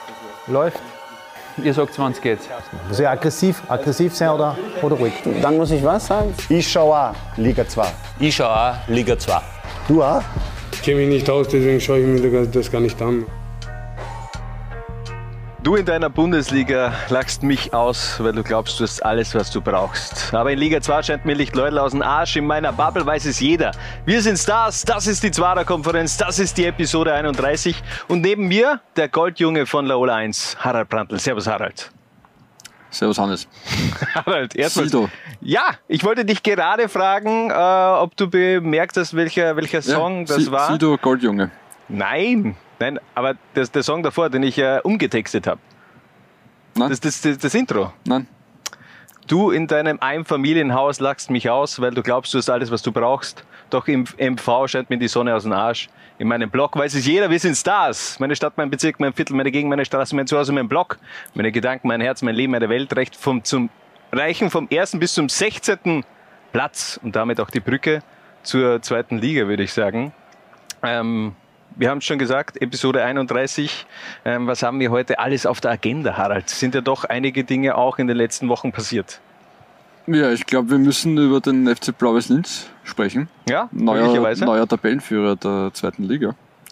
Läuft. Ihr sagt, wann es geht. Muss ich aggressiv sein oder ruhig? Dann muss ich was sagen? Ich schaue auch Liga 2. Ich schaue auch Liga 2. Du auch? Ich kenne mich nicht aus, deswegen schaue ich mir das gar nicht an. Du in deiner Bundesliga lachst mich aus, weil du glaubst, du hast alles, was du brauchst. Aber in Liga 2 scheint mir Lichtleudel aus dem Arsch. In meiner Bubble weiß es jeder. Wir sind Stars, das ist die Zwarer-Konferenz, das ist die Episode 31. Und neben mir der Goldjunge von Laola 1, Harald Brandl. Servus Harald. Servus Hannes. Harald, erstmal. Ja, ich wollte dich gerade fragen, ob du bemerkt hast, welcher Song das war. Sido, Goldjunge. Nein, aber der Song davor, den ich umgetextet habe. Das Intro. Nein. Du in deinem Einfamilienhaus lachst mich aus, weil du glaubst, du hast alles, was du brauchst. Doch im MV scheint mir die Sonne aus dem Arsch. In meinem Blog weiß es jeder, wir sind Stars. Meine Stadt, mein Bezirk, mein Viertel, meine Gegend, meine Straße, mein Zuhause, mein Blog. Meine Gedanken, mein Herz, mein Leben, meine Welt reichen vom 1. bis zum 16. Platz. Und damit auch die Brücke zur 2. Liga, würde ich sagen. Wir haben es schon gesagt, Episode 31. Was haben wir heute alles auf der Agenda, Harald? Sind ja doch einige Dinge auch in den letzten Wochen passiert. Ja, ich glaube, wir müssen über den FC Blau-Weiß Linz sprechen. Ja, möglicherweise. Neuer Tabellenführer der 2. Liga.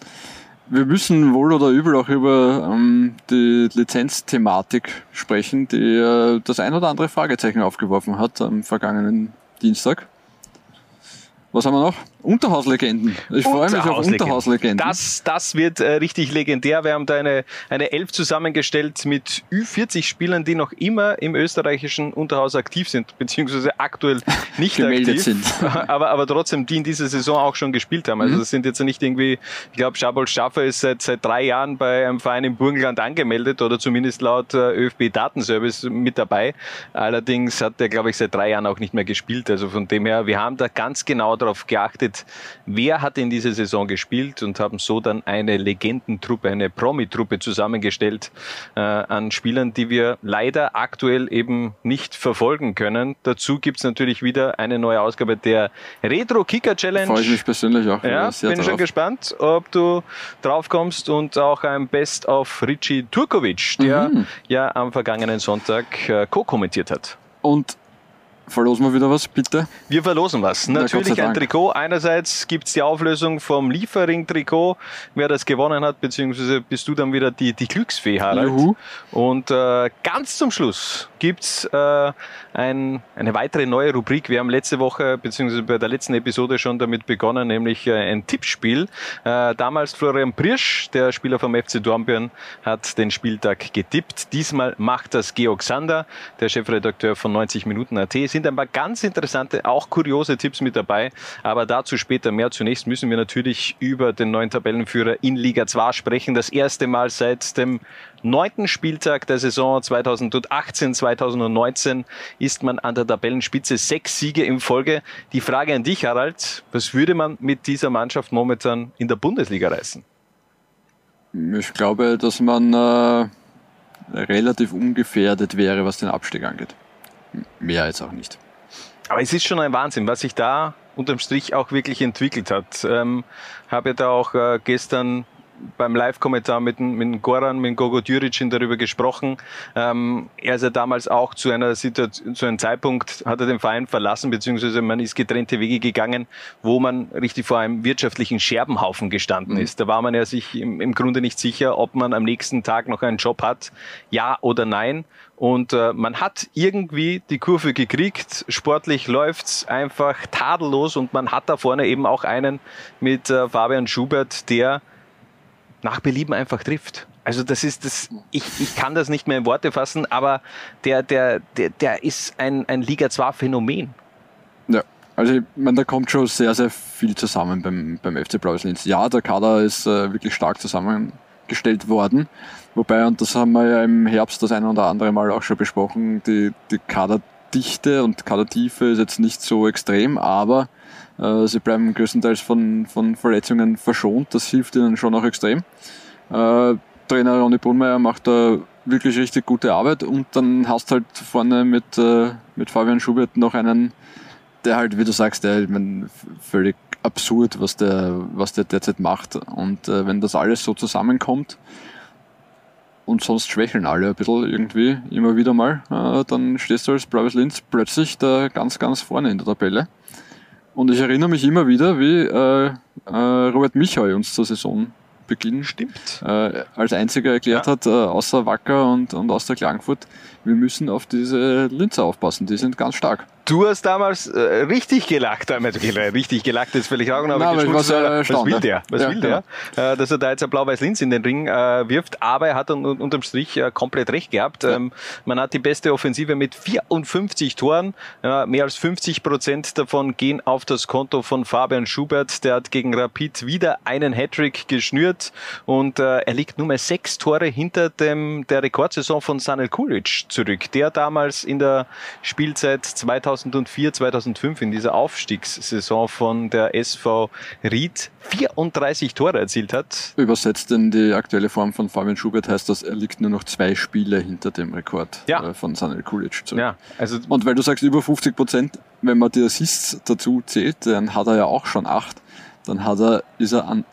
Wir müssen wohl oder übel auch über die Lizenzthematik sprechen, die das ein oder andere Fragezeichen aufgeworfen hat am vergangenen Dienstag. Was haben wir noch? Unterhauslegenden. Ich freue mich auf Unterhauslegenden. Das wird richtig legendär. Wir haben da eine Elf zusammengestellt mit Ü40 Spielern, die noch immer im österreichischen Unterhaus aktiv sind, beziehungsweise aktuell nicht aktiv sind. aber trotzdem, die in dieser Saison auch schon gespielt haben. Also das sind jetzt nicht irgendwie, ich glaube, Schabol Schaffer ist seit 3 Jahren bei einem Verein im Burgenland angemeldet oder zumindest laut ÖFB-Datenservice mit dabei. Allerdings hat der, glaube ich, seit 3 Jahren auch nicht mehr gespielt. Also von dem her, wir haben da ganz genau darauf geachtet, wer hat in dieser Saison gespielt und haben so dann eine Legendentruppe, eine Promi-Truppe zusammengestellt an Spielern, die wir leider aktuell eben nicht verfolgen können. Dazu gibt's natürlich wieder eine neue Ausgabe der Retro-Kicker-Challenge. Freue ich mich persönlich auch. Ja, bin schon gespannt, ob du drauf kommst und auch ein Best of Richie Turkovic, der ja am vergangenen Sonntag co-kommentiert hat. Und verlosen wir wieder was, bitte? Wir verlosen was. Natürlich ein Trikot. Einerseits gibt's die Auflösung vom Lieferring-Trikot, wer das gewonnen hat, beziehungsweise bist du dann wieder die Glücksfee, Harald. Juhu. Und ganz zum Schluss gibt's eine weitere neue Rubrik. Wir haben letzte Woche, beziehungsweise bei der letzten Episode schon damit begonnen, nämlich ein Tippspiel. Damals Florian Priersch, der Spieler vom FC Dornbirn, hat den Spieltag getippt. Diesmal macht das Georg Sander, der Chefredakteur von 90minuten.at. Sind ein paar ganz interessante, auch kuriose Tipps mit dabei, aber dazu später mehr. Zunächst müssen wir natürlich über den neuen Tabellenführer in Liga 2 sprechen. Das erste Mal seit dem 9. Spieltag der Saison 2018-2019 ist man an der Tabellenspitze, 6 Siege in Folge. Die Frage an dich, Harald, was würde man mit dieser Mannschaft momentan in der Bundesliga reißen? Ich glaube, dass man relativ ungefährdet wäre, was den Abstieg angeht. Mehr jetzt auch nicht. Aber es ist schon ein Wahnsinn, was sich da unterm Strich auch wirklich entwickelt hat. Habe ja da auch gestern beim Live-Kommentar mit Goran, mit Gogo Djuricin darüber gesprochen. Er ist ja damals auch zu einem Zeitpunkt, hat er den Verein verlassen, beziehungsweise man ist getrennte Wege gegangen, wo man richtig vor einem wirtschaftlichen Scherbenhaufen gestanden ist. Da war man ja sich im Grunde nicht sicher, ob man am nächsten Tag noch einen Job hat, ja oder nein. Und man hat irgendwie die Kurve gekriegt, sportlich läuft's einfach tadellos und man hat da vorne eben auch einen mit Fabian Schubert, der nach Belieben einfach trifft. Also das ist das, ich kann das nicht mehr in Worte fassen, aber der ist ein Liga 2 Phänomen. Ja, also ich meine, da kommt schon sehr, sehr viel zusammen beim FC Blau-Weiß Linz. Ja, der Kader ist wirklich stark zusammengestellt worden. Wobei, und das haben wir ja im Herbst das eine oder andere Mal auch schon besprochen, die Kaderdichte und Kadertiefe ist jetzt nicht so extrem, aber sie bleiben größtenteils von Verletzungen verschont. Das hilft ihnen schon auch extrem. Trainer Ronny Brunmeier macht da wirklich richtig gute Arbeit und dann hast halt vorne mit Fabian Schubert noch einen, der halt, wie du sagst, völlig absurd, was der derzeit macht. Und wenn das alles so zusammenkommt, und sonst schwächeln alle ein bisschen irgendwie, immer wieder mal. Dann stehst du als Blau-Weiß Linz plötzlich da ganz, ganz vorne in der Tabelle. Und ich erinnere mich immer wieder, wie Robert Michael uns zur Saisonbeginn als einziger erklärt hat, außer Wacker und aus der Klagenfurt, wir müssen auf diese Linzer aufpassen, die sind ganz stark. Du hast damals richtig gelacht, richtig gelacht ist völlig auch, aber ich war sehr was will der? Was will der? Dass er da jetzt ein Blau-Weiß Linz in den Ring wirft, aber er hat unterm Strich komplett recht gehabt. Ja. Man hat die beste Offensive mit 54 Toren, mehr als 50% davon gehen auf das Konto von Fabian Schubert, der hat gegen Rapid wieder einen Hattrick geschnürt und er liegt nur mal 6 Tore hinter der Rekordsaison von Sanel Kulic zurück, der damals in der Spielzeit 2004, 2005 in dieser Aufstiegssaison von der SV Ried 34 Tore erzielt hat. Übersetzt in die aktuelle Form von Fabian Schubert heißt das, er liegt nur noch 2 Spiele hinter dem Rekord von Sanel Kulic zurück. Ja, also und weil du sagst über 50%, wenn man die Assists dazu zählt, dann hat er ja auch schon 8, dann ist er an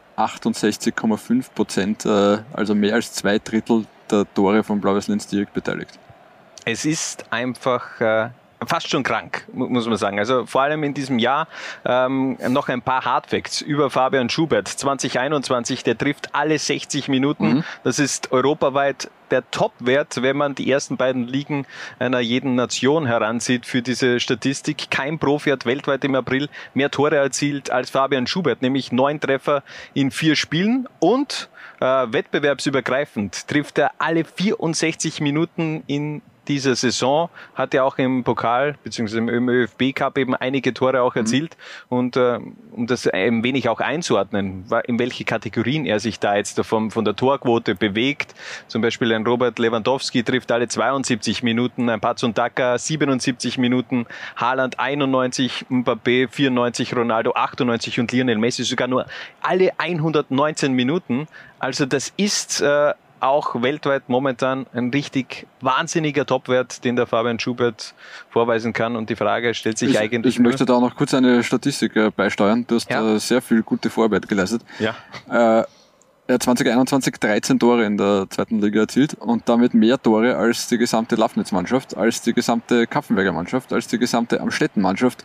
68,5%, also mehr als 2/3 der Tore von Blau-Weiß Linz direkt beteiligt. Es ist einfach fast schon krank, muss man sagen. Also vor allem in diesem Jahr noch ein paar Hardfacts über Fabian Schubert. 2021, der trifft alle 60 Minuten. Das ist europaweit der Top-Wert, wenn man die ersten beiden Ligen einer jeden Nation heranzieht für diese Statistik. Kein Profi hat weltweit im April mehr Tore erzielt als Fabian Schubert, nämlich 9 Treffer in 4 Spielen und wettbewerbsübergreifend trifft er alle 64 Minuten in dieser Saison, hat er auch im Pokal bzw. im ÖFB Cup eben einige Tore auch erzielt und um das ein wenig auch einzuordnen, in welche Kategorien er sich da jetzt von der Torquote bewegt. Zum Beispiel ein Robert Lewandowski trifft alle 72 Minuten, ein Patson Daka 77 Minuten, Haaland 91, Mbappé 94, Ronaldo 98 und Lionel Messi sogar nur alle 119 Minuten. Also das ist auch weltweit momentan ein richtig wahnsinniger Topwert, den der Fabian Schubert vorweisen kann. Und die Frage stellt sich eigentlich... Ich möchte da auch noch kurz eine Statistik beisteuern. Du hast sehr viel gute Vorarbeit geleistet. Ja. Er hat 2021 13 Tore in der zweiten Liga erzielt und damit mehr Tore als die gesamte Lafnitz-Mannschaft, als die gesamte Kapfenberger Mannschaft, als die gesamte Amstetten-Mannschaft.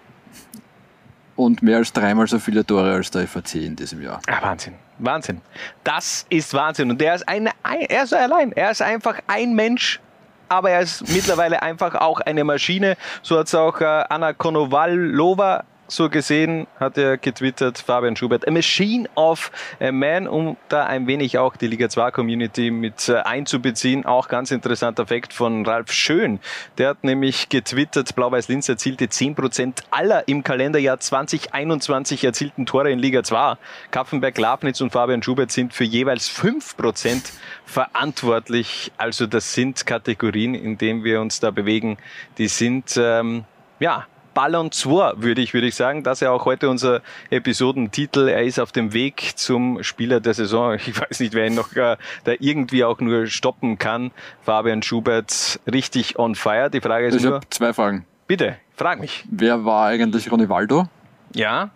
Und mehr als 3-mal so viele Tore als der FAC in diesem Jahr. Ja, Wahnsinn. Wahnsinn. Das ist Wahnsinn. Und er ist allein. Er ist einfach ein Mensch, aber er ist mittlerweile einfach auch eine Maschine. So hat es auch Anna Konovalova so gesehen, hat er getwittert, Fabian Schubert, a machine of a man, um da ein wenig auch die Liga 2 Community mit einzubeziehen. Auch ganz interessanter Fakt von Ralf Schön. Der hat nämlich getwittert, Blau-Weiß Linz erzielte 10% aller im Kalenderjahr 2021 erzielten Tore in Liga 2. Kapfenberg, Lafnitz und Fabian Schubert sind für jeweils 5% verantwortlich. Also das sind Kategorien, in denen wir uns da bewegen. Die sind, Ballon d'Or, würde ich sagen. Das ist ja auch heute unser Episodentitel. Er ist auf dem Weg zum Spieler der Saison. Ich weiß nicht, wer ihn noch da irgendwie auch nur stoppen kann. Fabian Schubert richtig on fire. Die Frage ist ich habe 2 Fragen. Bitte, frag mich. Wer war eigentlich Ronivaldo? Ja,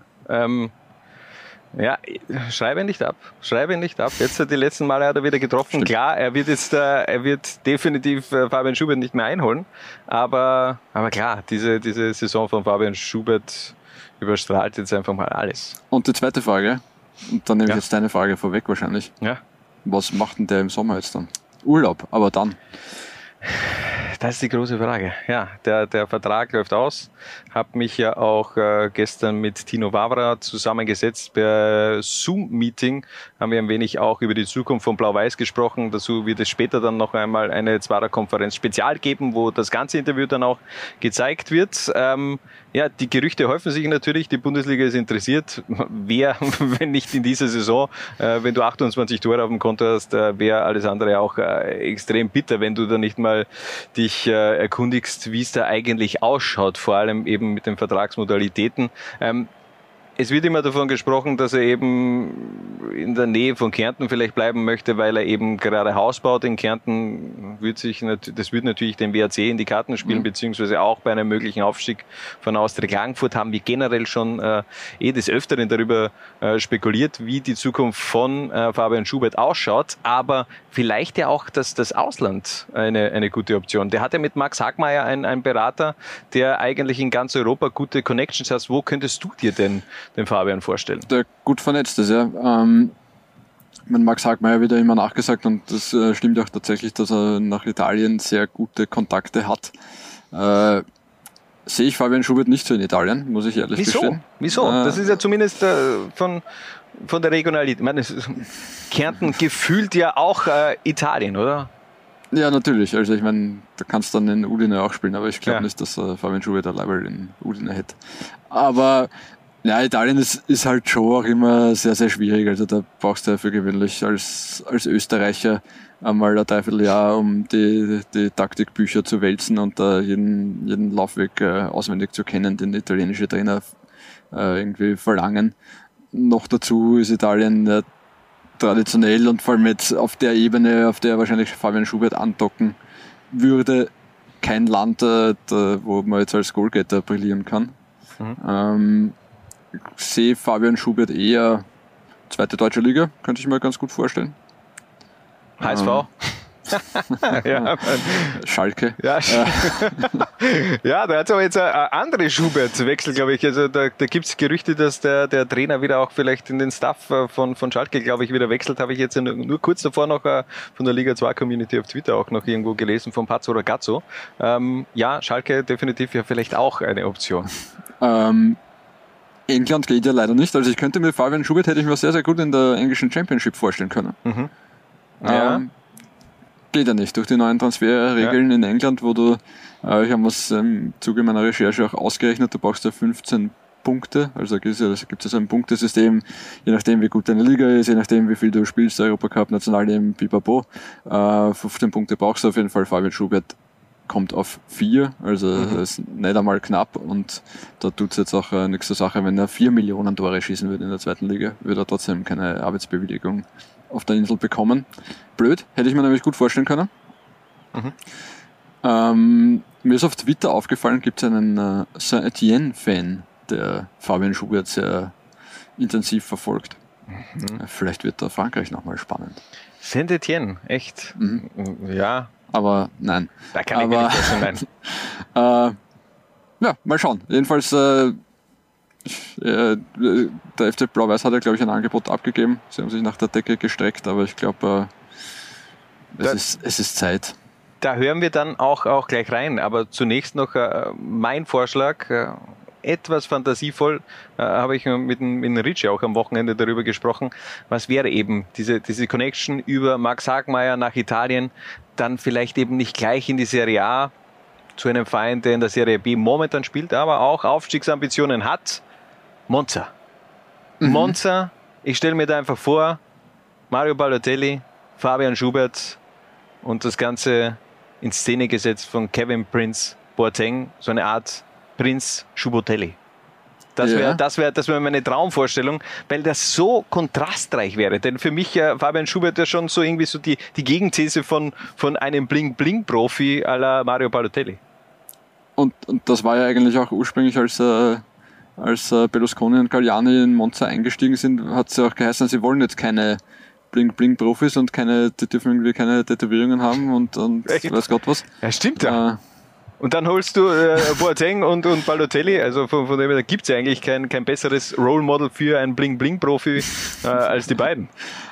schreibe ihn nicht ab. Jetzt die letzten Male hat er wieder getroffen. Stimmt. Klar, er wird definitiv Fabian Schubert nicht mehr einholen. Aber klar, diese Saison von Fabian Schubert überstrahlt jetzt einfach mal alles. Und die zweite Frage, und dann nehme ich jetzt deine Frage vorweg wahrscheinlich. Ja. Was macht denn der im Sommer jetzt dann? Urlaub, aber dann? Das ist die große Frage. Ja, der Vertrag läuft aus. Habe mich ja auch gestern mit Tino Wawra zusammengesetzt. Per Zoom-Meeting haben wir ein wenig auch über die Zukunft von Blau-Weiß gesprochen. Dazu wird es später dann noch einmal eine Zwarer-Konferenz Spezial geben, wo das ganze Interview dann auch gezeigt wird. Die Gerüchte häufen sich natürlich. Die Bundesliga ist interessiert. Wer, wenn nicht in dieser Saison, wenn du 28 Tore auf dem Konto hast, wäre alles andere auch extrem bitter, wenn du da nicht mal dich erkundigst, wie es da eigentlich ausschaut, vor allem eben mit den Vertragsmodalitäten. Es wird immer davon gesprochen, dass er eben in der Nähe von Kärnten vielleicht bleiben möchte, weil er eben gerade Haus baut in Kärnten. das wird natürlich den WRC in die Karten spielen, beziehungsweise auch bei einem möglichen Aufstieg von Austria Klagenfurt haben wir generell schon des Öfteren darüber spekuliert, wie die Zukunft von Fabian Schubert ausschaut, aber vielleicht ja auch das Ausland eine gute Option. Der hat ja mit Max Hagmeier einen Berater, der eigentlich in ganz Europa gute Connections hat. Wo könntest du dir denn den Fabian vorstellen? Der gut vernetzt ist, ja. Max Hagmeier wird ja immer nachgesagt und das stimmt auch tatsächlich, dass er nach Italien sehr gute Kontakte hat. Sehe ich Fabian Schubert nicht so in Italien, muss ich ehrlich gestehen. Wieso? Das ist ja zumindest von der Regionalität. Ich meine, Kärnten gefühlt ja auch Italien, oder? Ja, natürlich. Also ich meine, da kannst du dann in Udine auch spielen, aber ich glaube nicht, dass Fabian Schubert ein Level in Udine hätte. Aber ja, Italien ist halt schon auch immer sehr, sehr schwierig. Also da brauchst du ja für gewöhnlich als Österreicher einmal ein Dreivierteljahr, um die Taktikbücher zu wälzen und da jeden Laufweg auswendig zu kennen, den italienische Trainer irgendwie verlangen. Noch dazu ist Italien traditionell und vor allem jetzt auf der Ebene, auf der wahrscheinlich Fabian Schubert andocken würde, kein Land, wo man jetzt als Goalgetter brillieren kann. Ich sehe Fabian Schubert eher zweite deutsche Liga, könnte ich mir ganz gut vorstellen. HSV? Ja. Schalke. Ja, ja, da hat es aber jetzt eine andere Schubert-Wechsel, glaube ich. Also da gibt es Gerüchte, dass der Trainer wieder auch vielleicht in den Staff von Schalke, glaube ich, wieder wechselt. Habe ich jetzt nur kurz davor noch von der Liga 2 Community auf Twitter auch noch irgendwo gelesen, von Pazzo Ragazzo. Ja, Schalke definitiv ja vielleicht auch eine Option. England geht ja leider nicht. Also ich könnte mir Fabian Schubert hätte ich mir sehr, sehr gut in der englischen Championship vorstellen können. Ja. Geht ja nicht. Durch die neuen Transferregeln in England, wo du, ich habe es im Zuge meiner Recherche auch ausgerechnet, du brauchst ja 15 Punkte, also gibt es ja so ein Punktesystem, je nachdem wie gut deine Liga ist, je nachdem wie viel du spielst, Europacup, Nationalteam, pipapo, 15 Punkte brauchst du auf jeden Fall. Fabian Schubert kommt auf 4, also das ist nicht einmal knapp und da tut es jetzt auch nichts zur Sache, wenn er 4 Millionen Tore schießen würde in der zweiten Liga, würde er trotzdem keine Arbeitsbewilligung auf der Insel bekommen. Blöd, hätte ich mir nämlich gut vorstellen können. Mir ist auf Twitter aufgefallen, gibt es einen Saint-Etienne-Fan, der Fabian Schubert sehr intensiv verfolgt. Vielleicht wird da Frankreich nochmal spannend. Saint-Etienne, echt? Ja. Aber nein. Da kann ich mir nicht vorstellen, nein. Ja, mal schauen. Jedenfalls der FC Blau-Weiß hat ja, glaube ich, ein Angebot abgegeben. Sie haben sich nach der Decke gestreckt, aber ich glaube, es ist Zeit. Da hören wir dann auch gleich rein. Aber zunächst noch mein Vorschlag, etwas fantasievoll, habe ich mit dem Ricci auch am Wochenende darüber gesprochen. Was wäre eben diese Connection über Max Hagmeier nach Italien, dann vielleicht eben nicht gleich in die Serie A zu einem Verein, der in der Serie B momentan spielt, aber auch Aufstiegsambitionen hat. Monza. Monza, ich stelle mir da einfach vor, Mario Balotelli, Fabian Schubert und das Ganze in Szene gesetzt von Kevin Prince Boateng, so eine Art Prince Schubotelli. Das wäre meine Traumvorstellung, weil das so kontrastreich wäre. Denn für mich Fabian Schubert ja schon so irgendwie so die Gegenthese von einem Bling-Bling-Profi à la Mario Balotelli. Und das war ja eigentlich auch ursprünglich, als Berlusconi und Galliani in Monza eingestiegen sind, hat es ja auch geheißen, sie wollen jetzt keine Bling-Bling-Profis und die dürfen irgendwie keine Tätowierungen haben und weiß Gott was. Ja, stimmt ja. Und dann holst du Boateng und Balotelli, also von dem her gibt es ja eigentlich kein besseres Role Model für einen Bling-Bling-Profi als die beiden.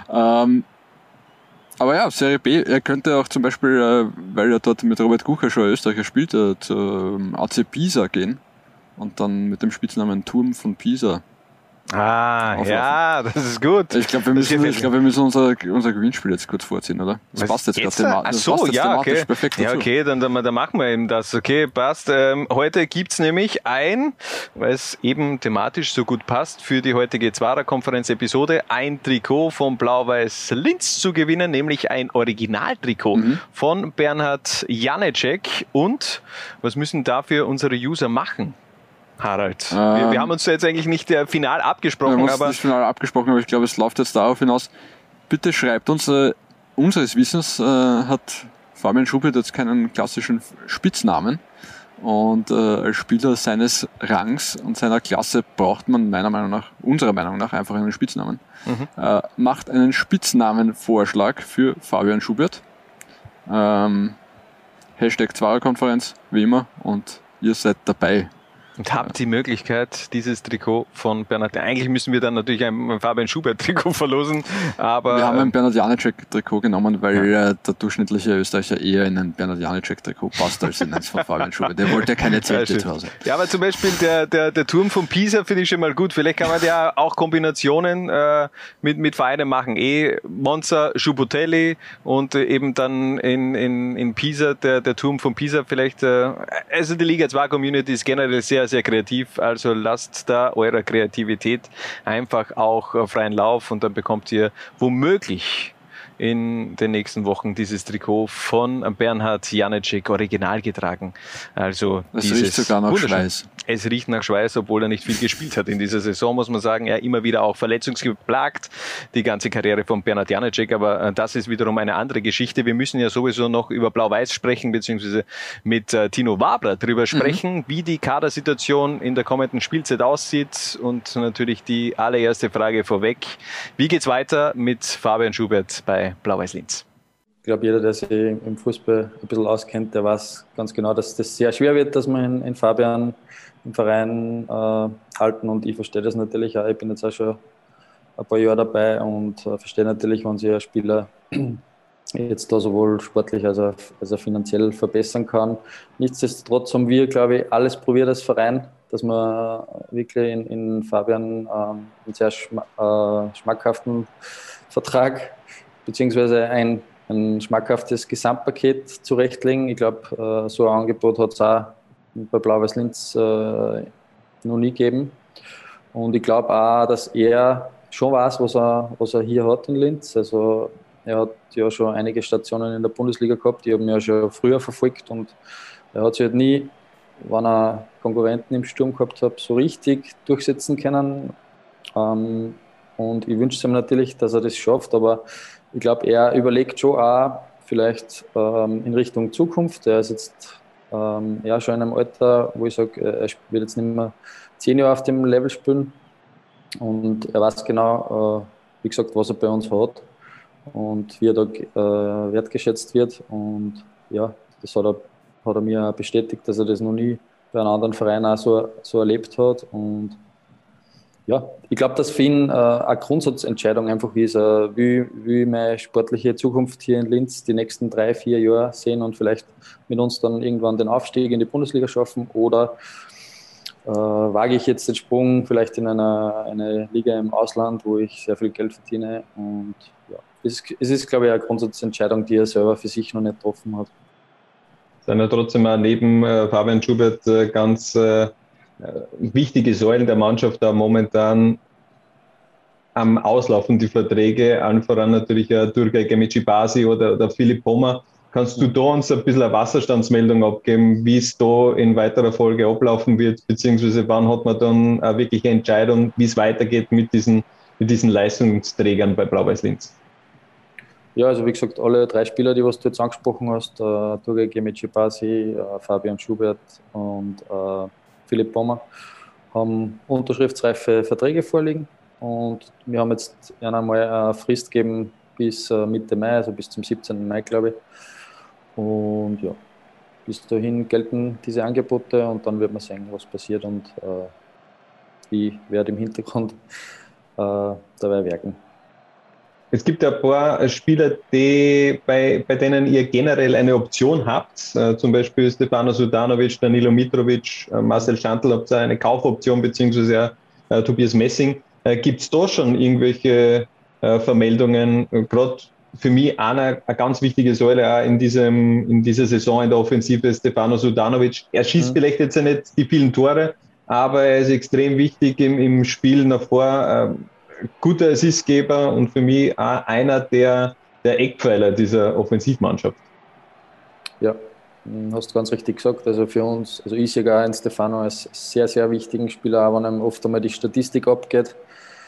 Aber ja, Serie B, er könnte auch zum Beispiel, weil er dort mit Robert Kucher schon Österreicher spielt, zu AC Pisa gehen und dann mit dem Spitznamen Turm von Pisa. Ja, das ist gut. Ich glaube, wir müssen unser Gewinnspiel jetzt kurz vorziehen, oder? Das passt jetzt gerade thematisch. Okay. Perfekt dazu. Ja, okay, dann machen wir eben das. Okay, passt. Heute gibt's nämlich weil es eben thematisch so gut passt, für die heutige Zwarer-Konferenz-Episode ein Trikot von Blau-Weiß Linz zu gewinnen, nämlich ein Originaltrikot von Bernhard Janecek. Und was müssen dafür unsere User machen? Harald, wir haben uns jetzt eigentlich nicht final abgesprochen. Wir haben uns nicht final abgesprochen, aber ich glaube, es läuft jetzt darauf hinaus. Bitte schreibt uns, unseres Wissens hat Fabian Schubert hat keinen klassischen Spitznamen. Und als Spieler seines Rangs und seiner Klasse braucht man unserer Meinung nach einfach einen Spitznamen. Macht einen Spitznamenvorschlag für Fabian Schubert. Hashtag Zwarer-Konferenz, wie immer, und ihr seid dabei. Und habt die Möglichkeit, dieses Trikot von Bernhard, eigentlich müssen wir dann natürlich ein Fabian Schubert-Trikot verlosen, aber... Wir haben ein Bernhard Janecek-Trikot genommen, weil der durchschnittliche Österreicher eher in ein Bernhard Janecek-Trikot passt als in eins von Fabian Schubert. Der wollte ja keine Zelte zu Hause. Ja, aber zum Beispiel der Turm von Pisa finde ich schon mal gut. Vielleicht kann man ja auch Kombinationen mit Vereinen machen. Monza, Schubotelli und eben dann in Pisa, der Turm von Pisa vielleicht. Also die Liga 2 Community ist generell sehr, sehr kreativ. Also lasst da eurer Kreativität einfach auch freien Lauf und dann bekommt ihr womöglich in den nächsten Wochen dieses Trikot von Bernhard Janecek original getragen. Also es riecht sogar nach Schweiß. Es riecht nach Schweiß, obwohl er nicht viel gespielt hat in dieser Saison, muss man sagen. Er immer wieder auch verletzungsgeplagt, die ganze Karriere von Bernhard Janecek, aber das ist wiederum eine andere Geschichte. Wir müssen ja sowieso noch über Blau-Weiß sprechen, beziehungsweise mit Tino Wabler drüber sprechen, wie die Kadersituation in der kommenden Spielzeit aussieht und natürlich die allererste Frage vorweg. Wie geht's weiter mit Fabian Schubert bei Blau-Weiß Linz? Ich glaube, jeder, der sich im Fußball ein bisschen auskennt, der weiß ganz genau, dass das sehr schwer wird, dass man in Fabian im Verein halten, und ich verstehe das natürlich auch. Ich bin jetzt auch schon ein paar Jahre dabei und verstehe natürlich, wenn sich ein Spieler jetzt da sowohl sportlich als auch finanziell verbessern kann. Nichtsdestotrotz haben wir, glaube ich, alles probiert als Verein, dass wir wirklich in Fabian einen sehr schmackhaften Vertrag beziehungsweise ein schmackhaftes Gesamtpaket zurechtlegen. Ich glaube, so ein Angebot hat es auch bei Blau-Weiß Linz noch nie gegeben. Und ich glaube auch, dass er schon weiß, was er hier hat in Linz. Also er hat ja schon einige Stationen in der Bundesliga gehabt, die haben ja schon früher verfolgt, und er hat sich halt nie, wenn er Konkurrenten im Sturm gehabt hat, so richtig durchsetzen können. Und ich wünsche ihm natürlich, dass er das schafft, aber ich glaube, er überlegt schon auch vielleicht in Richtung Zukunft. Er ist jetzt schon in einem Alter, wo ich sage, er wird jetzt nicht mehr 10 Jahre auf dem Level spielen. Und er weiß genau, wie gesagt, was er bei uns hat und wie er da wertgeschätzt wird. Und ja, das hat er mir auch bestätigt, dass er das noch nie bei einem anderen Verein auch so erlebt hat. Und ja, ich glaube, dass für ihn eine Grundsatzentscheidung einfach ist, wie meine sportliche Zukunft hier in Linz die nächsten 3-4 Jahre sehen und vielleicht mit uns dann irgendwann den Aufstieg in die Bundesliga schaffen, oder wage ich jetzt den Sprung vielleicht in eine Liga im Ausland, wo ich sehr viel Geld verdiene. Und ja, es ist, glaube ich, eine Grundsatzentscheidung, die er selber für sich noch nicht getroffen hat. Sind ja trotzdem auch neben Fabian Schubert ganz wichtige Säulen der Mannschaft da momentan am Auslaufen, die Verträge, allen voran natürlich Turgay Gemeci-Basi oder Philipp Pommer. Kannst du da uns ein bisschen eine Wasserstandsmeldung abgeben, wie es da in weiterer Folge ablaufen wird, beziehungsweise wann hat man dann eine wirkliche Entscheidung, wie es weitergeht mit diesen Leistungsträgern bei Blau-Weiß Linz? Ja, also wie gesagt, alle 3 Spieler, die was du jetzt angesprochen hast, Turgay Gemeci-Basi, Fabian Schubert und Philipp Pommer, haben unterschriftsreife Verträge vorliegen, und wir haben jetzt einmal eine Frist gegeben bis Mitte Mai, also bis zum 17. Mai, glaube ich. Und ja, bis dahin gelten diese Angebote, und dann wird man sehen, was passiert, und ich werde im Hintergrund dabei wirken. Es gibt ein paar Spieler, bei denen ihr generell eine Option habt, zum Beispiel Stefano Sudanovic, Danilo Mitrovic, Marcel Schantl, habt ihr eine Kaufoption, beziehungsweise Tobias Messing. Gibt es da schon irgendwelche Vermeldungen? Gerade für mich eine ganz wichtige Säule auch in dieser Saison in der Offensive, Stefano Sudanovic. Er schießt vielleicht jetzt ja nicht die vielen Tore, aber er ist extrem wichtig im Spiel nach vor. Guter Assistgeber und für mich auch einer der Eckpfeiler dieser Offensivmannschaft. Ja, hast du ganz richtig gesagt. Also für uns, also ich sehe auch einen Stefano als sehr, sehr wichtigen Spieler, auch wenn ihm oft einmal die Statistik abgeht.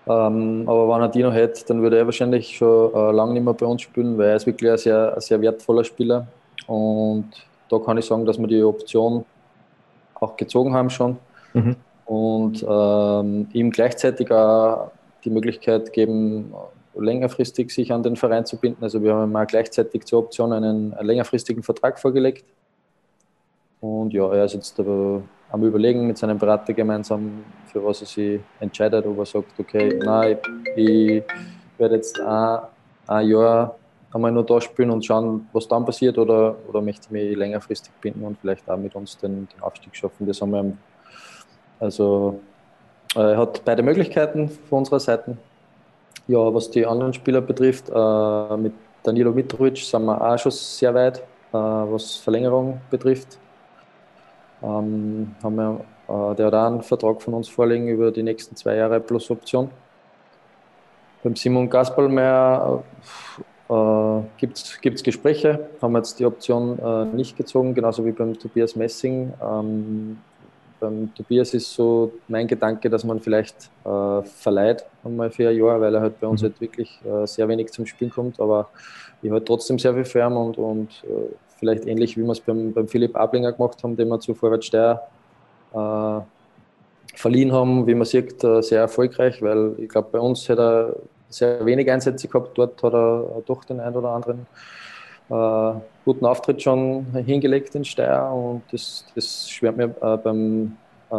Aber wenn er die noch hätte, dann würde er wahrscheinlich schon lange nicht mehr bei uns spielen, weil er ist wirklich ein sehr wertvoller Spieler. Und da kann ich sagen, dass wir die Option auch gezogen haben schon. Und ihm gleichzeitig auch die Möglichkeit geben, längerfristig sich an den Verein zu binden. Also wir haben ihm auch gleichzeitig zur Option einen längerfristigen Vertrag vorgelegt. Und ja, er ist jetzt am Überlegen mit seinem Berater gemeinsam, für was er sich entscheidet, ob er sagt, okay, nein, ich werde jetzt ein Jahr einmal nur da spielen und schauen, was dann passiert, oder möchte ich mich längerfristig binden und vielleicht auch mit uns den Aufstieg schaffen. Das haben wir also er hat beide Möglichkeiten von unserer Seite. Ja, was die anderen Spieler betrifft, mit Danilo Mitrovic sind wir auch schon sehr weit, was Verlängerung betrifft. Haben wir, der hat auch einen Vertrag von uns vorliegen über die nächsten 2 Jahre plus Option. Beim Simon Gasperlmeier gibt es Gespräche, haben wir jetzt die Option nicht gezogen, genauso wie beim Tobias Messing. Beim Tobias ist so mein Gedanke, dass man vielleicht verleiht einmal für ein Jahr, weil er halt bei uns halt wirklich sehr wenig zum Spielen kommt, aber ich halt trotzdem sehr viel für ihn und vielleicht ähnlich wie wir es beim Philipp Ablinger gemacht haben, den wir zu Vorwärts Steyr verliehen haben, wie man sieht, sehr erfolgreich, weil ich glaube, bei uns hat er sehr wenig Einsätze gehabt, dort hat er doch den einen oder anderen guten Auftritt schon hingelegt in Steyr, und das schwärmt mir beim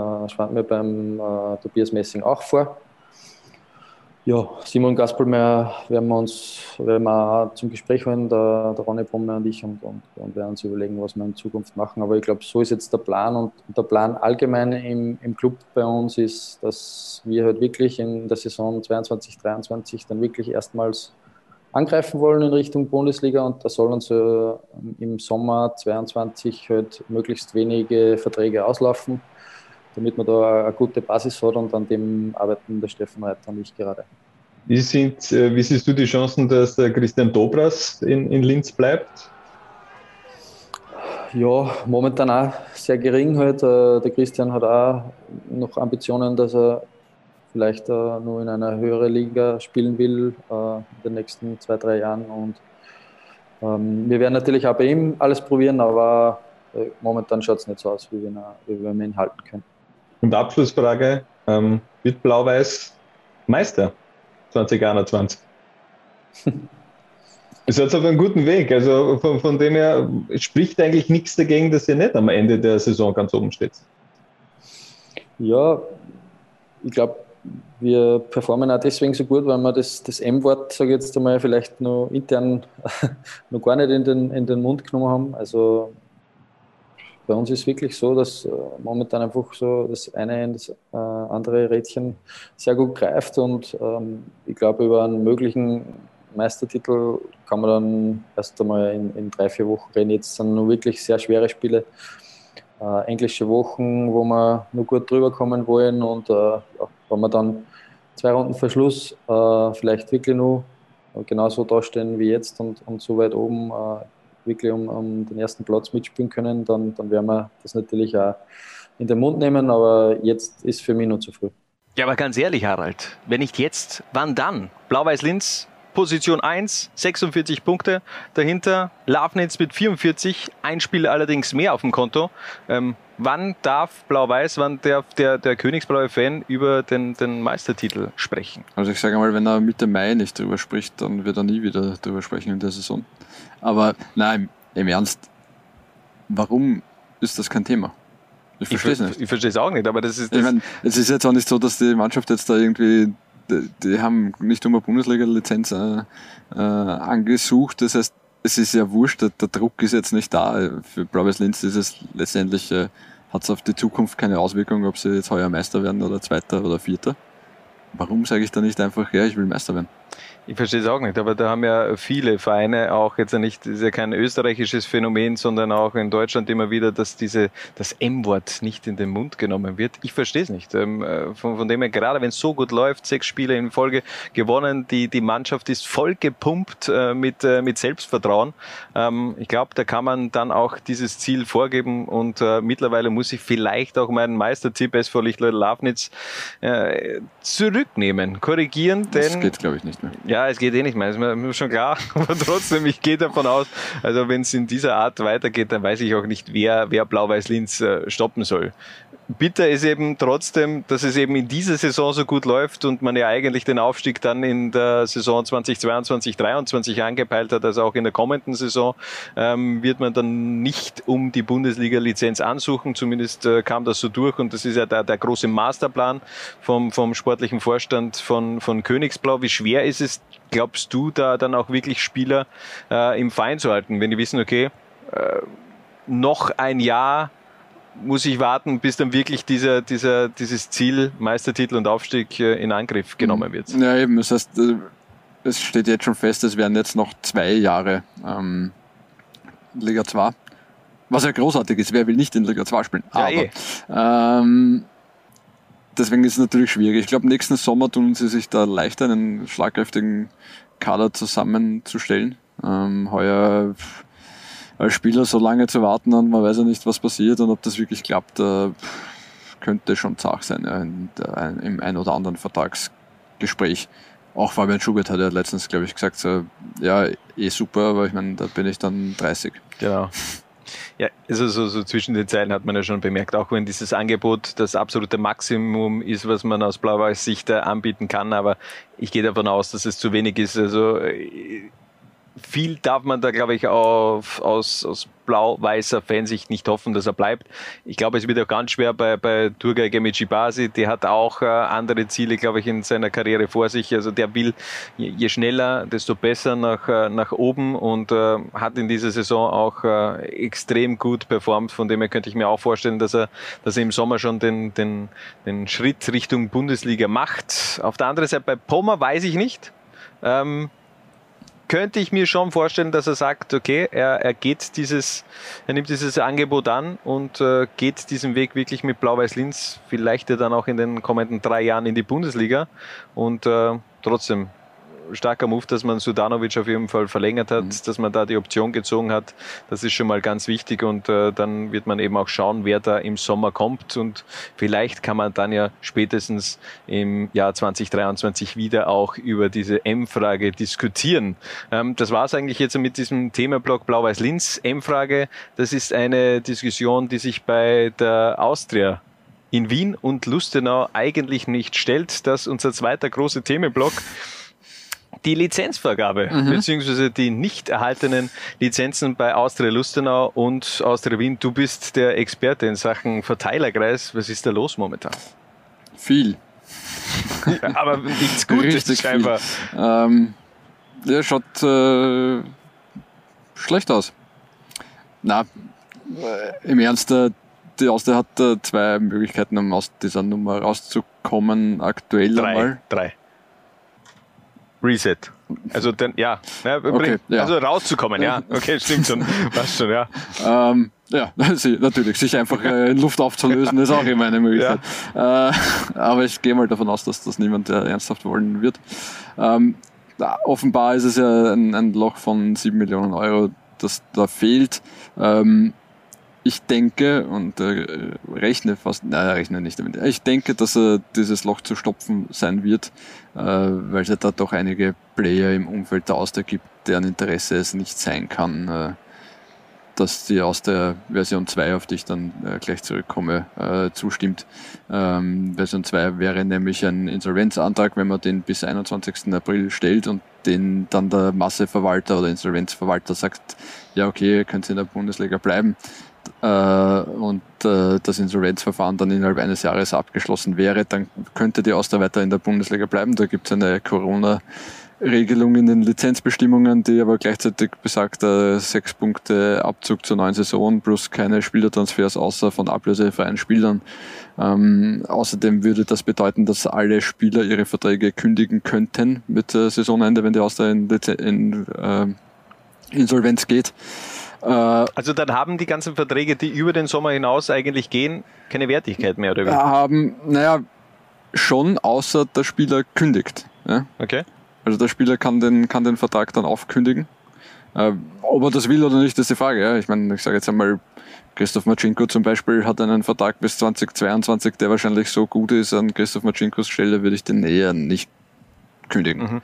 Tobias Messing auch vor. Ja, Simon Gasperlmeier werden wir auch zum Gespräch holen, der Ronny Brummer und ich, und werden uns überlegen, was wir in Zukunft machen. Aber ich glaube, so ist jetzt der Plan, und der Plan allgemein im Club bei uns ist, dass wir halt wirklich in der Saison 22/23 dann wirklich erstmals angreifen wollen in Richtung Bundesliga, und da soll uns im Sommer 22 halt möglichst wenige Verträge auslaufen, damit man da eine gute Basis hat, und an dem arbeiten der Steffen Reiter und ich gerade. Wie siehst du die Chancen, dass der Christian Dobras in Linz bleibt? Ja, momentan auch sehr gering halt. Der Christian hat auch noch Ambitionen, dass er vielleicht nur in einer höheren Liga spielen will in den nächsten 2-3 Jahren. Und wir werden natürlich auch bei ihm alles probieren, aber momentan schaut es nicht so aus, wie wir ihn halten können. Und Abschlussfrage, wird Blau-Weiß Meister 2021? Ihr seid auf einem guten Weg, also von dem her spricht eigentlich nichts dagegen, dass ihr nicht am Ende der Saison ganz oben steht. Ja, ich glaube, wir performen auch deswegen so gut, weil wir das M-Wort, sage ich jetzt einmal, vielleicht noch intern noch gar nicht in den Mund genommen haben. Also bei uns ist es wirklich so, dass momentan einfach so das eine in das andere Rädchen sehr gut greift, und ich glaube, über einen möglichen Meistertitel kann man dann erst einmal in 3-4 Wochen reden. Jetzt sind nur wirklich sehr schwere Spiele, englische Wochen, wo wir nur gut drüber kommen wollen, und wenn wir dann 2 Runden vor Schluss vielleicht wirklich nur genauso dastehen wie jetzt und so weit oben wirklich um den ersten Platz mitspielen können, dann werden wir das natürlich auch in den Mund nehmen, aber jetzt ist für mich noch zu früh. Ja, aber ganz ehrlich, Harald, wenn nicht jetzt, wann dann? Blau-Weiß Linz, Position 1, 46 Punkte, dahinter Lafnitz mit 44, ein Spiel allerdings mehr auf dem Konto. Wann darf Blau-Weiß, wann darf der königsblaue Fan über den Meistertitel sprechen? Also ich sage mal, wenn er Mitte Mai nicht drüber spricht, dann wird er nie wieder drüber sprechen in der Saison. Aber nein, im Ernst, warum ist das kein Thema? Ich verstehe es nicht. Ich verstehe es auch nicht, aber das ist... Ich meine, es ist jetzt auch nicht so, dass die Mannschaft jetzt da irgendwie, die haben nicht um eine Bundesliga-Lizenz angesucht, das heißt, es ist ja wurscht, der Druck ist jetzt nicht da. Für Blau-Weiß Linz ist es letztendlich, hat es auf die Zukunft keine Auswirkung, ob sie jetzt heuer Meister werden oder Zweiter oder Vierter. Warum sage ich da nicht einfach, ja, ich will Meister werden? Ich verstehe es auch nicht, aber da haben ja viele Vereine auch jetzt nicht, das ist ja kein österreichisches Phänomen, sondern auch in Deutschland immer wieder, dass das M-Wort nicht in den Mund genommen wird. Ich verstehe es nicht. Von dem her, gerade wenn es so gut läuft, 6 Spiele in Folge gewonnen, die Mannschaft ist voll gepumpt mit Selbstvertrauen. Ich glaube, da kann man dann auch dieses Ziel vorgeben und mittlerweile muss ich vielleicht auch meinen Meistertipp SV Lichtleutl-Lafnitz zurücknehmen, korrigieren, denn... Das geht, glaube ich, nicht mehr. Ja, es geht nicht mehr, ist mir schon klar, aber trotzdem, ich gehe davon aus, also wenn es in dieser Art weitergeht, dann weiß ich auch nicht, wer Blau-Weiß-Linz stoppen soll. Bitter ist eben trotzdem, dass es eben in dieser Saison so gut läuft und man ja eigentlich den Aufstieg dann in der Saison 2022/23 angepeilt hat, also auch in der kommenden Saison wird man dann nicht um die Bundesliga-Lizenz ansuchen, zumindest kam das so durch und das ist ja der große Masterplan vom sportlichen Vorstand von Königsblau. Wie schwer ist es, glaubst du, da dann auch wirklich Spieler im Verein zu halten, wenn die wissen, okay, noch ein Jahr muss ich warten, bis dann wirklich dieses Ziel, Meistertitel und Aufstieg in Angriff genommen wird? Ja, eben. Das heißt, es steht jetzt schon fest, es werden jetzt noch 2 Jahre Liga 2. Was ja großartig ist, wer will nicht in Liga 2 spielen? Ja, deswegen ist es natürlich schwierig. Ich glaube, nächsten Sommer tun sie sich da leichter, einen schlagkräftigen Kader zusammenzustellen. Heuer als Spieler so lange zu warten und man weiß ja nicht, was passiert und ob das wirklich klappt, könnte schon zart sein im ein oder anderen Vertragsgespräch. Auch Fabian Schubert hat ja letztens, glaube ich, gesagt, so, ja, super, aber ich meine, da bin ich dann 30. Genau. Ja, also so zwischen den Zeilen hat man ja schon bemerkt, auch wenn dieses Angebot das absolute Maximum ist, was man aus Blau-Weiß Sicht anbieten kann, aber ich gehe davon aus, dass es zu wenig ist. Also viel darf man da, glaube ich, aus blau-weißer Fansicht nicht hoffen, dass er bleibt. Ich glaube, es wird auch ganz schwer bei Turgay Gemicibasi. Der hat auch andere Ziele, glaube ich, in seiner Karriere vor sich. Also der will je schneller, desto besser nach oben und hat in dieser Saison auch extrem gut performt. Von dem her könnte ich mir auch vorstellen, dass er im Sommer schon den Schritt Richtung Bundesliga macht. Auf der anderen Seite bei Pommer weiß ich nicht. Könnte ich mir schon vorstellen, dass er sagt, okay, er nimmt dieses Angebot an und geht diesen Weg wirklich mit Blau-Weiß Linz, vielleicht ja dann auch in den kommenden 3 Jahren in die Bundesliga und trotzdem starker Move, dass man Sudanovic auf jeden Fall verlängert hat, dass man da die Option gezogen hat, das ist schon mal ganz wichtig und dann wird man eben auch schauen, wer da im Sommer kommt und vielleicht kann man dann ja spätestens im Jahr 2023 wieder auch über diese M-Frage diskutieren. Das war es eigentlich jetzt mit diesem Themenblock Blau-Weiß Linz. M-Frage, das ist eine Diskussion, die sich bei der Austria in Wien und Lustenau eigentlich nicht stellt. Das ist unser zweiter großer Themenblock. Die Lizenzvergabe, beziehungsweise die nicht erhaltenen Lizenzen bei Austria Lustenau und Austria Wien. Du bist der Experte in Sachen Verteilerkreis. Was ist da los momentan? Viel. Ja, aber nichts Gutes Richtig scheinbar. Ja, schaut schlecht aus. Na, im Ernst, die Austria hat 2 Möglichkeiten, um aus dieser Nummer rauszukommen. Aktuell einmal. 3. Reset. Also dann, okay, ja. Also rauszukommen, ja. Okay, stimmt schon. Passt schon, ja. Ja, natürlich. Sich einfach in Luft aufzulösen, ist auch immer eine Möglichkeit. Ja. Aber ich gehe mal davon aus, dass das niemand ernsthaft wollen wird. Offenbar ist es ja ein Loch von 7 Millionen Euro, das da fehlt. Ich denke und rechne nicht damit. Ich denke, dass dieses Loch zu stopfen sein wird, weil es ja da doch einige Player im Umfeld der Austria gibt, deren Interesse es nicht sein kann, dass die aus der Version 2, auf die ich dann gleich zurückkomme, zustimmt. Version 2 wäre nämlich ein Insolvenzantrag, wenn man den bis 21. April stellt und den dann der Masseverwalter oder Insolvenzverwalter sagt, ja okay, ihr könnt in der Bundesliga bleiben, und das Insolvenzverfahren dann innerhalb eines Jahres abgeschlossen wäre, dann könnte die Austria weiter in der Bundesliga bleiben. Da gibt es eine Regelung in den Lizenzbestimmungen, die aber gleichzeitig besagt, 6 Punkte Abzug zur neuen Saison plus keine Spielertransfers außer von ablösefreien Spielern. Außerdem würde das bedeuten, dass alle Spieler ihre Verträge kündigen könnten mit Saisonende, wenn die Austria in Insolvenz geht. Also dann haben die ganzen Verträge, die über den Sommer hinaus eigentlich gehen, keine Wertigkeit mehr, oder wie? Schon, außer der Spieler kündigt. Ja? Okay. Also der Spieler kann den Vertrag dann aufkündigen. Ob er das will oder nicht, ist die Frage. Ja? Ich meine, ich sage jetzt einmal, Christoph Marcinko zum Beispiel hat einen Vertrag bis 2022, der wahrscheinlich so gut ist. An Christoph Marcinkos Stelle würde ich den eher nicht kündigen.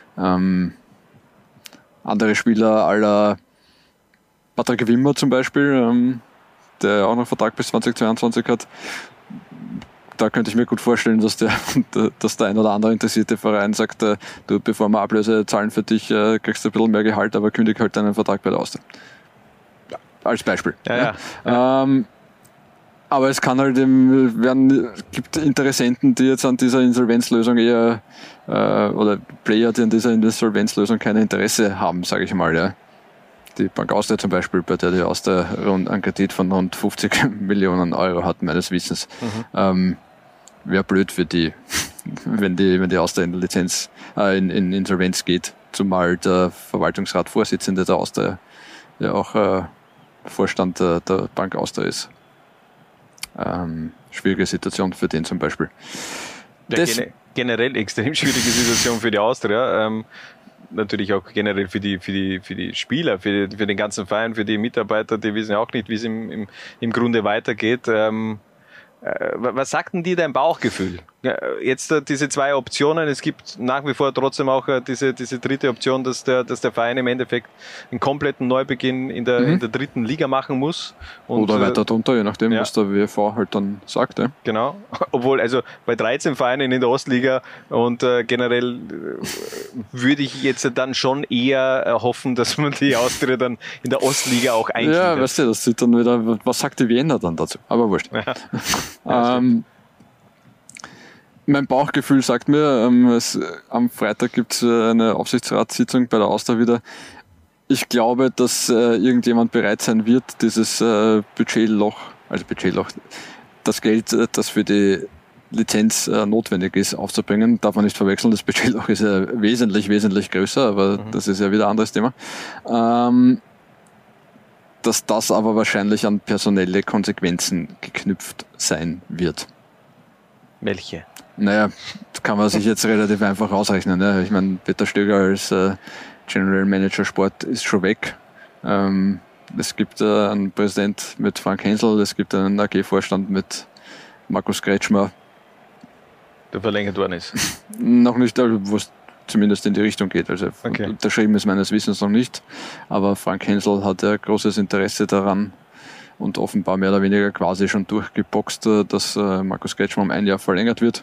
Andere Spieler aller Patrick Wimmer zum Beispiel, der auch noch Vertrag bis 2022 hat, da könnte ich mir gut vorstellen, dass der ein oder andere interessierte Verein sagt, du, bevor wir Ablöse zahlen für dich, kriegst du ein bisschen mehr Gehalt, aber kündig halt deinen Vertrag bei der Austria. Ja, als Beispiel. Ja. Aber es kann halt gibt Interessenten, die jetzt an dieser Insolvenzlösung eher oder Player, die an dieser Insolvenzlösung kein Interesse haben, sage ich mal, ja. Die Bank Austria zum Beispiel, bei der die Austria einen Kredit von rund 50 Millionen Euro hat, meines Wissens. Wäre blöd für die, wenn die Austria in Insolvenz geht, zumal der Verwaltungsratsvorsitzende der Austria ja auch Vorstand der Bank Austria ist. Schwierige Situation für den zum Beispiel. Ja, generell extrem schwierige Situation für die Austria. Natürlich auch generell für die Spieler, für den ganzen Verein, für die Mitarbeiter, die wissen ja auch nicht, wie es im Grunde weitergeht. Was sagt denn dir dein Bauchgefühl? Jetzt diese 2 Optionen, es gibt nach wie vor trotzdem auch diese dritte Option, dass der Verein im Endeffekt einen kompletten Neubeginn in der 3. Liga machen muss. Und, oder weiter drunter, je nachdem, was der WFV halt dann sagt. Ja. Genau, obwohl also bei 13 Vereinen in der Ostliga und generell würde ich jetzt dann schon eher hoffen, dass man die Austria dann in der Ostliga auch eingliedert. Ja, weißt du, das sieht dann wieder, was sagt die Wiener dann dazu? Aber wurscht. Ja. Mein Bauchgefühl sagt mir, am Freitag gibt es eine Aufsichtsratssitzung bei der Austria wieder. Ich glaube, dass irgendjemand bereit sein wird, dieses Budgetloch, das Geld, das für die Lizenz notwendig ist, aufzubringen. Darf man nicht verwechseln, das Budgetloch ist ja wesentlich, wesentlich größer, aber das ist ja wieder ein anderes Thema. Dass das aber wahrscheinlich an personelle Konsequenzen geknüpft sein wird. Welche? Naja, kann man sich jetzt relativ einfach ausrechnen. Ne? Ich meine, Peter Stöger als General Manager Sport ist schon weg. Es gibt einen Präsident mit Frank Hensel, es gibt einen AG-Vorstand mit Markus Kretschmer. Der verlängert worden ist? Noch nicht, wo es zumindest in die Richtung geht. Also unterschrieben ist meines Wissens noch nicht. Aber Frank Hensel hat ja großes Interesse daran und offenbar mehr oder weniger quasi schon durchgeboxt, dass Markus Kretschmer um 1 Jahr verlängert wird.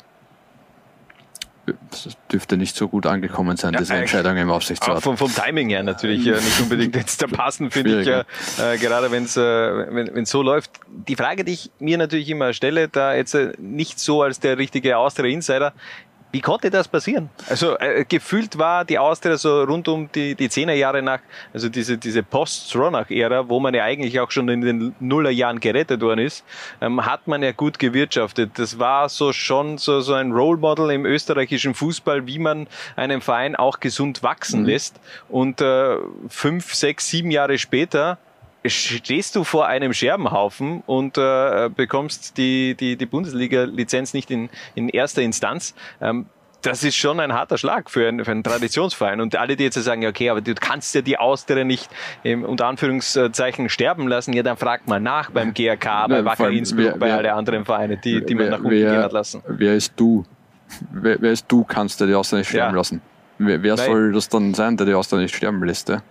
Das dürfte nicht so gut angekommen sein, diese Entscheidung im Aufsichtsrat. Vom Timing her natürlich nicht unbedingt jetzt da passen, finde ich, gerade wenn es so läuft. Die Frage, die ich mir natürlich immer stelle, da jetzt nicht so als der richtige Austria-Insider, wie konnte das passieren? Also gefühlt war die Austria so rund um die 10er Jahre nach, also diese Post-Stronach-Ära, wo man ja eigentlich auch schon in den Nullerjahren gerettet worden ist, hat man ja gut gewirtschaftet. Das war schon so ein Role Model im österreichischen Fußball, wie man einen Verein auch gesund wachsen lässt. Und 5, 6, 7 Jahre später stehst du vor einem Scherbenhaufen und bekommst die Bundesliga-Lizenz nicht in erster Instanz. Das ist schon ein harter Schlag für einen Traditionsverein. Und alle, die jetzt sagen, okay, aber du kannst ja die Austria nicht unter Anführungszeichen sterben lassen, ja, dann fragt mal nach beim GRK, bei Wacker Innsbruck, bei alle anderen Vereine, die man nach unten gehen hat lassen. Wer ist du? Wer ist du, kannst du die Austria nicht sterben lassen? Wer soll das dann sein, der die Austria nicht sterben lässt? Ja?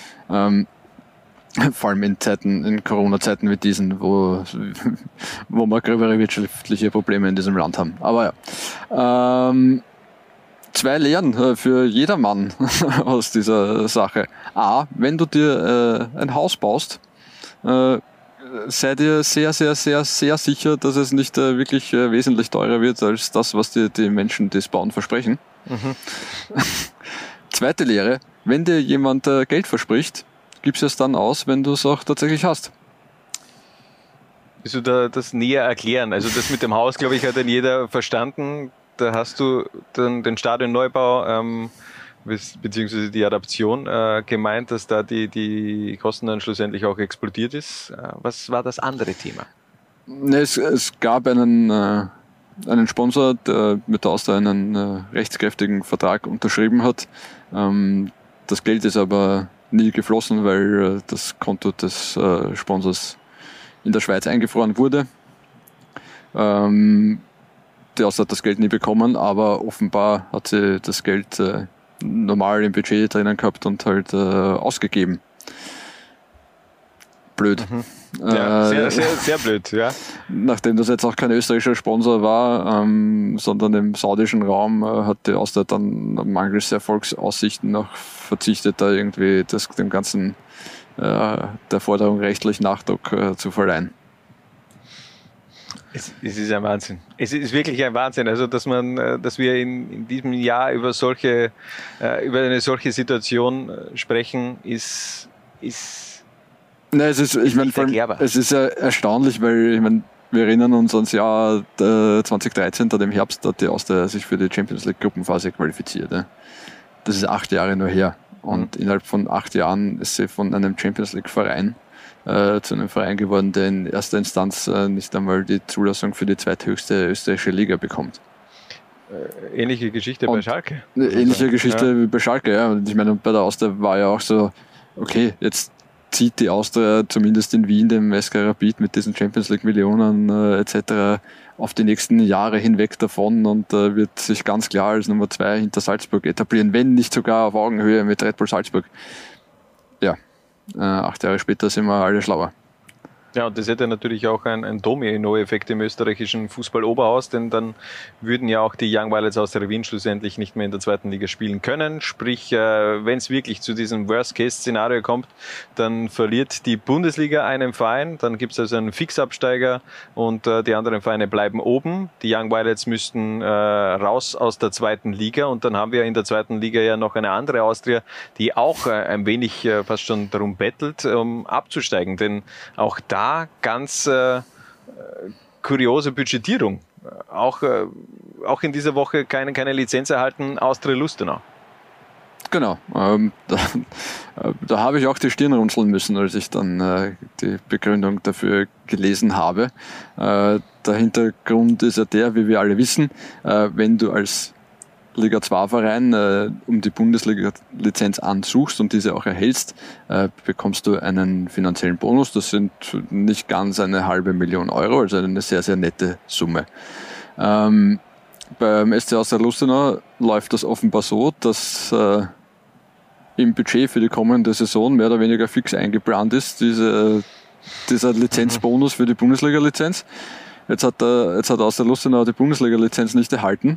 Vor allem in Corona-Zeiten wie diesen, wo wir gröbere wirtschaftliche Probleme in diesem Land haben. Aber ja. 2 Lehren für jedermann aus dieser Sache. A, wenn du dir ein Haus baust, sei dir sehr, sehr, sehr, sehr sicher, dass es nicht wirklich wesentlich teurer wird als das, was dir die Menschen, die es bauen, versprechen. zweite Lehre, wenn dir jemand Geld verspricht, gibst du es dann aus, wenn du es auch tatsächlich hast. Willst du da das näher erklären? Also das mit dem Haus, glaube ich, hat dann jeder verstanden. Da hast du dann den Stadionneubau beziehungsweise die Adaption gemeint, dass da die Kosten dann schlussendlich auch explodiert ist. Was war das andere Thema? Es gab einen Sponsor, der mit der Austria einen rechtskräftigen Vertrag unterschrieben hat. Das Geld ist aber nie geflossen, weil das Konto des Sponsors in der Schweiz eingefroren wurde. Die Austria hat das Geld nie bekommen, aber offenbar hat sie das Geld normal im Budget drinnen gehabt und halt ausgegeben. Blöd. Ja, sehr blöd, ja. Nachdem das jetzt auch kein österreichischer Sponsor war, sondern im saudischen Raum, hat die Austria dann mangels Erfolgsaussichten noch verzichtet, da irgendwie dem Ganzen der Forderung rechtlich Nachdruck zu verleihen. Es ist ein Wahnsinn. Es ist wirklich ein Wahnsinn. Also, dass wir in diesem Jahr über eine solche Situation sprechen, ist Nein, es ist ja erstaunlich, weil wir erinnern uns ans Jahr 2013, da im Herbst hat die Austria sich für die Champions League Gruppenphase qualifiziert. Ja. Das ist 8 Jahre nur her. Und innerhalb von 8 Jahren ist sie von einem Champions League Verein zu einem Verein geworden, der in erster Instanz nicht einmal die Zulassung für die zweithöchste österreichische Liga bekommt. Ähnliche Geschichte bei Schalke. Ähnliche Geschichte wie bei Schalke, ja. Und ich meine, bei der Austria war ja auch so, okay, jetzt zieht die Austria zumindest in Wien dem SK Rapid mit diesen Champions League Millionen etc. auf die nächsten Jahre hinweg davon und wird sich ganz klar als Nummer 2 hinter Salzburg etablieren, wenn nicht sogar auf Augenhöhe mit Red Bull Salzburg. Ja, 8 Jahre später sind wir alle schlauer. Ja, und das hätte natürlich auch ein Domino-Effekt im österreichischen Fußball-Oberhaus, denn dann würden ja auch die Young Violets aus der Wien schlussendlich nicht mehr in der zweiten Liga spielen können. Sprich, wenn es wirklich zu diesem Worst-Case-Szenario kommt, dann verliert die Bundesliga einen Verein, dann gibt es also einen Fixabsteiger und die anderen Vereine bleiben oben. Die Young Violets müssten raus aus der zweiten Liga und dann haben wir in der zweiten Liga ja noch eine andere Austria, die auch ein wenig fast schon darum bettelt, um abzusteigen, denn auch da ganz kuriose Budgetierung. Auch in dieser Woche keine Lizenz erhalten, Austria Lustenau. Genau. Da habe ich auch die Stirn runzeln müssen, als ich dann die Begründung dafür gelesen habe. Der Hintergrund ist ja der, wie wir alle wissen, wenn du als Liga 2 Verein um die Bundesliga-Lizenz ansuchst und diese auch erhältst, bekommst du einen finanziellen Bonus. Das sind nicht ganz 500.000 Euro, also eine sehr, sehr nette Summe. Beim SC Austria Lustenau läuft das offenbar so, dass im Budget für die kommende Saison mehr oder weniger fix eingeplant ist, dieser Lizenzbonus für die Bundesliga-Lizenz. Jetzt hat Austria Lustenau die Bundesliga-Lizenz nicht erhalten.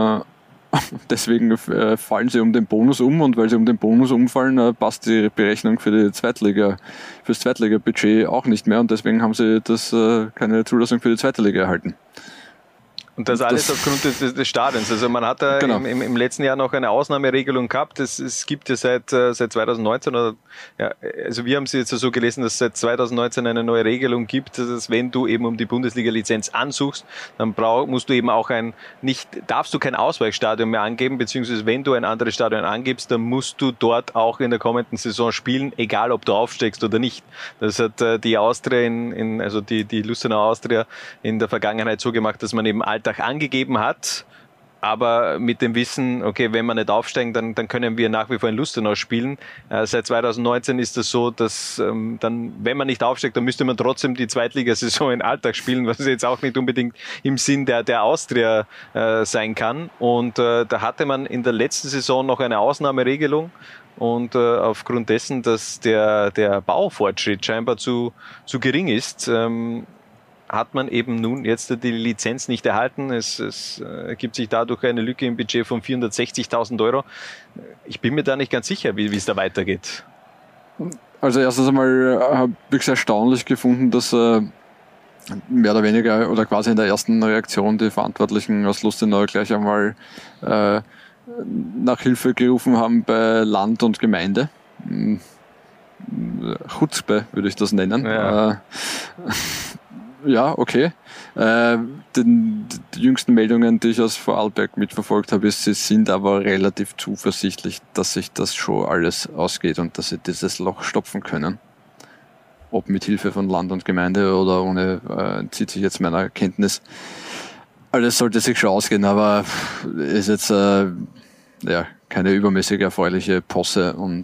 Deswegen fallen sie um den Bonus um und weil sie um den Bonus umfallen, passt die Berechnung für das Zweitliga-Budget auch nicht mehr und deswegen haben sie keine Zulassung für die zweite Liga erhalten. Und das alles aufgrund des Stadions. Also man hat da genau. im letzten Jahr noch eine Ausnahmeregelung gehabt. Es gibt ja seit 2019, oder ja, also wir haben es jetzt so gelesen, dass es seit 2019 eine neue Regelung gibt, dass wenn du eben um die Bundesliga-Lizenz ansuchst, dann musst du eben auch darfst du kein Ausweichstadion mehr angeben, beziehungsweise wenn du ein anderes Stadion angibst, dann musst du dort auch in der kommenden Saison spielen, egal ob du aufsteigst oder nicht. Das hat die Austria also die Lustenau Austria in der Vergangenheit so gemacht, dass man eben Alltag angegeben hat, aber mit dem Wissen, okay, wenn wir nicht aufsteigen, dann können wir nach wie vor in Lustenau spielen. Seit 2019 ist das so, dass dann, wenn man nicht aufsteigt, dann müsste man trotzdem die Zweitligasaison in Alltag spielen, was jetzt auch nicht unbedingt im Sinn der Austria sein kann. Und da hatte man in der letzten Saison noch eine Ausnahmeregelung. Und aufgrund dessen, dass der Baufortschritt scheinbar zu gering ist, hat man eben nun jetzt die Lizenz nicht erhalten. Es ergibt sich dadurch eine Lücke im Budget von 460.000 Euro. Ich bin mir da nicht ganz sicher, wie es da weitergeht. Also erstens einmal habe ich es erstaunlich gefunden, dass mehr oder weniger oder quasi in der ersten Reaktion die Verantwortlichen aus Lustenau gleich einmal nach Hilfe gerufen haben bei Land und Gemeinde. Chutzpe würde ich das nennen. Ja. Ja, okay. Die jüngsten Meldungen, die ich aus Vorarlberg mitverfolgt habe, sie sind aber relativ zuversichtlich, dass sich das schon alles ausgeht und dass sie dieses Loch stopfen können. Ob mit Hilfe von Land und Gemeinde oder ohne, zieht sich jetzt meiner Kenntnis. Alles sollte sich schon ausgehen, aber ist jetzt keine übermäßig erfreuliche Posse und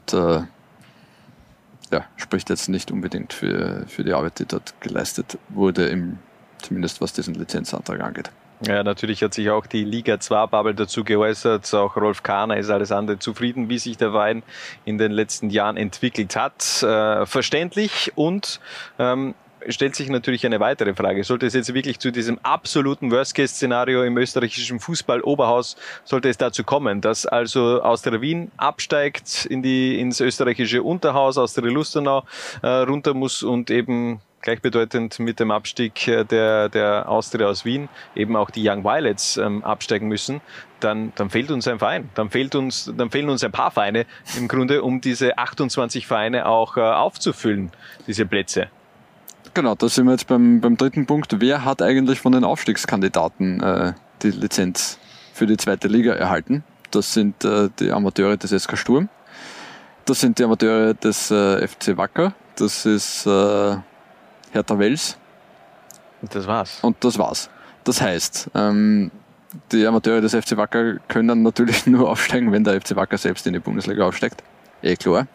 spricht jetzt nicht unbedingt für die Arbeit, die dort geleistet wurde, zumindest was diesen Lizenzantrag angeht. Ja, natürlich hat sich auch die Liga 2-Bubble dazu geäußert. Auch Rolf Kahner ist alles andere zufrieden, wie sich der Verein in den letzten Jahren entwickelt hat. Verständlich und stellt sich natürlich eine weitere Frage. Sollte es jetzt wirklich zu diesem absoluten Worst-Case-Szenario im österreichischen Fußball-Oberhaus, sollte es dazu kommen, dass also Austria Wien absteigt ins österreichische Unterhaus, Austria Lustenau runter muss und eben gleichbedeutend mit dem Abstieg der Austria aus Wien eben auch die Young Violets absteigen müssen, dann fehlt uns ein Verein. Dann fehlen uns ein paar Vereine im Grunde, um diese 28 Vereine auch aufzufüllen, diese Plätze. Genau, da sind wir jetzt beim dritten Punkt. Wer hat eigentlich von den Aufstiegskandidaten die Lizenz für die zweite Liga erhalten? Das sind die Amateure des SK Sturm. Das sind die Amateure des FC Wacker. Das ist Hertha Wels. Und das war's. Das heißt, die Amateure des FC Wacker können natürlich nur aufsteigen, wenn der FC Wacker selbst in die Bundesliga aufsteigt. Klar.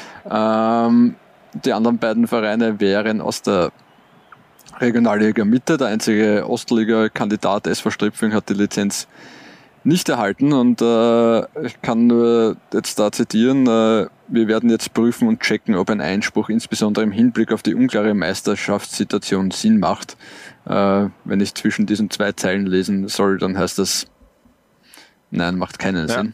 Die anderen beiden Vereine wären aus der Regionalliga Mitte. Der einzige Ostliga-Kandidat SV Stripfing hat die Lizenz nicht erhalten und ich kann nur jetzt da zitieren, wir werden jetzt prüfen und checken, ob ein Einspruch insbesondere im Hinblick auf die unklare Meisterschaftssituation Sinn macht. Wenn ich zwischen diesen zwei Zeilen lesen soll, dann heißt das, nein, macht keinen Sinn.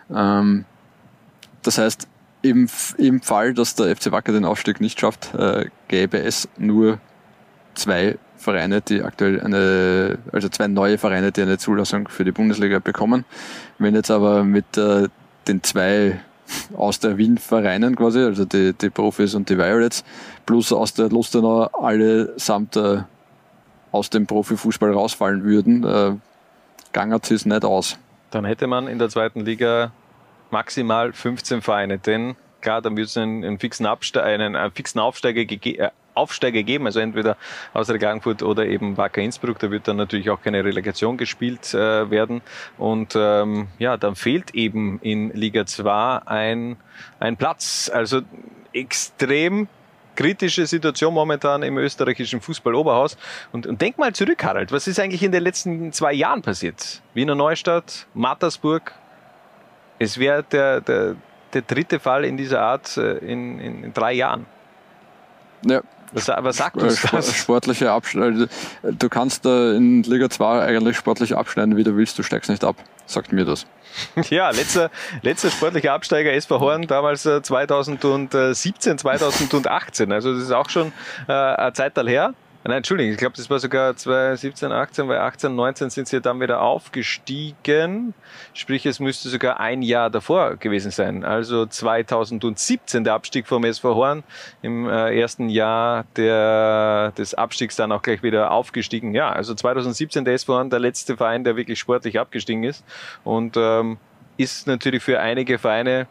Das heißt, im Fall, dass der FC Wacker den Aufstieg nicht schafft, gäbe es nur zwei Vereine, die aktuell zwei neue Vereine, die eine Zulassung für die Bundesliga bekommen. Wenn jetzt aber mit den zwei aus der Wien-Vereinen quasi, also die Profis und die Violets, plus aus der Lustenau allesamt aus dem Profifußball rausfallen würden, gangert es nicht aus. Dann hätte man in der zweiten Liga maximal 15 Vereine, denn klar, dann wird es einen fixen Aufsteiger geben, also entweder Austria Klagenfurt oder eben Wacker Innsbruck, da wird dann natürlich auch keine Relegation gespielt werden und dann fehlt eben in Liga 2 ein Platz, also extrem kritische Situation momentan im österreichischen Fußball-Oberhaus. Und denk mal zurück, Harald, was ist eigentlich in den letzten 2 Jahren passiert? Wiener Neustadt, Mattersburg. Es wäre der dritte Fall in dieser Art in 3 Jahren. Ja. Was sagt uns das? Sportliche Abschneiden. Du kannst in Liga 2 eigentlich sportlich abschneiden, wie du willst, du steigst nicht ab. Sagt mir das. Ja, letzter sportlicher Absteiger SV Horn, damals 2017, 2018. Also das ist auch schon eine Zeit her. Nein, Entschuldigung, ich glaube, das war sogar 2017, 18, weil 18, 19 sind sie dann wieder aufgestiegen. Sprich, es müsste sogar ein Jahr davor gewesen sein. Also 2017 der Abstieg vom SV Horn, im ersten Jahr des Abstiegs dann auch gleich wieder aufgestiegen. Ja, also 2017 der SV Horn, der letzte Verein, der wirklich sportlich abgestiegen ist. Und ist natürlich für einige Vereine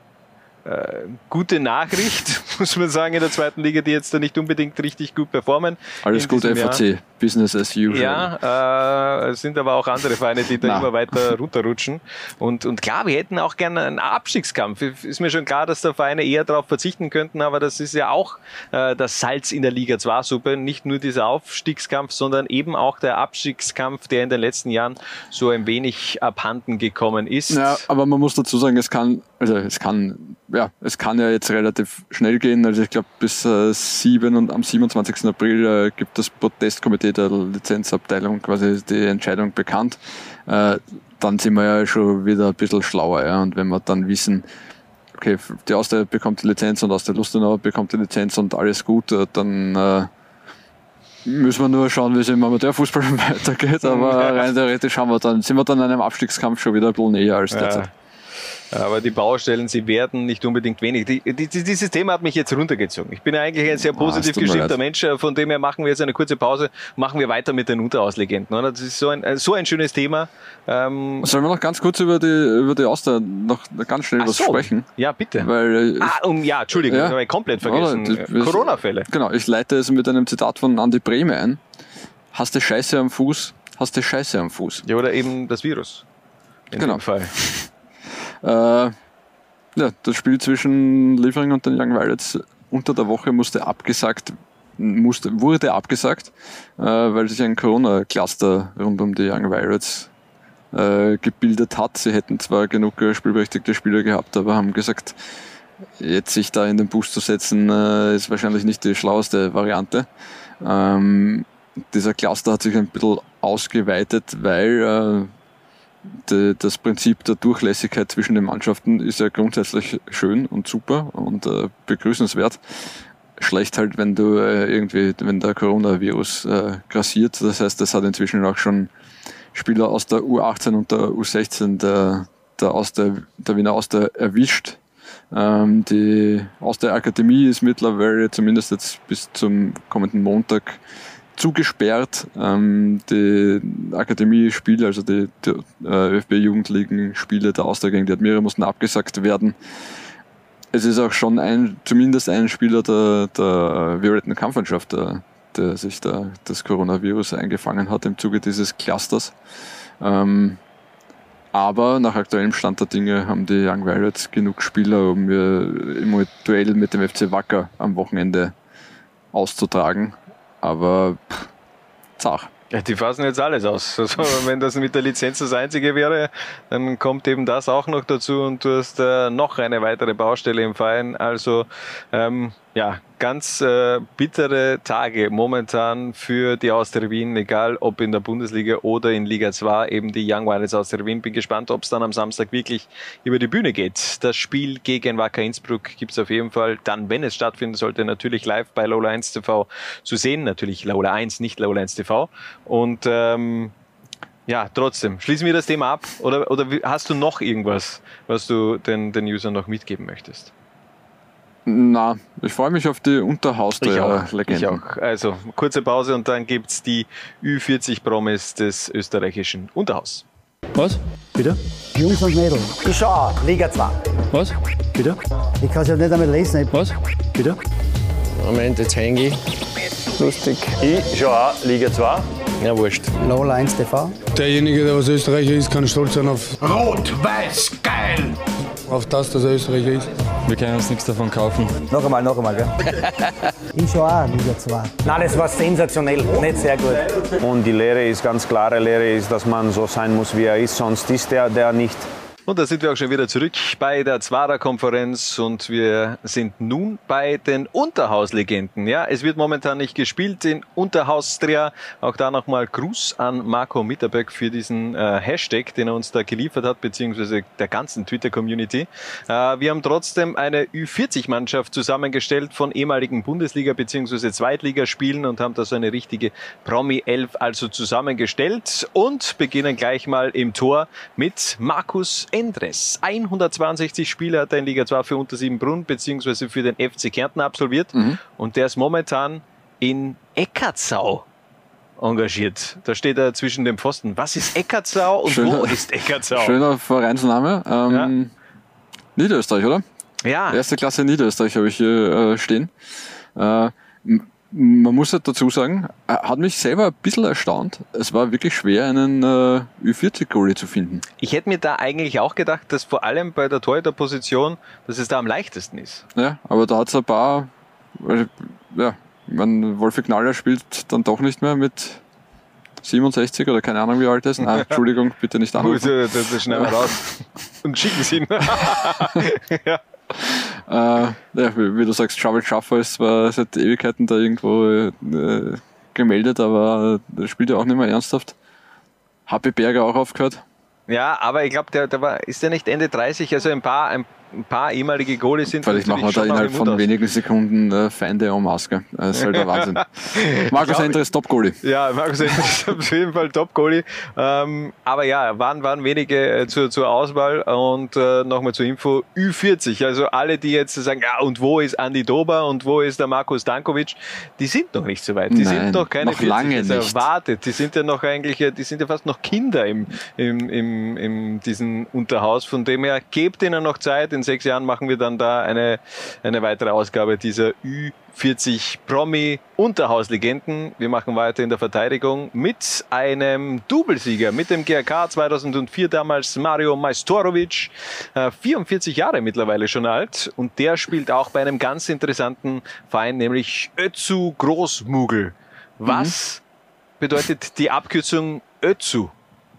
gute Nachricht, muss man sagen, in der zweiten Liga, die jetzt da nicht unbedingt richtig gut performen. Alles gut, FAC, Business as usual. Ja, es sind aber auch andere Vereine, die da immer weiter runterrutschen. Und klar, wir hätten auch gerne einen Abstiegskampf. Ist mir schon klar, dass da Vereine eher darauf verzichten könnten, aber das ist ja auch das Salz in der Liga 2-Suppe. Nicht nur dieser Aufstiegskampf, sondern eben auch der Abstiegskampf, der in den letzten Jahren so ein wenig abhanden gekommen ist. Ja, aber man muss dazu sagen, es kann ja jetzt relativ schnell gehen. Also ich glaube, bis am 27. April gibt das Protestkomitee der Lizenzabteilung quasi die Entscheidung bekannt. Dann sind wir ja schon wieder ein bisschen schlauer. Ja? Und wenn wir dann wissen, okay, die Austria bekommt die Lizenz und Austria Lustenau bekommt die Lizenz und alles gut, dann müssen wir nur schauen, wie es im Amateurfußball weitergeht. Aber rein theoretisch sind wir dann in einem Abstiegskampf schon wieder ein bisschen näher als derzeit. Aber die Baustellen, sie werden nicht unbedingt wenig. Dieses Thema hat mich jetzt runtergezogen. Ich bin ja eigentlich ein sehr positiv gestimmter Mensch. Von dem her machen wir jetzt eine kurze Pause, machen wir weiter mit den Unterhauslegenden. Oder? Das ist so ein schönes Thema. Sollen wir noch ganz kurz über die Austria noch ganz schnell was sprechen? Ja, bitte. Weil, Entschuldigung, das habe ich komplett vergessen. Corona-Fälle. Genau, ich leite es mit einem Zitat von Andi Brehme ein. Hast du Scheiße am Fuß, hast du Scheiße am Fuß. Ja, oder eben das Virus. In dem Fall. Das Spiel zwischen Liefering und den Young Violets unter der Woche wurde abgesagt, weil sich ein Corona-Cluster rund um die Young Violets gebildet hat. Sie hätten zwar genug spielberechtigte Spieler gehabt, aber haben gesagt, jetzt sich da in den Bus zu setzen, ist wahrscheinlich nicht die schlaueste Variante. Dieser Cluster hat sich ein bisschen ausgeweitet, weil das Prinzip der Durchlässigkeit zwischen den Mannschaften ist ja grundsätzlich schön und super und begrüßenswert. Schlecht halt, wenn wenn der Coronavirus grassiert. Das heißt, das hat inzwischen auch schon Spieler aus der U18 und der U16 der Wiener Austria erwischt. Die Austria-Akademie ist mittlerweile zumindest jetzt bis zum kommenden Montag zugesperrt. Die Akademie-Spiele, also die ÖFB-Jugendligen-Spiele der Austria gegen die Admira mussten abgesagt werden. Es ist auch schon zumindest ein Spieler der violetten Kampfmannschaft, der sich da das Coronavirus eingefangen hat im Zuge dieses Clusters. Aber nach aktuellem Stand der Dinge haben die Young Violets genug Spieler, um im Duell mit dem FC Wacker am Wochenende auszutragen. Aber zach. Ja, die fassen jetzt alles aus. Also, wenn das mit der Lizenz das Einzige wäre, dann kommt eben das auch noch dazu und du hast noch eine weitere Baustelle im Verein. Also ganz bittere Tage momentan für die Austria Wien, egal ob in der Bundesliga oder in Liga 2, eben die Young Violets Austria Wien. Bin gespannt, ob es dann am Samstag wirklich über die Bühne geht. Das Spiel gegen Wacker Innsbruck gibt es auf jeden Fall dann, wenn es stattfinden sollte, natürlich live bei Lola 1 TV zu sehen. Natürlich Lola 1, nicht Lola 1 TV. Und trotzdem, schließen wir das Thema ab oder hast du noch irgendwas, was du den Usern noch mitgeben möchtest? Na, ich freue mich auf die Unterhaus-Legenden. Ich auch. Also, kurze Pause und dann gibt's die Ü40-Promis des österreichischen Unterhaus. Was? Bitte? Jungs und Mädels. Ich schau Liga 2. Was? Bitte? Ich kann es ja nicht einmal lesen. Was? Bitte? Moment, jetzt hänge ich. Lustig. Ich schau auch Liga 2. Ja, wurscht. Lola 1 TV. Derjenige, der aus Österreicher ist, kann stolz sein auf Rot-Weiß, geil! Auf das, dass er Österreicher ist. Wir können uns nichts davon kaufen. Noch einmal, gell? Ich schau auch Liga 2. Nein, das war sensationell, nicht sehr gut. Und die Lehre ist ganz klare Lehre, ist, dass man so sein muss, wie er ist, sonst ist der nicht. Und da sind wir auch schon wieder zurück bei der Zwarer-Konferenz und wir sind nun bei den Unterhauslegenden. Ja, es wird momentan nicht gespielt in Unterhaustria. Auch da nochmal Gruß an Marco Mitterberg für diesen Hashtag, den er uns da geliefert hat, beziehungsweise der ganzen Twitter-Community. Wir haben trotzdem eine Ü40-Mannschaft zusammengestellt von ehemaligen Bundesliga- beziehungsweise Zweitligaspielen und haben da so eine richtige Promi-11 also zusammengestellt und beginnen gleich mal im Tor mit Markus Endres. 162 Spiele hat er in Liga 2 für Untersiebenbrunn beziehungsweise für den FC Kärnten absolviert und der ist momentan in Eckartsau engagiert. Da steht er zwischen dem Pfosten. Was ist Eckartsau und wo ist Eckartsau? Schöner Vereinsname. Niederösterreich, oder? Ja. Erste Klasse Niederösterreich habe ich hier stehen. Man muss halt dazu sagen, hat mich selber ein bisschen erstaunt. Es war wirklich schwer, einen Ü40-Goalie zu finden. Ich hätte mir da eigentlich auch gedacht, dass vor allem bei der Torhüterposition, dass es da am leichtesten ist. Ja, aber da hat es ein paar, Wolfi Knaller spielt dann doch nicht mehr mit 67 oder keine Ahnung wie alt er ist. Nein, Entschuldigung, bitte nicht anrufen. Das schneiden wir raus und schicken sie ihn. Ja. Wie du sagst, Trouble Schaffer ist zwar seit Ewigkeiten da irgendwo gemeldet, aber der spielt ja auch nicht mehr ernsthaft. Happy Berger auch aufgehört. Ja, aber ich glaube, ist der nicht Ende 30? Also ein paar ein paar ehemalige Goalies sind. Vielleicht machen wir da innerhalb von wenigen Sekunden Feinde en masse. Das ist halt der Wahnsinn. Markus Endre ist Top-Goalie. Ja, Markus Endre ist auf jeden Fall Top-Goalie. Aber ja, waren wenige zur Auswahl. Und nochmal zur Info, Ü40. Also alle, die jetzt sagen, ja, und wo ist Andi Dober und wo ist der Markus Stankovic, die sind noch nicht so weit. Die sind noch keine noch 40, lange also nicht. Erwartet. Die sind ja noch eigentlich, die sind ja fast noch Kinder im diesen Unterhaus. Von dem her, gebt ihnen noch Zeit. In 6 Jahren machen wir dann da eine weitere Ausgabe dieser Ü40 Promi-Unterhauslegenden. Wir machen weiter in der Verteidigung mit einem Doublesieger, mit dem GRK 2004 damals Mario Majstorovic, 44 Jahre mittlerweile schon alt, und der spielt auch bei einem ganz interessanten Verein, nämlich Ötzu Großmugel. Was bedeutet die Abkürzung Ötzu?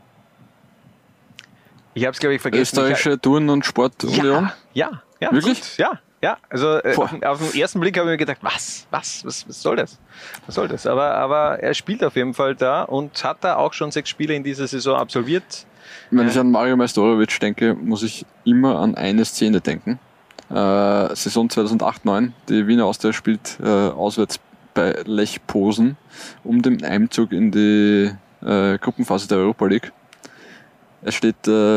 Ich habe es, glaube ich, vergessen. Österreichische Turn- und Sportunion? Ja. Wirklich? Gut, ja. Also auf den ersten Blick habe ich mir gedacht, was soll das? Was soll das? Aber er spielt auf jeden Fall da und hat da auch schon 6 Spiele in dieser Saison absolviert. Wenn ich an Mario Majstorovic denke, muss ich immer an eine Szene denken. Saison 2008/9, die Wiener Austria spielt auswärts bei Lech Posen um den Einzug in die Gruppenphase der Europa League. Es steht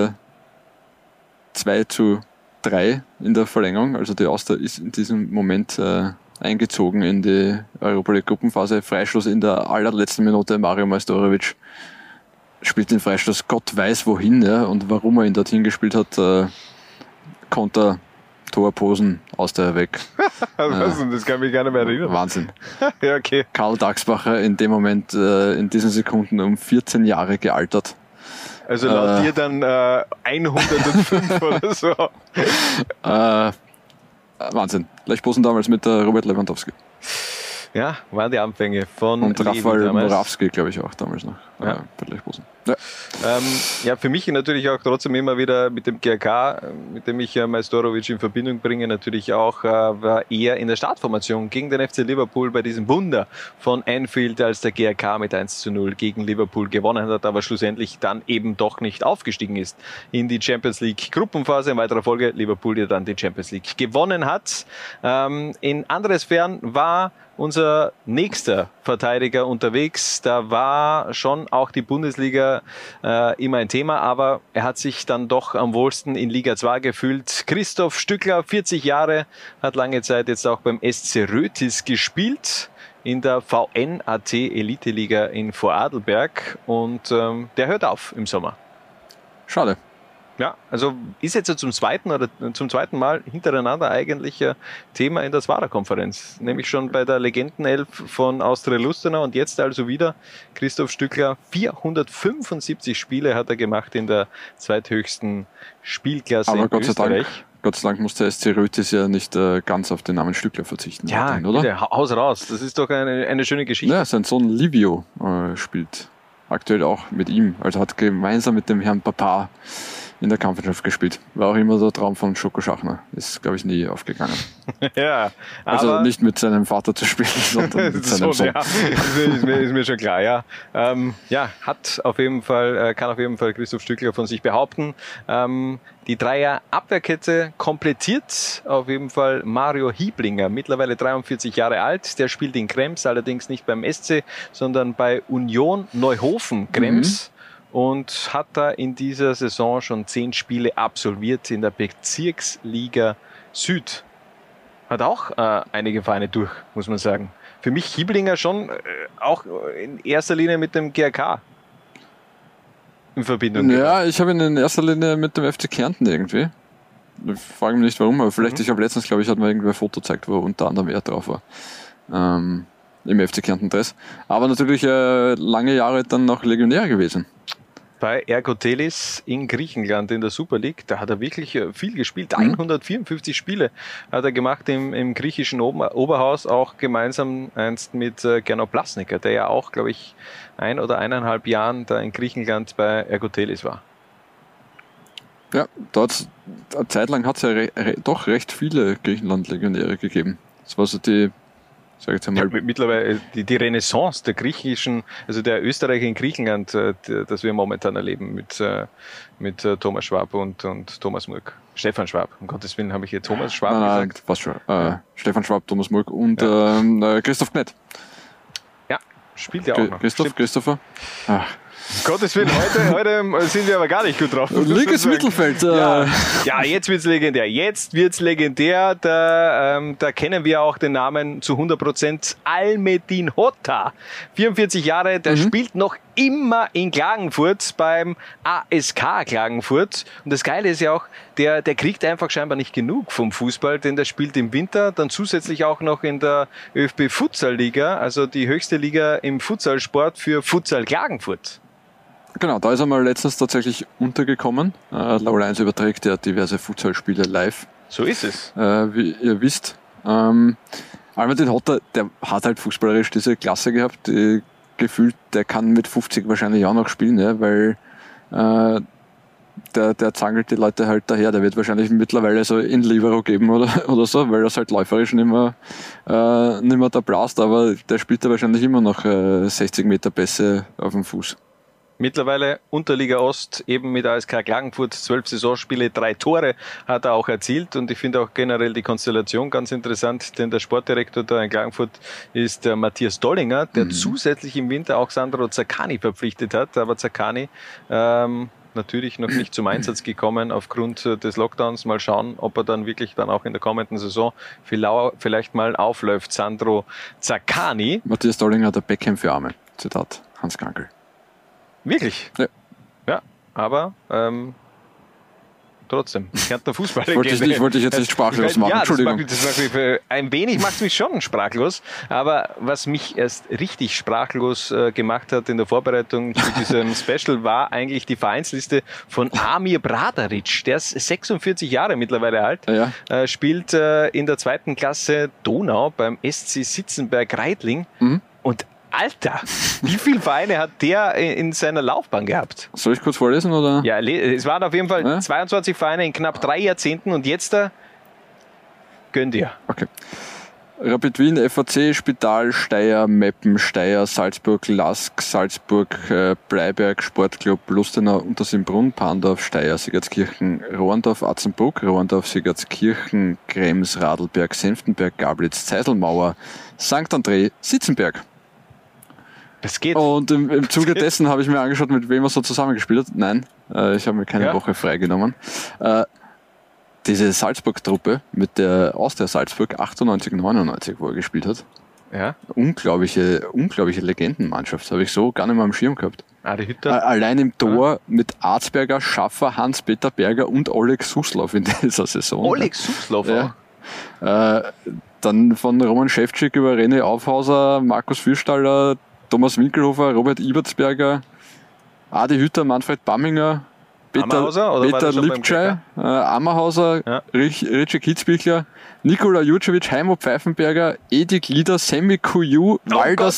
2:3 in der Verlängerung, also die Austria ist in diesem Moment eingezogen in die Europa League Gruppenphase. Freistoß in der allerletzten Minute. Mario Majstorovic spielt den Freistoß Gott weiß wohin, ja, und warum er ihn dorthin gespielt hat, Konter, Tor, Posen, Austria weg. Das kann mich gar nicht mehr erinnern. Wahnsinn. Ja, okay. Karl Dagsbacher in dem Moment, in diesen Sekunden um 14 Jahre gealtert. Also laut dir dann 105 oder so. Wahnsinn. Lech Posen damals mit Robert Lewandowski. Ja, waren die Anfänge von und Rafael damals. Morawski, glaube ich, auch damals noch. Ja. Bei Lech Posen. Ja, für mich natürlich auch trotzdem immer wieder mit dem GRK, mit dem ich Majstorovic in Verbindung bringe, natürlich auch war er in der Startformation gegen den FC Liverpool bei diesem Wunder von Anfield, als der GRK mit 1:0 gegen Liverpool gewonnen hat, aber schlussendlich dann eben doch nicht aufgestiegen ist in die Champions League Gruppenphase. In weiterer Folge Liverpool, der dann die Champions League gewonnen hat. In andere Sphären war unser nächster Verteidiger unterwegs. Da war schon auch die Bundesliga immer ein Thema, aber er hat sich dann doch am wohlsten in Liga 2 gefühlt. Christoph Stückler, 40 Jahre, hat lange Zeit jetzt auch beim SC Rötis gespielt, in der VN-AT Elite-Liga in Vorarlberg, und der hört auf im Sommer. Schade. Ja, also ist jetzt zum zweiten Mal hintereinander eigentlich Thema in der Swara-Konferenz. Nämlich schon bei der Legendenelf von Austria Lustenau und jetzt also wieder Christoph Stückler. 475 Spiele hat er gemacht in der zweithöchsten Spielklasse in Österreich. Gott sei Dank muss der SC Rötis ja nicht ganz auf den Namen Stückler verzichten. Ja, oder? Bitte, haus raus. Das ist doch eine schöne Geschichte. Ja, sein Sohn Livio spielt aktuell auch mit ihm. Also hat gemeinsam mit dem Herrn Papa in der Kampfmannschaft gespielt. War auch immer der Traum von Schoko Schachner. Ist, glaube ich, nie aufgegangen. Ja, also nicht mit seinem Vater zu spielen, sondern mit seinem Sohn. Ja, ist mir schon klar, ja. Kann auf jeden Fall Christoph Stückler von sich behaupten. Die Dreier-Abwehrkette komplettiert auf jeden Fall Mario Hieblinger, mittlerweile 43 Jahre alt. Der spielt in Krems, allerdings nicht beim SC, sondern bei Union Neuhofen Krems. Und hat da in dieser Saison schon 10 Spiele absolviert in der Bezirksliga Süd. Hat auch einige Vereine durch, muss man sagen. Für mich Hieblinger schon auch in erster Linie mit dem GRK in Verbindung. Ja, ich habe ihn in erster Linie mit dem FC Kärnten irgendwie. Ich frage mich nicht warum, aber vielleicht, ich habe letztens, glaube ich, hat mir irgendwer ein Foto gezeigt, wo unter anderem er drauf war. Im FC Kärnten Dress. Aber natürlich lange Jahre dann noch Legionär gewesen. Bei Ergotelis in Griechenland in der Super League, da hat er wirklich viel gespielt. 154 Spiele hat er gemacht im griechischen Oberhaus, auch gemeinsam einst mit Gernot Plasniker, der ja auch, glaube ich, 1 oder 1,5 Jahren da in Griechenland bei Ergotelis war. Ja, dort eine Zeit lang hat es ja doch recht viele Griechenland-Legionäre gegeben. Das war so die sag ich jetzt einmal. Ja, mittlerweile die Renaissance der griechischen, also der Österreicher in Griechenland, das wir momentan erleben mit Thomas Schwab und Thomas Murg. Stefan Schwab, um Gottes Willen habe ich hier Thomas Schwab gesagt. Passt schon. Stefan Schwab, Thomas Murg und Christoph Knett. Ja, spielt ja auch noch. Christopher. Ach. Um Gottes Willen, heute sind wir aber gar nicht gut drauf. Linkes Mittelfeld. Ja, jetzt wird's legendär. Da kennen wir auch den Namen zu 100%. Almedin Hotta. 44 Jahre, der spielt noch immer in Klagenfurt beim ASK Klagenfurt. Und das Geile ist ja auch, der kriegt einfach scheinbar nicht genug vom Fußball, denn der spielt im Winter, dann zusätzlich auch noch in der ÖFB Futsal Liga, also die höchste Liga im Futsalsport für Futsal Klagenfurt. Genau, da ist er mal letztens tatsächlich untergekommen. Laul 1 überträgt ja diverse Futsalspiele live. So ist es. Wie ihr wisst. Almedin Hotta, der hat halt fußballerisch diese Klasse gehabt. Gefühlt, der kann mit 50 wahrscheinlich auch noch spielen, ja, weil der zangelt die Leute halt daher. Der wird wahrscheinlich mittlerweile so in Libero geben oder so, weil das halt läuferisch nicht mehr da blast, aber der spielt da wahrscheinlich immer noch 60 Meter Pässe auf dem Fuß. Mittlerweile Unterliga Ost, eben mit ASK Klagenfurt, 12 Saisonspiele, 3 Tore hat er auch erzielt und ich finde auch generell die Konstellation ganz interessant, denn der Sportdirektor da in Klagenfurt ist der Matthias Dollinger, der zusätzlich im Winter auch Sandro Zaccani verpflichtet hat, aber Zaccani natürlich noch nicht zum Einsatz gekommen aufgrund des Lockdowns. Mal schauen, ob er dann wirklich dann auch in der kommenden Saison vielleicht mal aufläuft. Sandro Zaccani. Matthias Dollinger hat ein Beckham für Arme. Zitat Hans Krankel. Wirklich? Ja, aber trotzdem, Kärntner Fußballlegende. Wollte ich jetzt nicht sprachlos machen, Entschuldigung. Ein wenig macht es mich schon sprachlos, aber was mich erst richtig sprachlos gemacht hat in der Vorbereitung zu diesem Special war eigentlich die Vereinsliste von Amir Bradaric. Der ist 46 Jahre mittlerweile alt, spielt in der 2. Klasse Donau beim SC Sitzenberg-Reitling und Alter, wie viele Vereine hat der in seiner Laufbahn gehabt? Soll ich kurz vorlesen, oder? Ja, es waren auf jeden Fall 22 Vereine in knapp 3 Jahrzehnten und jetzt gönn dir. Okay. Rapid Wien, FAC, Spital, Steyr, Meppen, Steyr, Salzburg, Lask, Salzburg, Bleiberg, Sportclub, Lustenau, Untersimbrunn, Pandorf, Steyr, Sigurtskirchen, Rohrendorf, Atzenbruck, Rohrendorf, Sigurtskirchen, Krems, Radlberg, Senftenberg, Gablitz, Zeiselmauer, St. André, Sitzenberg. Das geht. Und im Zuge dessen habe ich mir angeschaut, mit wem er so zusammengespielt hat. Nein, ich habe mir keine Woche freigenommen. Diese Salzburg-Truppe mit der Austria Salzburg 98, 99, wo er gespielt hat. Ja. Unglaubliche Legendenmannschaft. Habe ich so gar nicht mehr am Schirm gehabt. Adi Hütter. Allein im Tor mit Arzberger, Schaffer, Hans-Peter Berger und Oleg Suslov in dieser Saison. Oleg Suslov auch? Dann von Roman Ševčík über René Aufhauser, Markus Fürstaller, Thomas Winkelhofer, Robert Ibertsberger, Adi Hütter, Manfred Bamminger, Peter Lipczai, Ammerhauser, Richie Kitzbichler, Nikola Jucevic, Heimo Pfeifenberger, Edi Glieder, Sammy Kuju, Waldas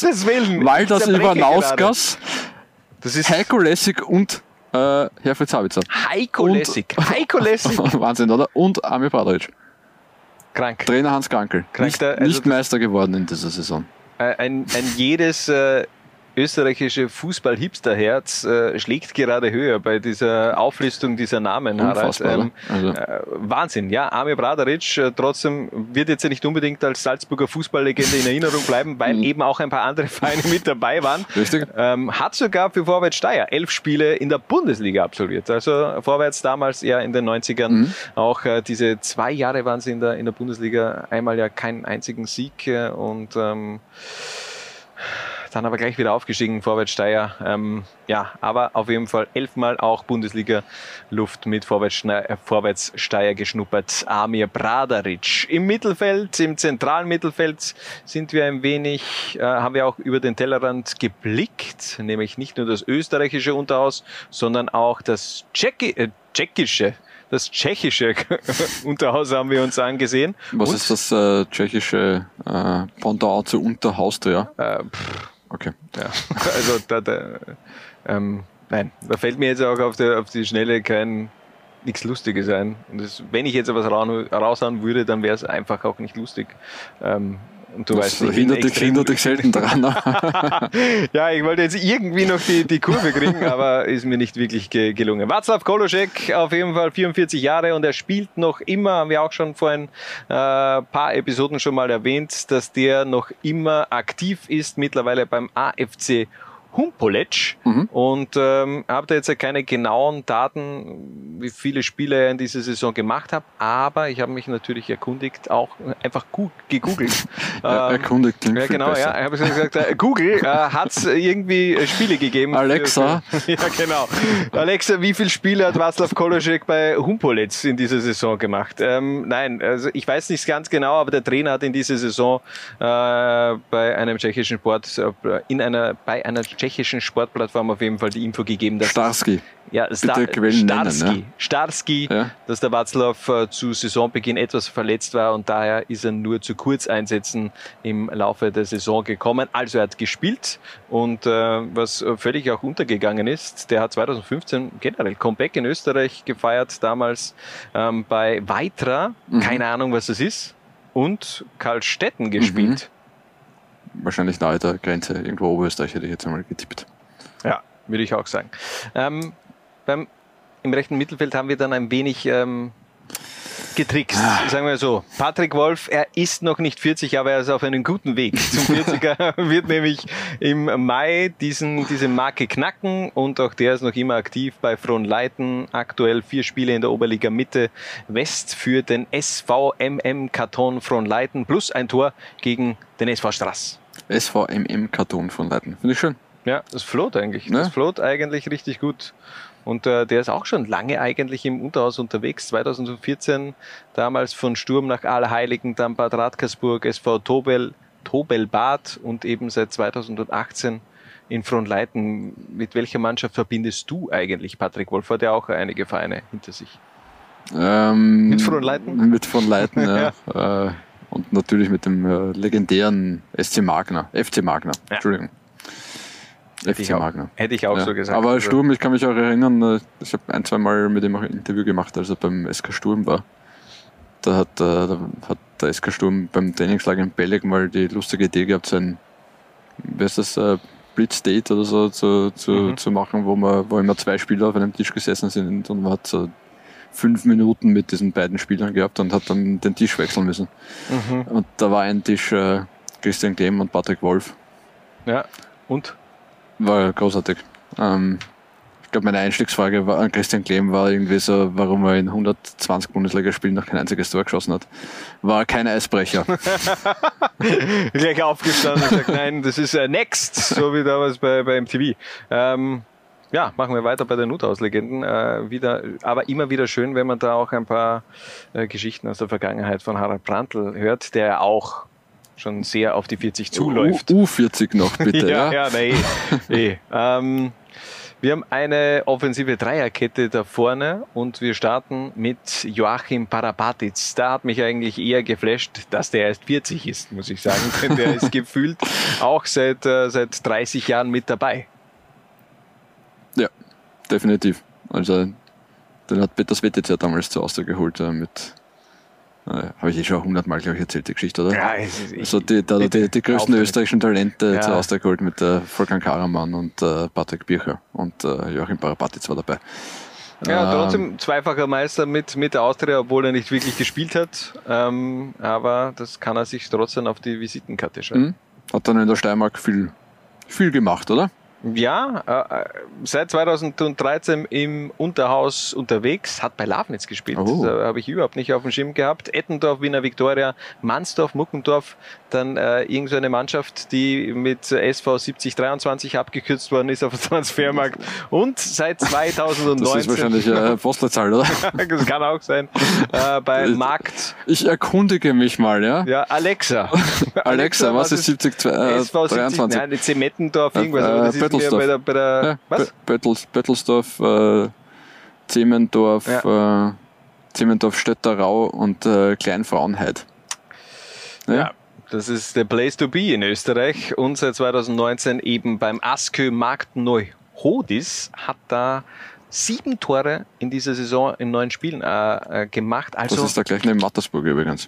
Ivanauskas, Heiko Lessig und Herfried Sabitzer. Heiko Lessig. Wahnsinn, oder? Und Amir Bradaric. Krank. Trainer Hans Krankel. Nicht Meister geworden in dieser Saison. Ein jedes österreichische Fußball-Hipster-Herz schlägt gerade höher bei dieser Auflistung dieser Namen. Unfassbar, Wahnsinn, ja. Amir Bradaric trotzdem wird jetzt ja nicht unbedingt als Salzburger Fußballlegende in Erinnerung bleiben, weil eben auch ein paar andere Vereine mit dabei waren. Richtig. Hat sogar für Vorwärts Steyr 11 Spiele in der Bundesliga absolviert. Also Vorwärts damals eher in den 90ern. Auch diese 2 Jahre waren sie in der Bundesliga. Einmal ja keinen einzigen Sieg und dann aber gleich wieder aufgestiegen, Vorwärts Steyr. Aber auf jeden Fall 11-mal auch Bundesliga-Luft mit Vorwärts Steyr geschnuppert. Amir Bradaric. Im Mittelfeld, im zentralen Mittelfeld sind wir ein wenig, haben wir auch über den Tellerrand geblickt, nämlich nicht nur das österreichische Unterhaus, sondern auch das tschechische Unterhaus haben wir uns angesehen. Was ist das tschechische Pendant zu Unterhaustria? Okay. Ja, also nein, da fällt mir jetzt auch auf die Schnelle nichts Lustiges ein. Und wenn ich jetzt etwas raushauen würde, dann wäre es einfach auch nicht lustig. Und du weißt, hindert dich selten dran. Ja, ich wollte jetzt irgendwie noch die Kurve kriegen, aber ist mir nicht wirklich gelungen. Václav Koloschek, auf jeden Fall 44 Jahre und er spielt noch immer, haben wir auch schon vor ein paar Episoden schon mal erwähnt, dass der noch immer aktiv ist, mittlerweile beim AFC Humpolec und habe da jetzt keine genauen Daten, wie viele Spiele er in dieser Saison gemacht hat, aber ich habe mich natürlich erkundigt, auch einfach gegoogelt. Erkundigt klingt ja, genau, besser. ja. Ich habe gesagt, Google hat es irgendwie Spiele gegeben. Alexa. Ja, genau. Alexa, wie viele Spiele hat Václav Koloschek bei Humpolec in dieser Saison gemacht? Nein, also ich weiß nicht ganz genau, aber der Trainer hat in dieser Saison bei einem tschechischen bei einer tschechischen Sportplattform auf jeden Fall die Info gegeben, dass Starsky. Ja, Starsky, ja. Dass der Václav zu Saisonbeginn etwas verletzt war und daher ist er nur zu Kurzeinsätzen im Laufe der Saison gekommen. Also er hat gespielt und was völlig auch untergegangen ist, der hat 2015 generell Comeback in Österreich gefeiert, damals bei Weitra, keine Ahnung was das ist, und Karlstetten gespielt. Wahrscheinlich nahe der Grenze, irgendwo Oberösterreich hätte ich jetzt einmal getippt. Ja, würde ich auch sagen. Im rechten Mittelfeld haben wir dann ein wenig getrickst, sagen wir so. Patrick Wolf, er ist noch nicht 40, aber er ist auf einem guten Weg. Zum 40er wird nämlich im Mai diese Marke knacken und auch der ist noch immer aktiv bei Frohnleiten. Aktuell 4 Spiele in der Oberliga Mitte West für den SVMM Karton Frohnleiten plus ein Tor gegen den SV Straß. SVMM Karton Frohnleiten, finde ich schön. Ja, das float eigentlich. Ne? Das float eigentlich richtig gut. Und der ist auch schon lange eigentlich im Unterhaus unterwegs. 2014 damals von Sturm nach Allerheiligen, dann Bad Radkersburg, SV Tobelbad und eben seit 2018 in Frohnleiten. Mit welcher Mannschaft verbindest du eigentlich, Patrick Wolf? Hat ja auch einige Vereine hinter sich. Mit Frohnleiten? Mit Frohnleiten, ja. Ja. Und natürlich mit dem legendären FC Magna. Entschuldigung. Hätte ich auch so gesagt. Aber Sturm, ich kann mich auch erinnern, ich habe 1-2 Mal mit ihm auch ein Interview gemacht, als er beim SK Sturm war. Da hat der SK Sturm beim Trainingslager in Belek mal die lustige Idee gehabt, Blitz Date oder so zu machen, wo immer 2 Spieler auf einem Tisch gesessen sind und man hat so 5 Minuten mit diesen beiden Spielern gehabt und hat dann den Tisch wechseln müssen. Und da war ein Tisch Christian Klemm und Patrick Wolf. Ja, und? War großartig. Ich glaube, meine Einstiegsfrage an Christian Klemm war irgendwie so, warum er in 120 Bundesligaspielen noch kein einziges Tor geschossen hat. War kein Eisbrecher. Gleich aufgestanden und gesagt, nein, das ist next, so wie damals bei MTV. Ja, machen wir weiter bei den Nuthaus-Legenden. Aber immer wieder schön, wenn man da auch ein paar Geschichten aus der Vergangenheit von Harald Brandl hört, der ja auch schon sehr auf die 40 zuläuft. U40 noch, bitte. Ja, wir haben eine offensive Dreierkette da vorne und wir starten mit Joachim Parabatic. Da hat mich eigentlich eher geflasht, dass der erst 40 ist, muss ich sagen. Denn der ist gefühlt auch seit 30 Jahren mit dabei. Ja, definitiv. Also, den hat Peter Svetic ja damals zur Austria geholt mit... Habe ich schon 100 Mal, glaube ich, erzählt, die Geschichte, oder? Ja, also die größten österreichischen Talente zur Austria geholt mit Volkan Karaman und Patrick Bircher und Joachim Parabatic war dabei. Ja, trotzdem zweifacher Meister mit der Austria, obwohl er nicht wirklich gespielt hat. Aber das kann er sich trotzdem auf die Visitenkarte schreiben. Hat dann in der Steiermark viel gemacht, oder? Ja, seit 2013 im Unterhaus unterwegs, hat bei Lafnitz gespielt. Das habe ich überhaupt nicht auf dem Schirm gehabt. Ettendorf, Wiener Viktoria, Mansdorf, Muckendorf, dann irgend so eine Mannschaft, die mit SV 7023 abgekürzt worden ist auf dem Transfermarkt. Und seit 2019... Das ist wahrscheinlich eine Postleitzahl, oder? Das kann auch sein. Bei Markt... Ich erkundige mich mal, ja? Ja, Alexa. Alexa, was ist 7023? Nein, Zementendorf, irgendwas. Aber das ist mir bei der was? Bettelsdorf, Zementdorf, Zementdorf Stötterau und Kleinfrauenheid. Ja, das ist der Place to be in Österreich und seit 2019 eben beim Askö Markt Neuhodis hat da 7 Tore in dieser Saison in 9 Spielen gemacht. Also, das ist da gleich neben Mattersburg übrigens.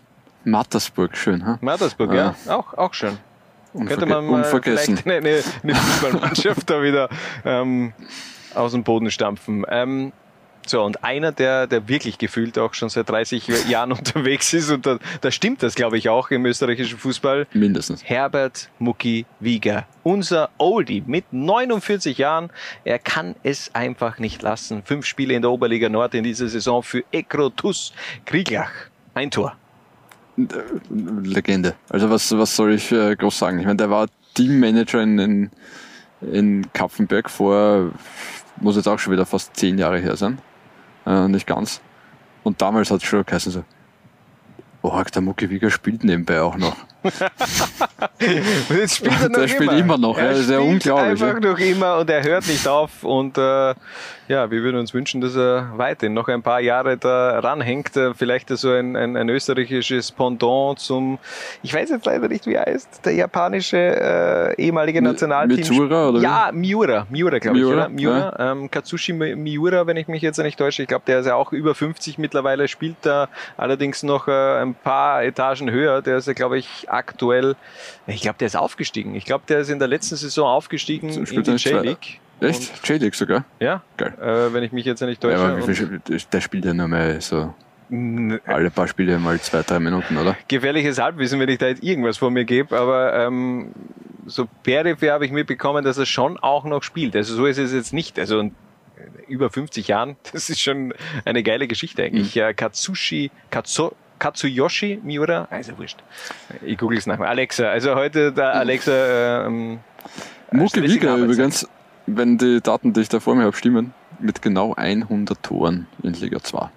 Mattersburg, schön. Ha? Mattersburg, ja, auch schön. Könnte man mal unvergessen. vielleicht eine Fußballmannschaft da wieder aus dem Boden stampfen. So, und einer, der wirklich gefühlt auch schon seit 30 Jahren unterwegs ist, und da stimmt das, glaube ich, auch im österreichischen Fußball. Mindestens. Herbert Mucki Wieger. Unser Oldie mit 49 Jahren. Er kann es einfach nicht lassen. 5 Spiele in der Oberliga Nord in dieser Saison für Ekro TuS Krieglach. Ein Tor. Legende. Also was soll ich groß sagen? Ich meine, der war Teammanager in Kapfenberg vor, muss jetzt auch schon wieder fast 10 Jahre her sein. Nicht ganz. Und damals hat es schon geheißen so, der Mucki Wieger spielt nebenbei auch noch. Und jetzt spielt er noch der spielt immer noch. Er das ist ja unglaublich. Einfach noch immer, und er hört nicht auf. Und wir würden uns wünschen, dass er weiterhin noch ein paar Jahre da ranhängt. Vielleicht so ein österreichisches Pendant zum, ich weiß jetzt leider nicht, wie er heißt, der japanische ehemalige Nationalteam. Miura, oder? Ja, Miura, glaube ich, oder? Miura. Ja. Katsushi Miura, wenn ich mich jetzt nicht täusche. Ich glaube, der ist ja auch über 50 mittlerweile, spielt da allerdings noch ein paar Etagen höher. Der ist ja, glaube ich, aktuell, ich glaube, der ist aufgestiegen. Ich glaube, der ist in der letzten Saison aufgestiegen in die J-League. Echt? J-League sogar? Ja. Geil. Wenn ich mich jetzt nicht täusche. Ja, aber der spielt ja nur mal so alle paar Spiele mal 2-3 Minuten, oder? Gefährliches Halbwissen, wenn ich da jetzt irgendwas von mir gebe, aber so peripher habe ich mitbekommen, dass er schon auch noch spielt. Also so ist es jetzt nicht. Also über 50 Jahren, das ist schon eine geile Geschichte eigentlich. Katsuyoshi Miura? Also wurscht. Ich google es nachher. Alexa. Also heute der Alexa. Mucki Wieger übrigens, wenn die Daten, die ich da vor mir habe, stimmen, mit genau 100 Toren in Liga 2.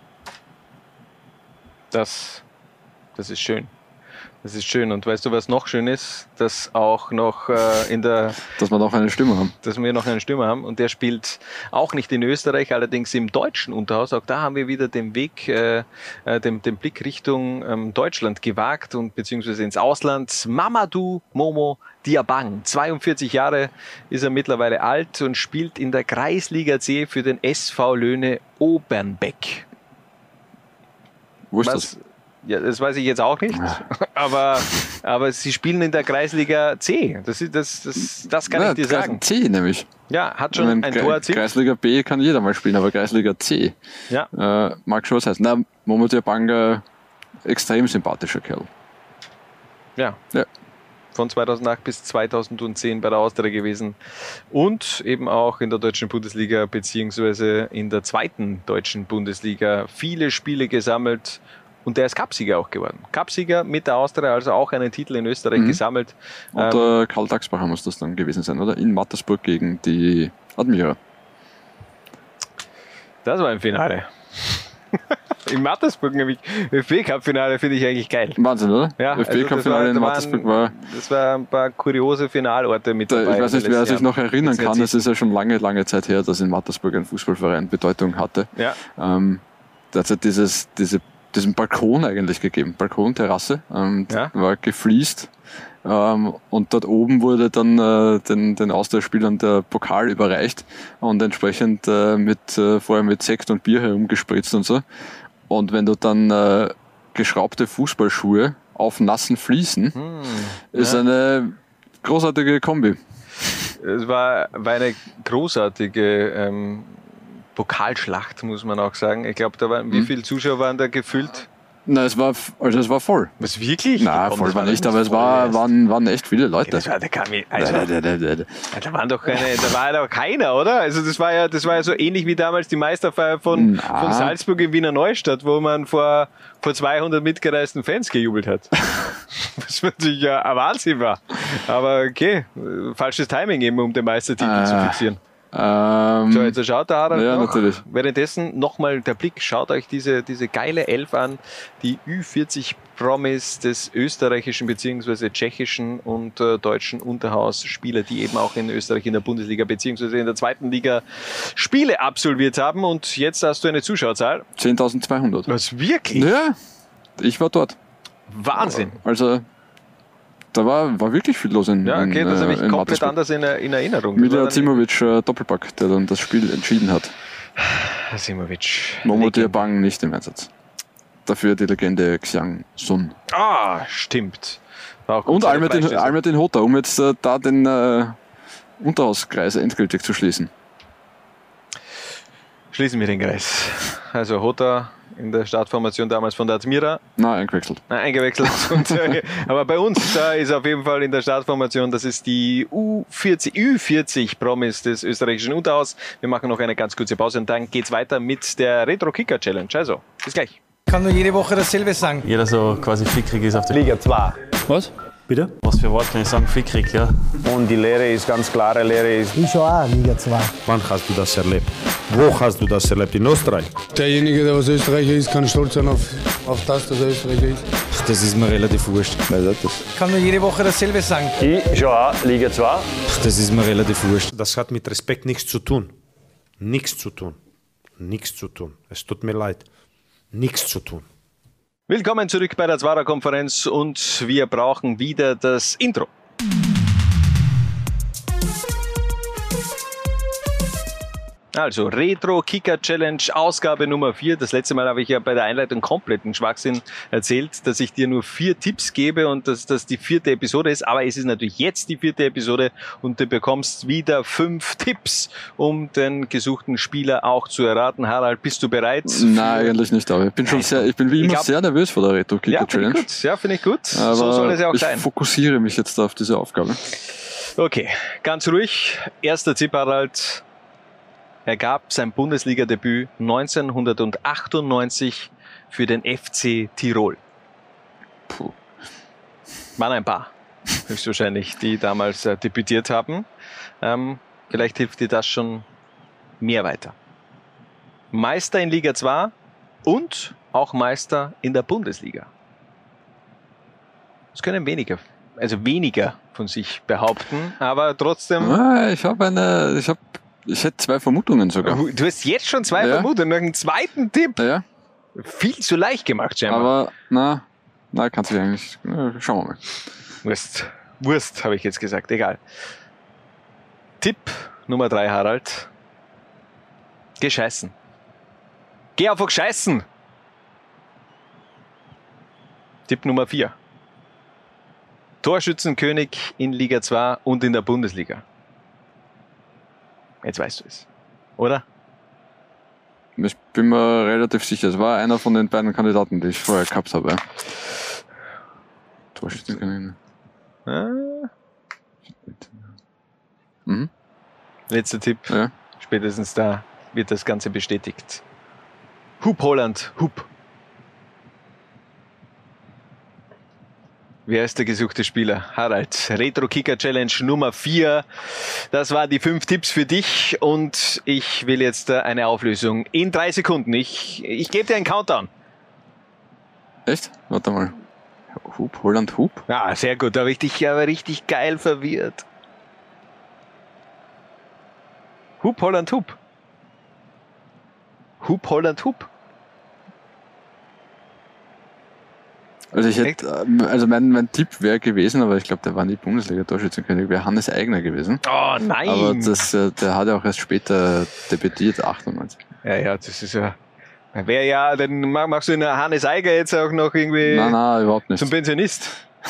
Das ist schön. Das ist schön. Und weißt du, was noch schön ist? Dass auch noch dass wir noch eine Stimme haben. Dass wir noch einen Stürmer haben. Und der spielt auch nicht in Österreich, allerdings im deutschen Unterhaus. Auch da haben wir wieder den Weg, den Blick Richtung Deutschland gewagt und beziehungsweise ins Ausland. Mamadou Momo Diabang. 42 Jahre ist er mittlerweile alt und spielt in der Kreisliga C für den SV Löhne Obernbeck. Wo ist das? Ja, das weiß ich jetzt auch nicht, aber sie spielen in der Kreisliga C. Das kann ich dir sagen. C nämlich. Ja, hat schon ein Tor erzielt. Kreisliga B kann jeder mal spielen, aber Kreisliga C. Ja. Mag schon was heißen. Na, Momo Diabang, extrem sympathischer Kerl. Ja. Von 2008 bis 2010 bei der Austria gewesen und eben auch in der deutschen Bundesliga beziehungsweise in der zweiten deutschen Bundesliga viele Spiele gesammelt. Und der ist Cupsieger auch geworden. Cupsieger mit der Austria, also auch einen Titel in Österreich gesammelt. Und Karl Daxbacher muss das dann gewesen sein, oder? In Mattersburg gegen die Admira. Das war ein Finale. In Mattersburg nämlich. ÖFB-Cup-Finale finde ich eigentlich geil. Wahnsinn, oder? Ja, ÖFB-Cup-Finale in Mattersburg war... Das war ein paar kuriose Finalorte mit dabei. Ich weiß nicht, wer sich noch erinnern kann. Es ist ja schon lange, lange Zeit her, dass in Mattersburg ein Fußballverein Bedeutung hatte. Ja. Da hat es diesen Balkon eigentlich gegeben, Balkonterrasse, war gefliest und dort oben wurde dann den Austauschspielern der Pokal überreicht und entsprechend vorher mit Sekt und Bier herumgespritzt und so. Und wenn du dann geschraubte Fußballschuhe auf nassen Fliesen, ist eine großartige Kombi. Es war eine großartige Pokalschlacht, muss man auch sagen. Ich glaube, da waren, wie viele Zuschauer waren da gefüllt? Na, es war voll. Was, wirklich? Na, voll war nicht, aber es waren echt viele Leute. Da war doch keiner, oder? Also das war ja so ähnlich wie damals die Meisterfeier von Salzburg in Wiener Neustadt, wo man vor 200 mitgereisten Fans gejubelt hat. Was natürlich ja ein Wahnsinn war. Aber okay, falsches Timing eben, um den Meistertitel zu fixieren. So, jetzt schaut der Harald noch. Natürlich. Währenddessen nochmal der Blick, schaut euch diese geile Elf an, die Ü40 Promis des österreichischen bzw. tschechischen und deutschen Unterhausspieler, die eben auch in Österreich in der Bundesliga bzw. in der zweiten Liga Spiele absolviert haben. Und jetzt hast du eine Zuschauerzahl. 10.200. Was, wirklich? Ja, ich war dort. Wahnsinn. Also da war wirklich viel los in Ja, okay, das habe ich komplett Mattersburg. anders in Erinnerung. Milja Zimovic, Doppelpack, der dann das Spiel entschieden hat. Zimovic. Momo Diabang nicht im Einsatz. dafür die Legende Xiang Sun. Ah, stimmt. Und Almedin Hota, um jetzt da den Unterhauskreis endgültig zu schließen. Schließen wir den Kreis. Also Hota in der Startformation damals von der Admira. Eingewechselt. Und, aber bei uns, da ist auf jeden Fall in der Startformation, das ist die Ü40 Promis des österreichischen Unterhaus. Wir machen noch eine ganz kurze Pause und dann geht's weiter mit der Retro Kicker Challenge. Also, bis gleich. Ich kann nur jede Woche dasselbe sagen. Jeder so quasi fickrig ist auf der Liga 2. Was? Bitte? Was für Wort kann ich sagen? Fickrig, ja. Und die Lehre ist ganz klare Lehre ist. Ich schon auch Liga 2. Wann hast du das erlebt? Wo hast du das erlebt? In Österreich? Derjenige, der was Österreicher ist, kann stolz sein auf das, dass er Österreicher ist. Das ist mir relativ wurscht. Ich kann nur jede Woche dasselbe sagen. Ich schon auch Liga 2. Das ist mir relativ wurscht. Das hat mit Respekt nichts zu tun. Nichts zu tun. Nichts zu tun. Es tut mir leid. Nichts zu tun. Willkommen zurück bei der Zwarer-Konferenz und wir brauchen wieder das Intro. Also Retro Kicker Challenge Ausgabe Nummer 4. Das letzte Mal habe ich ja bei der Einleitung kompletten Schwachsinn erzählt, dass ich dir nur 4 Tipps gebe und dass das die 4. Episode ist. Aber es ist natürlich jetzt die 4. Episode und du bekommst wieder 5 Tipps, um den gesuchten Spieler auch zu erraten. Harald, bist du bereit? Nein, eigentlich nicht. Aber ich bin wie immer sehr nervös vor der Retro Kicker Challenge. Finde ich gut. Aber so soll es ja auch sein. Ich fokussiere mich jetzt auf diese Aufgabe. Okay, ganz ruhig. Erster Tipp, Harald. Er gab sein Bundesliga-Debüt 1998 für den FC Tirol. Puh. Waren ein paar, höchstwahrscheinlich, die damals debütiert haben. Vielleicht hilft dir das schon mehr weiter. Meister in Liga 2 und auch Meister in der Bundesliga. Das können weniger von sich behaupten, aber trotzdem... Ich hätte 2 Vermutungen sogar. Du hast jetzt schon 2 Vermutungen, noch einen zweiten Tipp. Ja. Viel zu leicht gemacht, scheinbar. Aber, kannst du eigentlich, schauen wir mal. Wurst, habe ich jetzt gesagt, egal. Tipp Nummer 3, Harald. Gescheißen. Geh einfach scheißen. Tipp Nummer 4. Torschützenkönig in Liga 2 und in der Bundesliga. Jetzt weißt du es, oder? Ich bin mir relativ sicher. Es war einer von den beiden Kandidaten, die ich vorher gehabt habe. Ja. Torschützenkönig. Letzter Tipp. Ja. Spätestens da wird das Ganze bestätigt. Hup Holland, Hup. Wer ist der gesuchte Spieler? Harald, Retro Kicker Challenge Nummer 4. Das waren die 5 Tipps für dich und ich will jetzt eine Auflösung in 3 Sekunden. Ich gebe dir einen Countdown. Echt? Warte mal. Hup, Holland, Hup? Ja, sehr gut. Da habe ich dich aber richtig geil verwirrt. Hup, Holland, Hup. Hup, Holland, Hup. Also mein Tipp wäre gewesen, aber ich glaube, der war nie Bundesliga-Torschützenkönig, wäre Hannes Eigner gewesen. Oh nein! Aber der hat ja auch erst später debütiert, 98. Ja, das ist ja... dann machst du den Hannes Eiger jetzt auch noch irgendwie... Nein, überhaupt nicht. Zum Pensionist.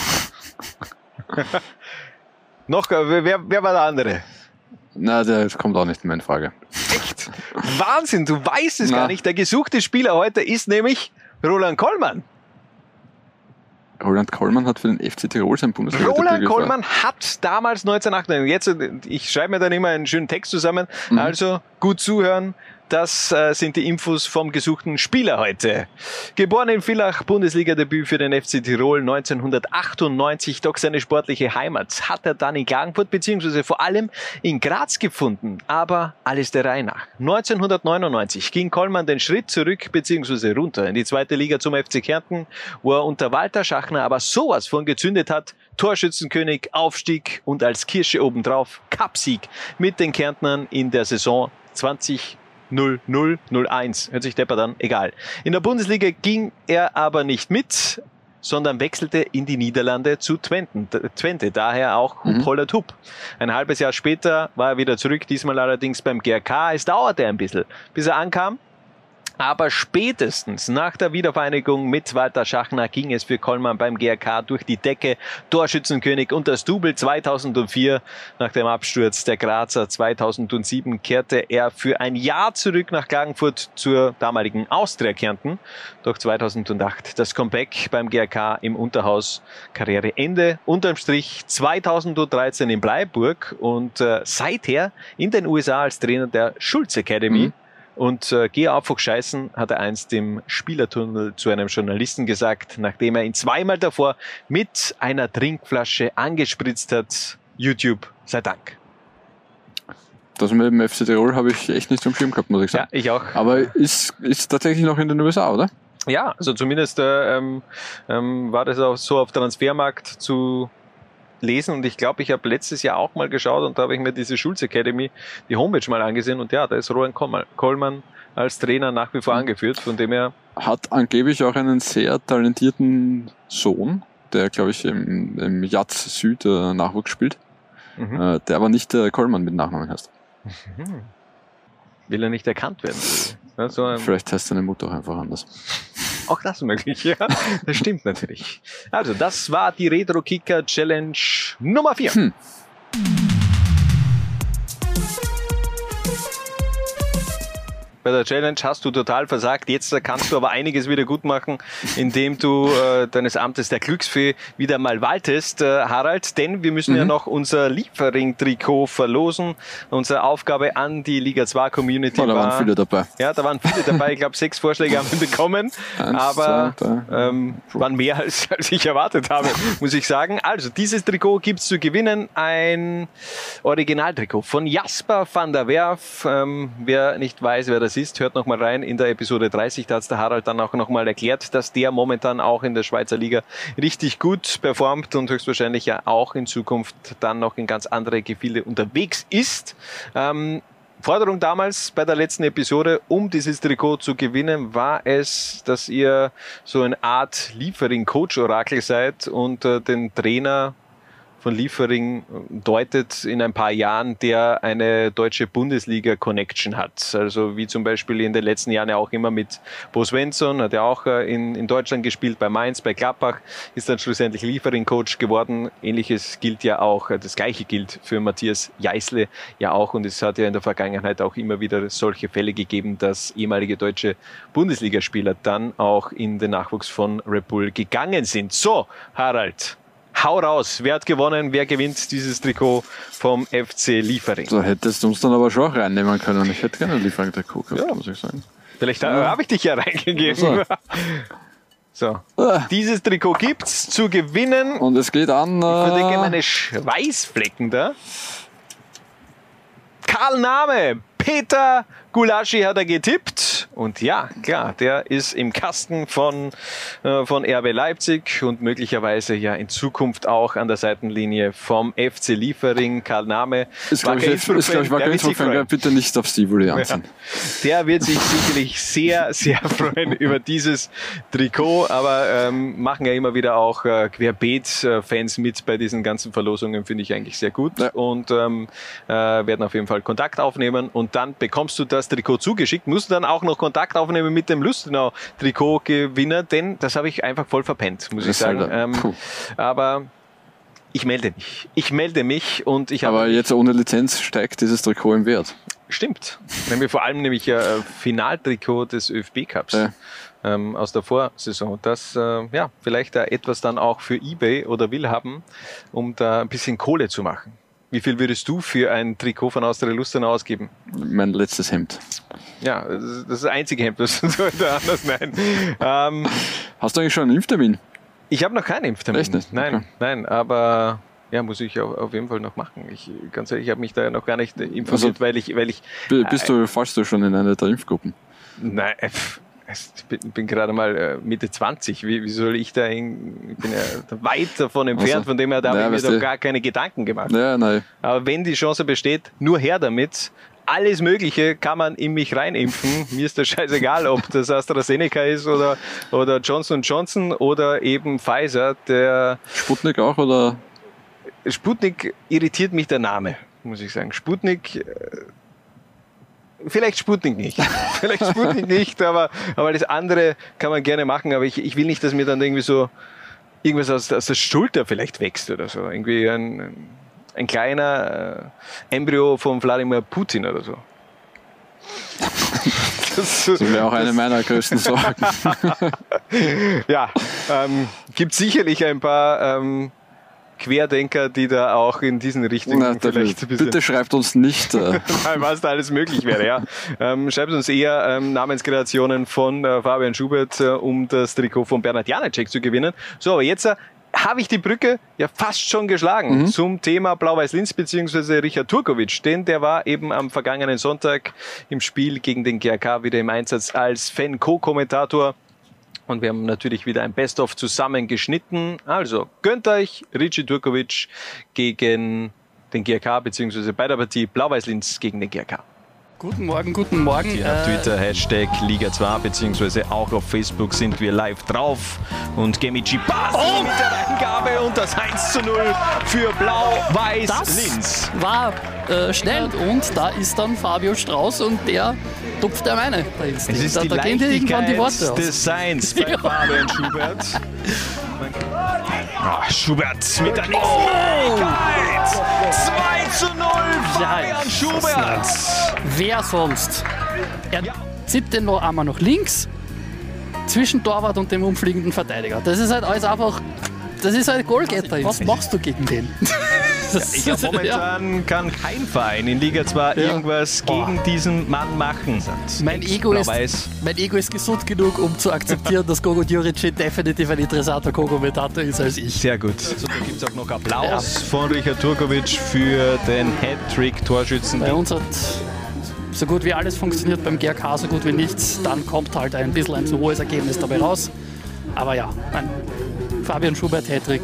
Wer war der andere? Na, der kommt auch nicht in meine Frage. Echt? Wahnsinn, du weißt es gar nicht. Der gesuchte Spieler heute ist nämlich Roland Kollmann. Roland Kollmann hat für den FC Tirol sein Bundesliga-Debüt Roland Kollmann hat damals 1998, ich schreibe mir dann immer einen schönen Text zusammen, also gut zuhören, das sind die Infos vom gesuchten Spieler heute. Geboren in Villach, Bundesliga-Debüt für den FC Tirol 1998, doch seine sportliche Heimat hat er dann in Klagenfurt bzw. vor allem in Graz gefunden, aber alles der Reihe nach. 1999 ging Kollmann den Schritt zurück bzw. runter in die 2. Liga zum FC Kärnten, wo er unter Walter Schachner aber sowas von gezündet hat, Torschützenkönig, Aufstieg und als Kirsche obendrauf Cupsieg mit den Kärntnern in der Saison 0-0-0-1. Hört sich deppert an, egal. In der Bundesliga ging er aber nicht mit, sondern wechselte in die Niederlande zu Twente, daher auch Hup Holland Hup. Ein halbes Jahr später war er wieder zurück, diesmal allerdings beim GRK. Es dauerte ein bisschen, bis er ankam. Aber spätestens nach der Wiedervereinigung mit Walter Schachner ging es für Kollmann beim GRK durch die Decke. Torschützenkönig und das Double 2004. Nach dem Absturz der Grazer 2007 kehrte er für ein Jahr zurück nach Klagenfurt zur damaligen Austria Kärnten. Doch 2008 das Comeback beim GRK im Unterhaus. Karriereende. Unterm Strich 2013 in Bleiburg und seither in den USA als Trainer der Schulz Academy. Und geh auf scheißen, hat er einst im Spielertunnel zu einem Journalisten gesagt, nachdem er ihn zweimal davor mit einer Trinkflasche angespritzt hat. YouTube sei Dank. Das mit dem FC Tirol habe ich echt nicht am Schirm gehabt, muss ich sagen. Ja, ich auch. Aber ist tatsächlich noch in den USA, oder? Ja, also zumindest war das auch so auf Transfermarkt zu lesen und ich glaube, ich habe letztes Jahr auch mal geschaut und da habe ich mir diese Schulz Academy, die Homepage mal angesehen und ja, da ist Roland Kollmann als Trainer nach wie vor angeführt, von dem er... Hat angeblich auch einen sehr talentierten Sohn, der glaube ich im Jatz Süd Nachwuchs spielt, der aber nicht Kollmann mit Nachnamen heißt. Will er nicht erkannt werden? Ja, so vielleicht heißt seine Mutter auch einfach anders. Auch das möglich, ja. Das stimmt natürlich. Also, das war die Retro-Kicker-Challenge Nummer 4. Bei der Challenge hast du total versagt. Jetzt kannst du aber einiges wieder gut machen, indem du deines Amtes der Glücksfee wieder mal waltest, Harald. Denn wir müssen ja noch unser Liefering-Trikot verlosen. Unsere Aufgabe an die Liga 2 Community da waren viele dabei. Ja, da waren viele dabei. Ich glaube, 6 Vorschläge haben wir bekommen. Aber waren mehr als ich erwartet habe, muss ich sagen. Also, dieses Trikot gibt's zu gewinnen. Ein Originaltrikot von Jasper van der Werf. Wer nicht weiß, wer das ist, hört noch mal rein in der Episode 30, da hat der Harald dann auch noch mal erklärt, dass der momentan auch in der Schweizer Liga richtig gut performt und höchstwahrscheinlich ja auch in Zukunft dann noch in ganz andere Gefilde unterwegs ist. Forderung damals bei der letzten Episode, um dieses Trikot zu gewinnen, war es, dass ihr so eine Art Liefering-Coach-Orakel seid und den Trainer von Liefering deutet in ein paar Jahren, der eine deutsche Bundesliga-Connection hat. Also wie zum Beispiel in den letzten Jahren ja auch immer mit Bo Svensson, hat ja auch in Deutschland gespielt, bei Mainz, bei Gladbach, ist dann schlussendlich Liefering-Coach geworden. Ähnliches gilt ja auch, das Gleiche gilt für Matthias Jeißle ja auch und es hat ja in der Vergangenheit auch immer wieder solche Fälle gegeben, dass ehemalige deutsche Bundesligaspieler dann auch in den Nachwuchs von Red Bull gegangen sind. So, Harald, hau raus. Wer hat gewonnen? Wer gewinnt dieses Trikot vom FC Liefering? So hättest du uns dann aber schon auch reinnehmen können. Ich hätte gerne ein Liefering-Trikot gehabt, muss ich sagen. Vielleicht habe ich dich ja reingegeben. So. Dieses Trikot gibt's zu gewinnen. Und es geht an... Ich verdecke meine Schweißflecken da. Karl Name. Peter Gulaschi hat er getippt. Und ja, klar, der ist im Kasten von RB Leipzig und möglicherweise ja in Zukunft auch an der Seitenlinie vom FC Liefering. Karl Name. Ist, glaube ich, bitte nicht auf Stivoli anziehen. Ja, der wird sich sicherlich sehr, sehr freuen über dieses Trikot, aber machen ja immer wieder auch Querbeet-Fans mit bei diesen ganzen Verlosungen, finde ich eigentlich sehr gut. Ja. Und werden auf jeden Fall Kontakt aufnehmen und dann bekommst du das Trikot zugeschickt, musst du dann auch noch Kontakt aufnehmen mit dem Lustenau-Trikotgewinner, denn das habe ich einfach voll verpennt, muss ich sagen. Aber ich melde mich und ich habe... Aber jetzt ohne Lizenz steigt dieses Trikot im Wert. Stimmt. Vor allem nämlich Finaltrikot des ÖFB-Cups aus der Vorsaison. Das vielleicht da etwas dann auch für eBay oder Willhaben, um da ein bisschen Kohle zu machen. Wie viel würdest du für ein Trikot von Austria Lustenau ausgeben? Mein letztes Hemd. Ja, das ist das einzige Hemd, das sollte anders nein. Hast du eigentlich schon einen Impftermin? Ich habe noch keinen Impftermin. Echt nicht? Nein, aber ja, muss ich auf jeden Fall noch machen. Ganz ehrlich, ich habe mich da noch gar nicht informiert, weil ich fallst du schon in einer der Impfgruppen? Nein, ich bin gerade mal Mitte 20. Wie soll ich da ich bin ja weit davon entfernt, von dem her da habe ich mir doch gar keine Gedanken gemacht. Ja, nein. Aber wenn die Chance besteht, nur her damit. Alles Mögliche kann man in mich reinimpfen. Mir ist das scheißegal, ob das AstraZeneca ist oder Johnson & Johnson oder eben Pfizer. Der Sputnik auch, oder? Sputnik irritiert mich der Name, muss ich sagen. Sputnik Vielleicht Sputnik nicht. aber das andere kann man gerne machen, aber ich will nicht, dass mir dann irgendwie so irgendwas aus der Schulter vielleicht wächst oder so. Irgendwie ein kleiner Embryo von Wladimir Putin oder so. Das wäre auch eine meiner größten Sorgen. Ja, gibt sicherlich ein paar Querdenker, die da auch in diesen Richtungen vielleicht ein bisschen... Bitte schreibt uns nicht, was da alles möglich wäre. Ja. Schreibt uns eher Namenskreationen von Fabian Schubert, um das Trikot von Bernhard Janecek zu gewinnen. So, aber jetzt habe ich die Brücke ja fast schon geschlagen zum Thema Blau-Weiß-Linz bzw. Richard Turkovic, denn der war eben am vergangenen Sonntag im Spiel gegen den GAK wieder im Einsatz als Fan-Co-Kommentator. Und wir haben natürlich wieder ein Best-of zusammengeschnitten. Also gönnt euch Richie Turkovic gegen den GAK, beziehungsweise bei der Partie Blau-Weiß-Linz gegen den GAK. Guten Morgen, guten Morgen. Hier auf Twitter, Hashtag Liga 2, beziehungsweise auch auf Facebook sind wir live drauf. Und Gemici Basel mit der Eingabe und das 1:0 für Blau-Weiß-Linz. Das war schnell und da ist dann Fabio Strauß und der tupft der meine. Es ist die Leichtigkeit des Seins bei Fabian Schubert. Schubert mit der nächsten Möglichkeit. 2:0 Fabian Schubert. Wer sonst? Er zieht den noch einmal nach links zwischen Torwart und dem umfliegenden Verteidiger. Das ist halt alles einfach, das ist halt Goalgetter. Was machst du gegen den? Momentan kann kein Verein in Liga 2 irgendwas gegen diesen Mann machen. Mein Ego ist gesund genug, um zu akzeptieren, dass Gogo Djuric definitiv ein interessanter Co-Kommentator ist als ich. Sehr gut. Also, da gibt es auch noch Applaus von Richard Turkovic für den Hattrick-Torschützen. Bei uns hat so gut wie alles funktioniert, beim GRK so gut wie nichts. Dann kommt halt ein bisschen ein zu hohes Ergebnis dabei raus. Aber ja, Fabian Schubert Hattrick.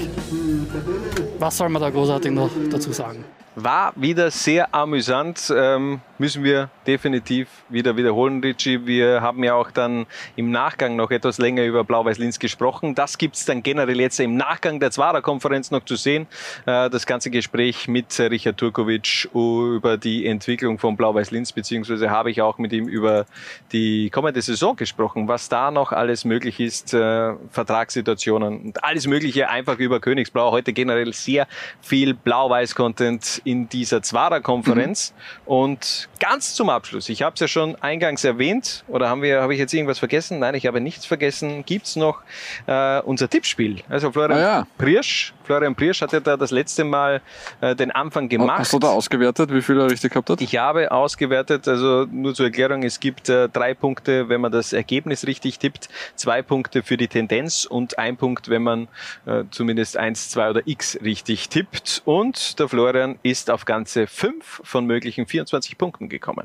Was soll man da großartig noch dazu sagen? War wieder sehr amüsant, müssen wir definitiv wieder wiederholen, Richie. Wir haben ja auch dann im Nachgang noch etwas länger über Blau-Weiß-Linz gesprochen. Das gibt es dann generell jetzt im Nachgang der Zwarer-Konferenz noch zu sehen. Das ganze Gespräch mit Richard Turkovic über die Entwicklung von Blau-Weiß-Linz, beziehungsweise habe ich auch mit ihm über die kommende Saison gesprochen, was da noch alles möglich ist, Vertragssituationen und alles Mögliche einfach über Königsblau. Heute generell sehr viel Blau-Weiß-Content in dieser Zwarer-Konferenz. Und ganz zum Abschluss, ich habe es ja schon eingangs erwähnt, oder habe ich jetzt irgendwas vergessen? Nein, ich habe nichts vergessen. Gibt es noch unser Tippspiel? Also Florian Priersch hat ja da das letzte Mal den Anfang gemacht. Hast du da ausgewertet, wie viel er richtig gehabt hat? Ich habe ausgewertet, also nur zur Erklärung, es gibt 3 Punkte, wenn man das Ergebnis richtig tippt, 2 Punkte für die Tendenz und 1 Punkt, wenn man zumindest 1, 2 oder X richtig tippt. Und der Florian ist auf ganze 5 von möglichen 24 Punkten gekommen.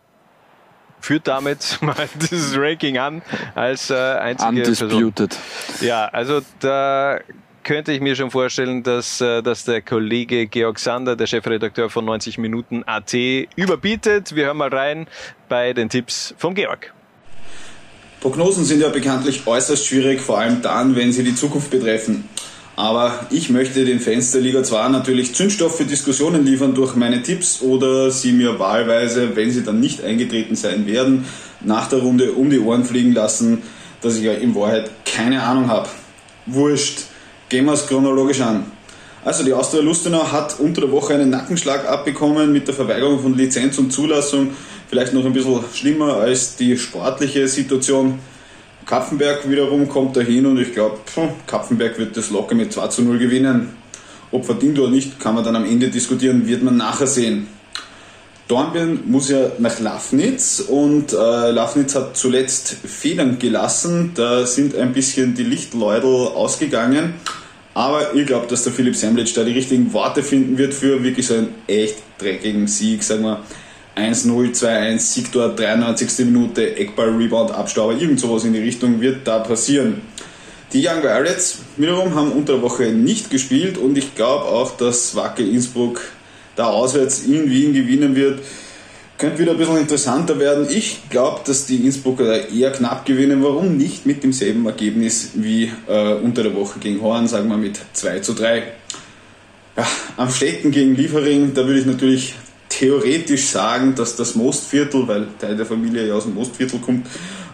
Führt damit mal dieses Ranking an als einzige Undisputed. Person. Ja, also da könnte ich mir schon vorstellen, dass der Kollege Georg Sander, der Chefredakteur von 90 Minuten AT, überbietet. Wir hören mal rein bei den Tipps vom Georg. Prognosen sind ja bekanntlich äußerst schwierig, vor allem dann, wenn sie die Zukunft betreffen. Aber ich möchte den Fans der Liga 2 natürlich Zündstoff für Diskussionen liefern durch meine Tipps oder sie mir wahlweise, wenn sie dann nicht eingetreten sein werden, nach der Runde um die Ohren fliegen lassen, dass ich ja in Wahrheit keine Ahnung habe. Wurscht, gehen wir es chronologisch an. Also die Austria Lustenau hat unter der Woche einen Nackenschlag abbekommen mit der Verweigerung von Lizenz und Zulassung. Vielleicht noch ein bisschen schlimmer als die sportliche Situation. Kapfenberg wiederum kommt dahin und ich glaube, Kapfenberg wird das locker mit 2:0 gewinnen. Ob verdient oder nicht, kann man dann am Ende diskutieren, wird man nachher sehen. Dornbirn muss ja nach Lafnitz und Lafnitz hat zuletzt Federn gelassen. Da sind ein bisschen die Lichtleudel ausgegangen. Aber ich glaube, dass der Philipp Semlitsch da die richtigen Worte finden wird für wirklich so einen echt dreckigen Sieg, sagen wir 1:0, 2:1, Sieg dort, 93. Minute, Eckball, Rebound, Abstauber, irgend sowas in die Richtung wird da passieren. Die Young Violets wiederum haben unter der Woche nicht gespielt und ich glaube auch, dass Wacker Innsbruck da auswärts in Wien gewinnen wird. Könnte wieder ein bisschen interessanter werden. Ich glaube, dass die Innsbrucker da eher knapp gewinnen. Warum nicht mit demselben Ergebnis wie unter der Woche gegen Horn, sagen wir mit 2:3. Ja, am Stecken gegen Liefering, da würde ich natürlich theoretisch sagen, dass das Mostviertel, weil Teil der Familie ja aus dem Mostviertel kommt,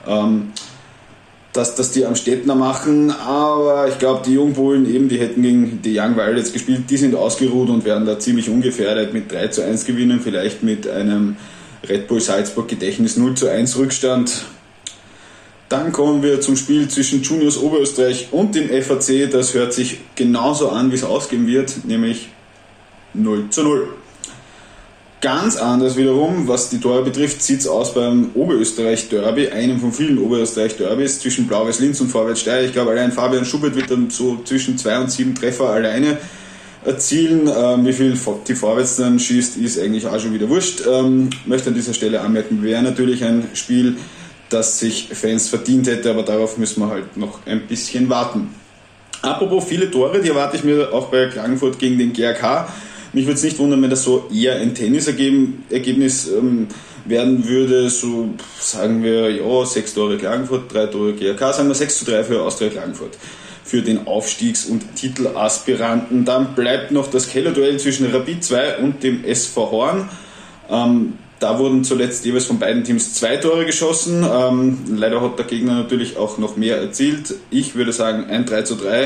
dass die am Stettner machen, aber ich glaube, die Jungbullen eben, die hätten gegen die Young Violets gespielt, die sind ausgeruht und werden da ziemlich ungefährdet mit 3:1 gewinnen, vielleicht mit einem Red Bull Salzburg Gedächtnis 0:1 Rückstand. Dann kommen wir zum Spiel zwischen Juniors Oberösterreich und dem FAC, das hört sich genauso an, wie es ausgehen wird, nämlich 0:0. Ganz anders wiederum, was die Tore betrifft, sieht es aus beim Oberösterreich-Derby, einem von vielen Oberösterreich-Derbys zwischen Blau-Weiß Linz und Vorwärts Steyr. Ich glaube, allein Fabian Schubert wird dann so zwischen 2 und 7 Treffer alleine erzielen. Wie viel die Vorwärts dann schießt, ist eigentlich auch schon wieder wurscht. Möchte an dieser Stelle anmerken, wäre natürlich ein Spiel, das sich Fans verdient hätte, aber darauf müssen wir halt noch ein bisschen warten. Apropos viele Tore, die erwarte ich mir auch bei Klagenfurt gegen den GRK. Mich würde es nicht wundern, wenn das so eher ein Tennisergebnis werden würde. So sagen wir, ja, 6 Tore Klagenfurt, 3 Tore GRK, sagen wir 6:3 für Austria Klagenfurt. Für den Aufstiegs- und Titelaspiranten. Dann bleibt noch das Kellerduell zwischen Rapid 2 und dem SV Horn. Da wurden zuletzt jeweils von beiden Teams 2 Tore geschossen. Leider hat der Gegner natürlich auch noch mehr erzielt. Ich würde sagen ein 3:3.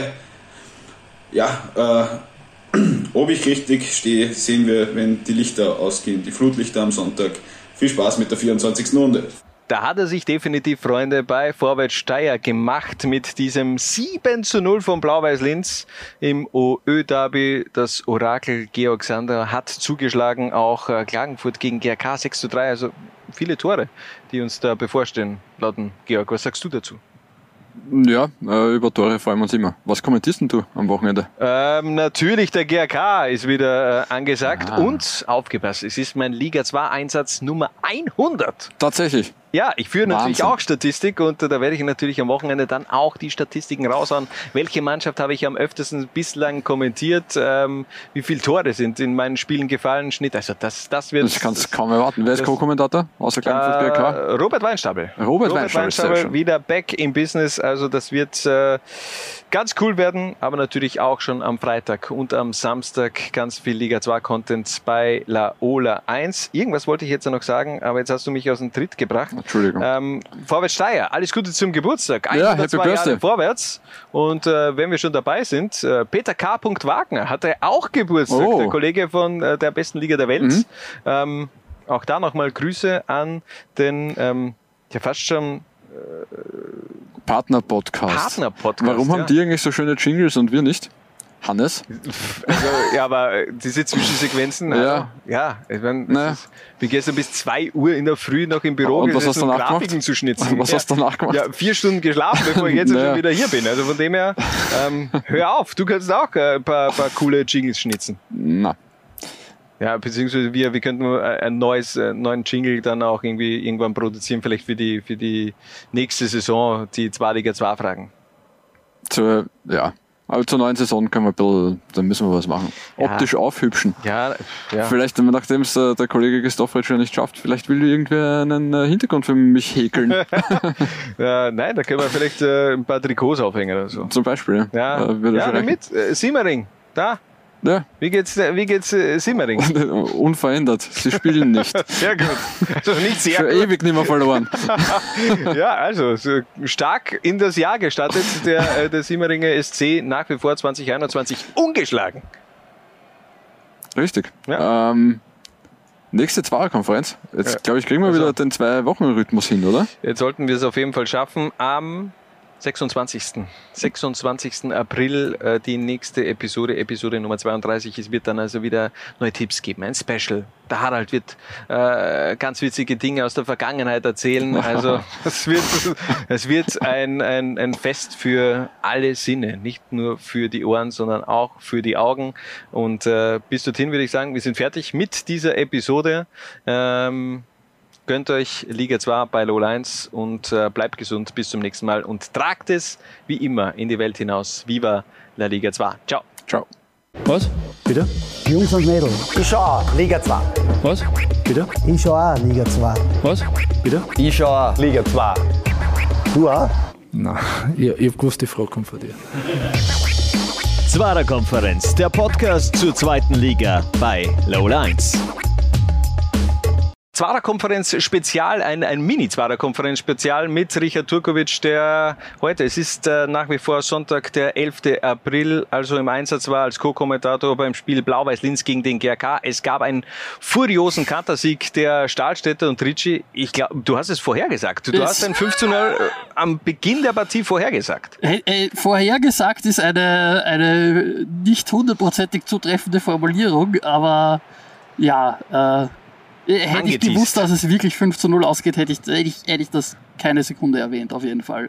Ja, ob ich richtig stehe, sehen wir, wenn die Lichter ausgehen, die Flutlichter am Sonntag. Viel Spaß mit der 24. Runde. Da hat er sich definitiv, Freunde, bei Vorwärts Steyr gemacht mit diesem 7:0 von Blau-Weiß Linz im OÖ-Derby. Das Orakel Georg Sander hat zugeschlagen, auch Klagenfurt gegen GRK 6:3. Also viele Tore, die uns da bevorstehen, lauten Georg. Was sagst du dazu? Ja, über Tore freuen wir uns immer. Was kommentierst denn du am Wochenende? Natürlich, der GRK ist wieder angesagt und aufgepasst, es ist mein Liga 2 Einsatz Nummer 100. Tatsächlich? Ja, ich führe natürlich auch Statistik und da werde ich natürlich am Wochenende dann auch die Statistiken raushauen. Welche Mannschaft habe ich am öftesten bislang kommentiert? Wie viele Tore sind in meinen Spielen gefallen? Schnitt. Also das wird... Ich kann es kaum erwarten. Wer ist Co-Kommentator außer Klagenfurt GRK? Robert Weinstapel. Robert Weinstapel, wieder back im Business. Also das wird ganz cool werden, aber natürlich auch schon am Freitag und am Samstag ganz viel Liga 2 Content bei La Ola 1. Irgendwas wollte ich jetzt noch sagen, aber jetzt hast du mich aus dem Tritt gebracht. Entschuldigung. Vorwärts Steyr, alles Gute zum Geburtstag. Ja, Happy Birthday. Jahre vorwärts. Und wenn wir schon dabei sind, Peter K. Wagner hatte auch Geburtstag, der Kollege von der besten Liga der Welt. Auch da nochmal Grüße an den fast schon Partner-Podcast. Warum haben die eigentlich so schöne Jingles und wir nicht? Hannes? Also, ja, aber diese Zwischensequenzen, ich meine, wir gestern bis 2 Uhr in der Früh noch im Büro und was hast du danach Grafiken gemacht? Zu schnitzen. Was hast du danach gemacht? Ja, 4 Stunden geschlafen, bevor ich jetzt schon wieder hier bin. Also von dem her, hör auf, du kannst auch ein paar coole Jingles schnitzen. Na. Ja, beziehungsweise wir könnten einen neuen Jingle dann auch irgendwie irgendwann produzieren, vielleicht für die nächste Saison, die Liga 2 Fragen. Aber zur neuen Saison können wir ein bisschen, da müssen wir was machen. Optisch aufhübschen. Ja. Vielleicht, nachdem es der Kollege Christopheritsch ja nicht schafft, vielleicht will irgendwer einen Hintergrund für mich häkeln. Nein, da können wir vielleicht ein paar Trikots aufhängen oder so. Zum Beispiel, ja. Mit Simmering, da. Ja. Wie geht's Simmering? Unverändert. Sie spielen nicht. Sehr gut. Also nicht sehr Für gut. ewig nicht mehr verloren. Ja, also so stark in das Jahr gestartet. Der Simmeringer SC nach wie vor 2021 ungeschlagen. Richtig. Ja. Nächste Zweierkonferenz. Jetzt glaube ich, kriegen wir wieder den 2-Wochen-Rhythmus hin, oder? Jetzt sollten wir es auf jeden Fall schaffen. Am 26. April die nächste Episode Nummer 32. Es wird dann also wieder neue Tipps geben, ein Special. Der Harald wird ganz witzige Dinge aus der Vergangenheit erzählen. Also es wird ein Fest für alle Sinne, nicht nur für die Ohren, sondern auch für die Augen. Und bis dorthin würde ich sagen, wir sind fertig mit dieser Episode. Gönnt euch Liga 2 bei LOL 1 und bleibt gesund. Bis zum nächsten Mal und tragt es wie immer in die Welt hinaus. Viva la Liga 2. Ciao. Ciao. Was? Bitte? Jungs und Mädels. Ich schau Liga 2. Was? Bitte? Ich schau auch Liga 2. Was? Bitte? Ich schau auch Liga 2. Du auch? Nein, ich hab gewusst, die Frage kommt von dir. Zweierkonferenz, der Podcast zur zweiten Liga bei LOL 1. Zwarer-Konferenz-Spezial, ein Mini-Zwarer-Konferenz-Spezial mit Richard Turkovic, der heute, es ist nach wie vor Sonntag, der 11. April, also im Einsatz war als Co-Kommentator beim Spiel Blau-Weiß-Linz gegen den GRK. Es gab einen furiosen Kantersieg der Stahlstädter und Ricci. Ich glaube, du hast es vorhergesagt. Du hast ein 5:0 am Beginn der Partie vorhergesagt. Vorhergesagt ist eine nicht hundertprozentig zutreffende Formulierung, aber ja, hätte ich gewusst, dass es wirklich 5:0 ausgeht, hätte ich das keine Sekunde erwähnt, auf jeden Fall.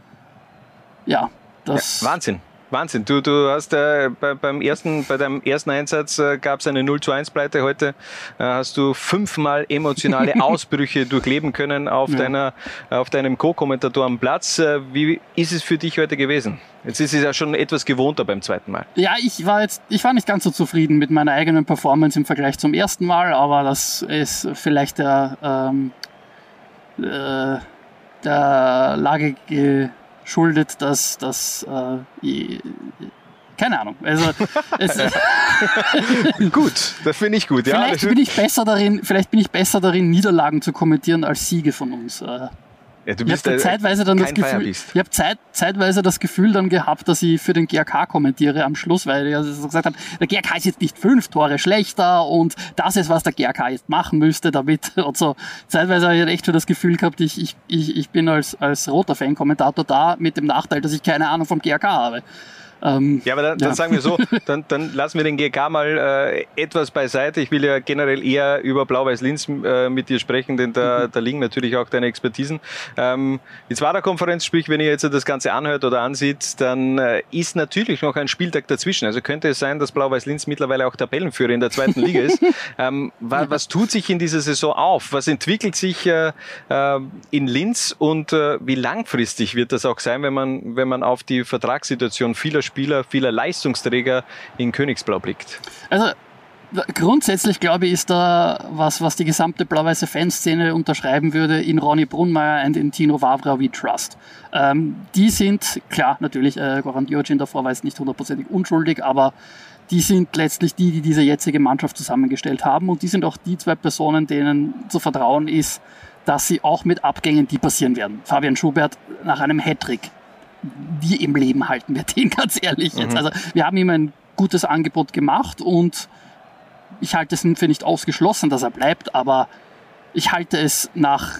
Wahnsinn. Du hast bei deinem ersten Einsatz gab es eine 0:1 Heute hast du 5-mal emotionale Ausbrüche durchleben können auf deinem Co-Kommentatorenplatz. Wie ist es für dich heute gewesen? Jetzt ist es ja schon etwas gewohnter beim zweiten Mal. Ja, ich war nicht ganz so zufrieden mit meiner eigenen Performance im Vergleich zum ersten Mal, aber das ist vielleicht der Lage geschuldet, dass keine Ahnung. Also gut, das finde ich gut. Vielleicht bin ich besser darin, Niederlagen zu kommentieren als Siege von uns. Ja, du bist zeitweise das Gefühl dann gehabt, dass ich für den GRK kommentiere am Schluss, weil ich also gesagt habe, der GRK ist jetzt nicht 5 Tore schlechter und das ist, was der GRK jetzt machen müsste, damit und so. Zeitweise habe ich echt schon das Gefühl gehabt, ich bin als roter Fan-Kommentator da mit dem Nachteil, dass ich keine Ahnung vom GRK habe. Ja, aber dann sagen wir so, dann lassen wir den GK mal etwas beiseite. Ich will ja generell eher über Blau-Weiß-Linz mit dir sprechen, denn da liegen natürlich auch deine Expertisen. Die Zwarer-Konferenz, sprich, wenn ihr jetzt das Ganze anhört oder ansieht, dann ist natürlich noch ein Spieltag dazwischen. Also könnte es sein, dass Blau-Weiß-Linz mittlerweile auch Tabellenführer in der 2. Liga ist. Was tut sich in dieser Saison auf? Was entwickelt sich in Linz und wie langfristig wird das auch sein, wenn man auf die Vertragssituation vieler Leistungsträger in Königsblau blickt? Also grundsätzlich, glaube ich, ist da was die gesamte blau-weiße Fanszene unterschreiben würde, in Ronny Brunmeier und in Tino Vavra we trust. Die sind, klar, natürlich, Goran Djordjic davor war jetzt nicht hundertprozentig unschuldig, aber die sind letztlich die diese jetzige Mannschaft zusammengestellt haben und die sind auch die 2 Personen, denen zu vertrauen ist, dass sie auch mit Abgängen, die passieren werden. Fabian Schubert nach einem Hattrick. Wie im Leben halten wir den, ganz ehrlich jetzt. Also wir haben ihm ein gutes Angebot gemacht und ich halte es für nicht ausgeschlossen, dass er bleibt, aber ich halte es nach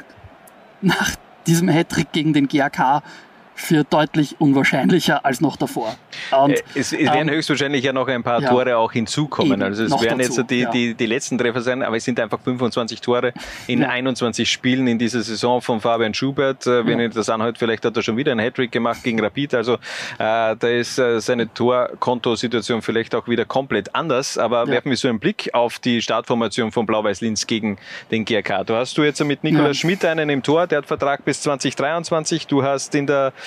diesem Hattrick gegen den GRK für deutlich unwahrscheinlicher als noch davor. Und, es werden höchstwahrscheinlich ja noch ein paar Tore auch hinzukommen. Eben, also es werden jetzt die letzten Treffer sein, aber es sind einfach 25 Tore in 21 Spielen in dieser Saison von Fabian Schubert. Wenn ihr das anhört, vielleicht hat er schon wieder einen Hattrick gemacht gegen Rapid. Also da ist seine Torkontosituation vielleicht auch wieder komplett anders. Aber werfen wir so einen Blick auf die Startformation von Blau-Weiß-Linz gegen den GRK. Du hast jetzt mit Nikolaus Schmidt einen im Tor, der hat Vertrag bis 2023. Du hast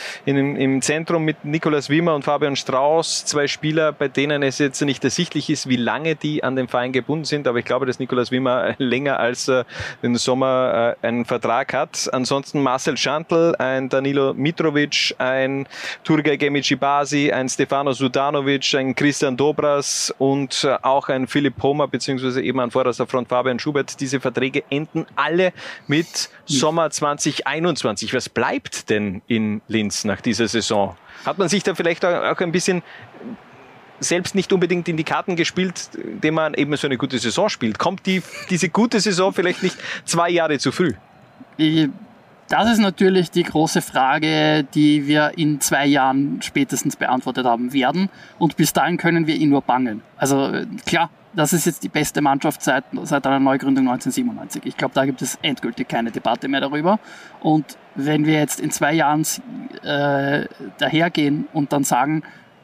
im Zentrum mit Nikolaus Wimmer und Fabian Strauß 2 Spieler, bei denen es jetzt nicht ersichtlich ist, wie lange die an den Verein gebunden sind, aber ich glaube, dass Nikolaus Wimmer länger als den Sommer einen Vertrag hat. Ansonsten Marcel Schantl, ein Danilo Mitrovic, ein Turgay Gemicibasi, ein Stefano Sudanovic, ein Christian Dobras und auch ein Philipp Homer, beziehungsweise eben an vorderster Front Fabian Schubert. Diese Verträge enden alle mit Sommer 2021. Was bleibt denn in Linz nach dieser Saison? Hat man sich da vielleicht auch ein bisschen selbst nicht unbedingt in die Karten gespielt, indem man eben so eine gute Saison spielt? Kommt diese gute Saison vielleicht nicht 2 Jahre zu früh? Das ist natürlich die große Frage, die wir in 2 Jahren spätestens beantwortet haben werden. Und bis dahin können wir ihn nur bangen. Also klar, das ist jetzt die beste Mannschaft seit einer Neugründung 1997. Ich glaube, da gibt es endgültig keine Debatte mehr darüber. Und wenn wir jetzt in 2 Jahren dahergehen und dann sagen,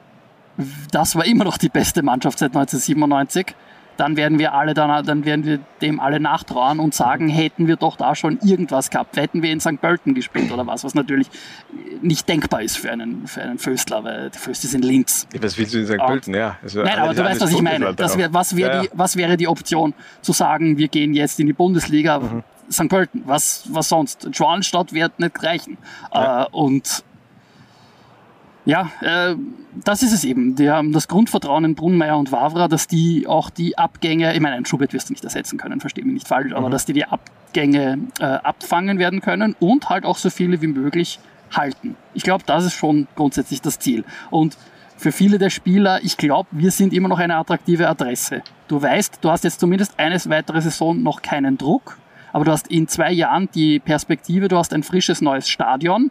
das war immer noch die beste Mannschaft seit 1997, dann werden wir dem alle nachtrauern und sagen, hätten wir doch da schon irgendwas gehabt, hätten wir in St. Pölten gespielt oder was natürlich nicht denkbar ist für einen Föstler, weil die Föst ist in Linz. Was willst du in St. Pölten? Ja. Also nein, aber du weißt, was ich meine. Was wäre die Option, zu sagen, wir gehen jetzt in die Bundesliga, St. Pölten, was sonst? Schwanenstadt wird nicht reichen. Ja. Und Ja, das ist es eben. Die haben das Grundvertrauen in Brunmeier und Vavra, dass die auch die Abgänge, ich meine, einen Schubert wirst du nicht ersetzen können, verstehe mich nicht falsch, aber dass die Abgänge abfangen werden können und halt auch so viele wie möglich halten. Ich glaube, das ist schon grundsätzlich das Ziel. Und für viele der Spieler, ich glaube, wir sind immer noch eine attraktive Adresse. Du weißt, du hast jetzt zumindest eine weitere Saison noch keinen Druck, aber du hast in 2 Jahren die Perspektive, du hast ein frisches neues Stadion,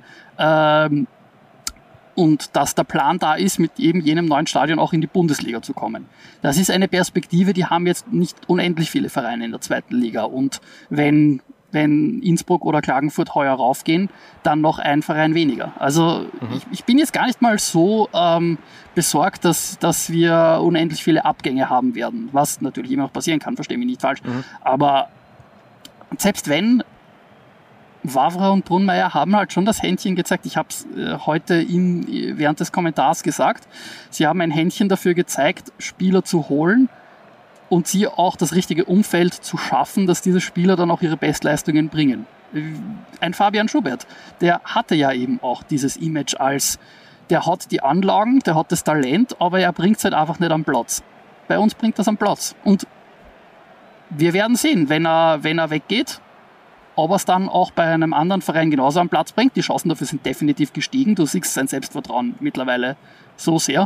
und dass der Plan da ist, mit eben jenem neuen Stadion auch in die Bundesliga zu kommen. Das ist eine Perspektive, die haben jetzt nicht unendlich viele Vereine in der 2. Liga. Und wenn Innsbruck oder Klagenfurt heuer raufgehen, dann noch ein Verein weniger. Also ich bin jetzt gar nicht mal so besorgt, dass wir unendlich viele Abgänge haben werden, was natürlich immer noch passieren kann, verstehe mich nicht falsch. Aber selbst wenn, Vavra und Brunmeier haben halt schon das Händchen gezeigt. Ich habe es heute während des Kommentars gesagt. Sie haben ein Händchen dafür gezeigt, Spieler zu holen und sie auch das richtige Umfeld zu schaffen, dass diese Spieler dann auch ihre Bestleistungen bringen. Ein Fabian Schubert, der hatte ja eben auch dieses Image als, der hat die Anlagen, der hat das Talent, aber er bringt es halt einfach nicht am Platz. Bei uns bringt das am Platz. Und wir werden sehen, wenn er weggeht, ob er es dann auch bei einem anderen Verein genauso am Platz bringt. Die Chancen dafür sind definitiv gestiegen. Du siehst sein Selbstvertrauen mittlerweile so sehr.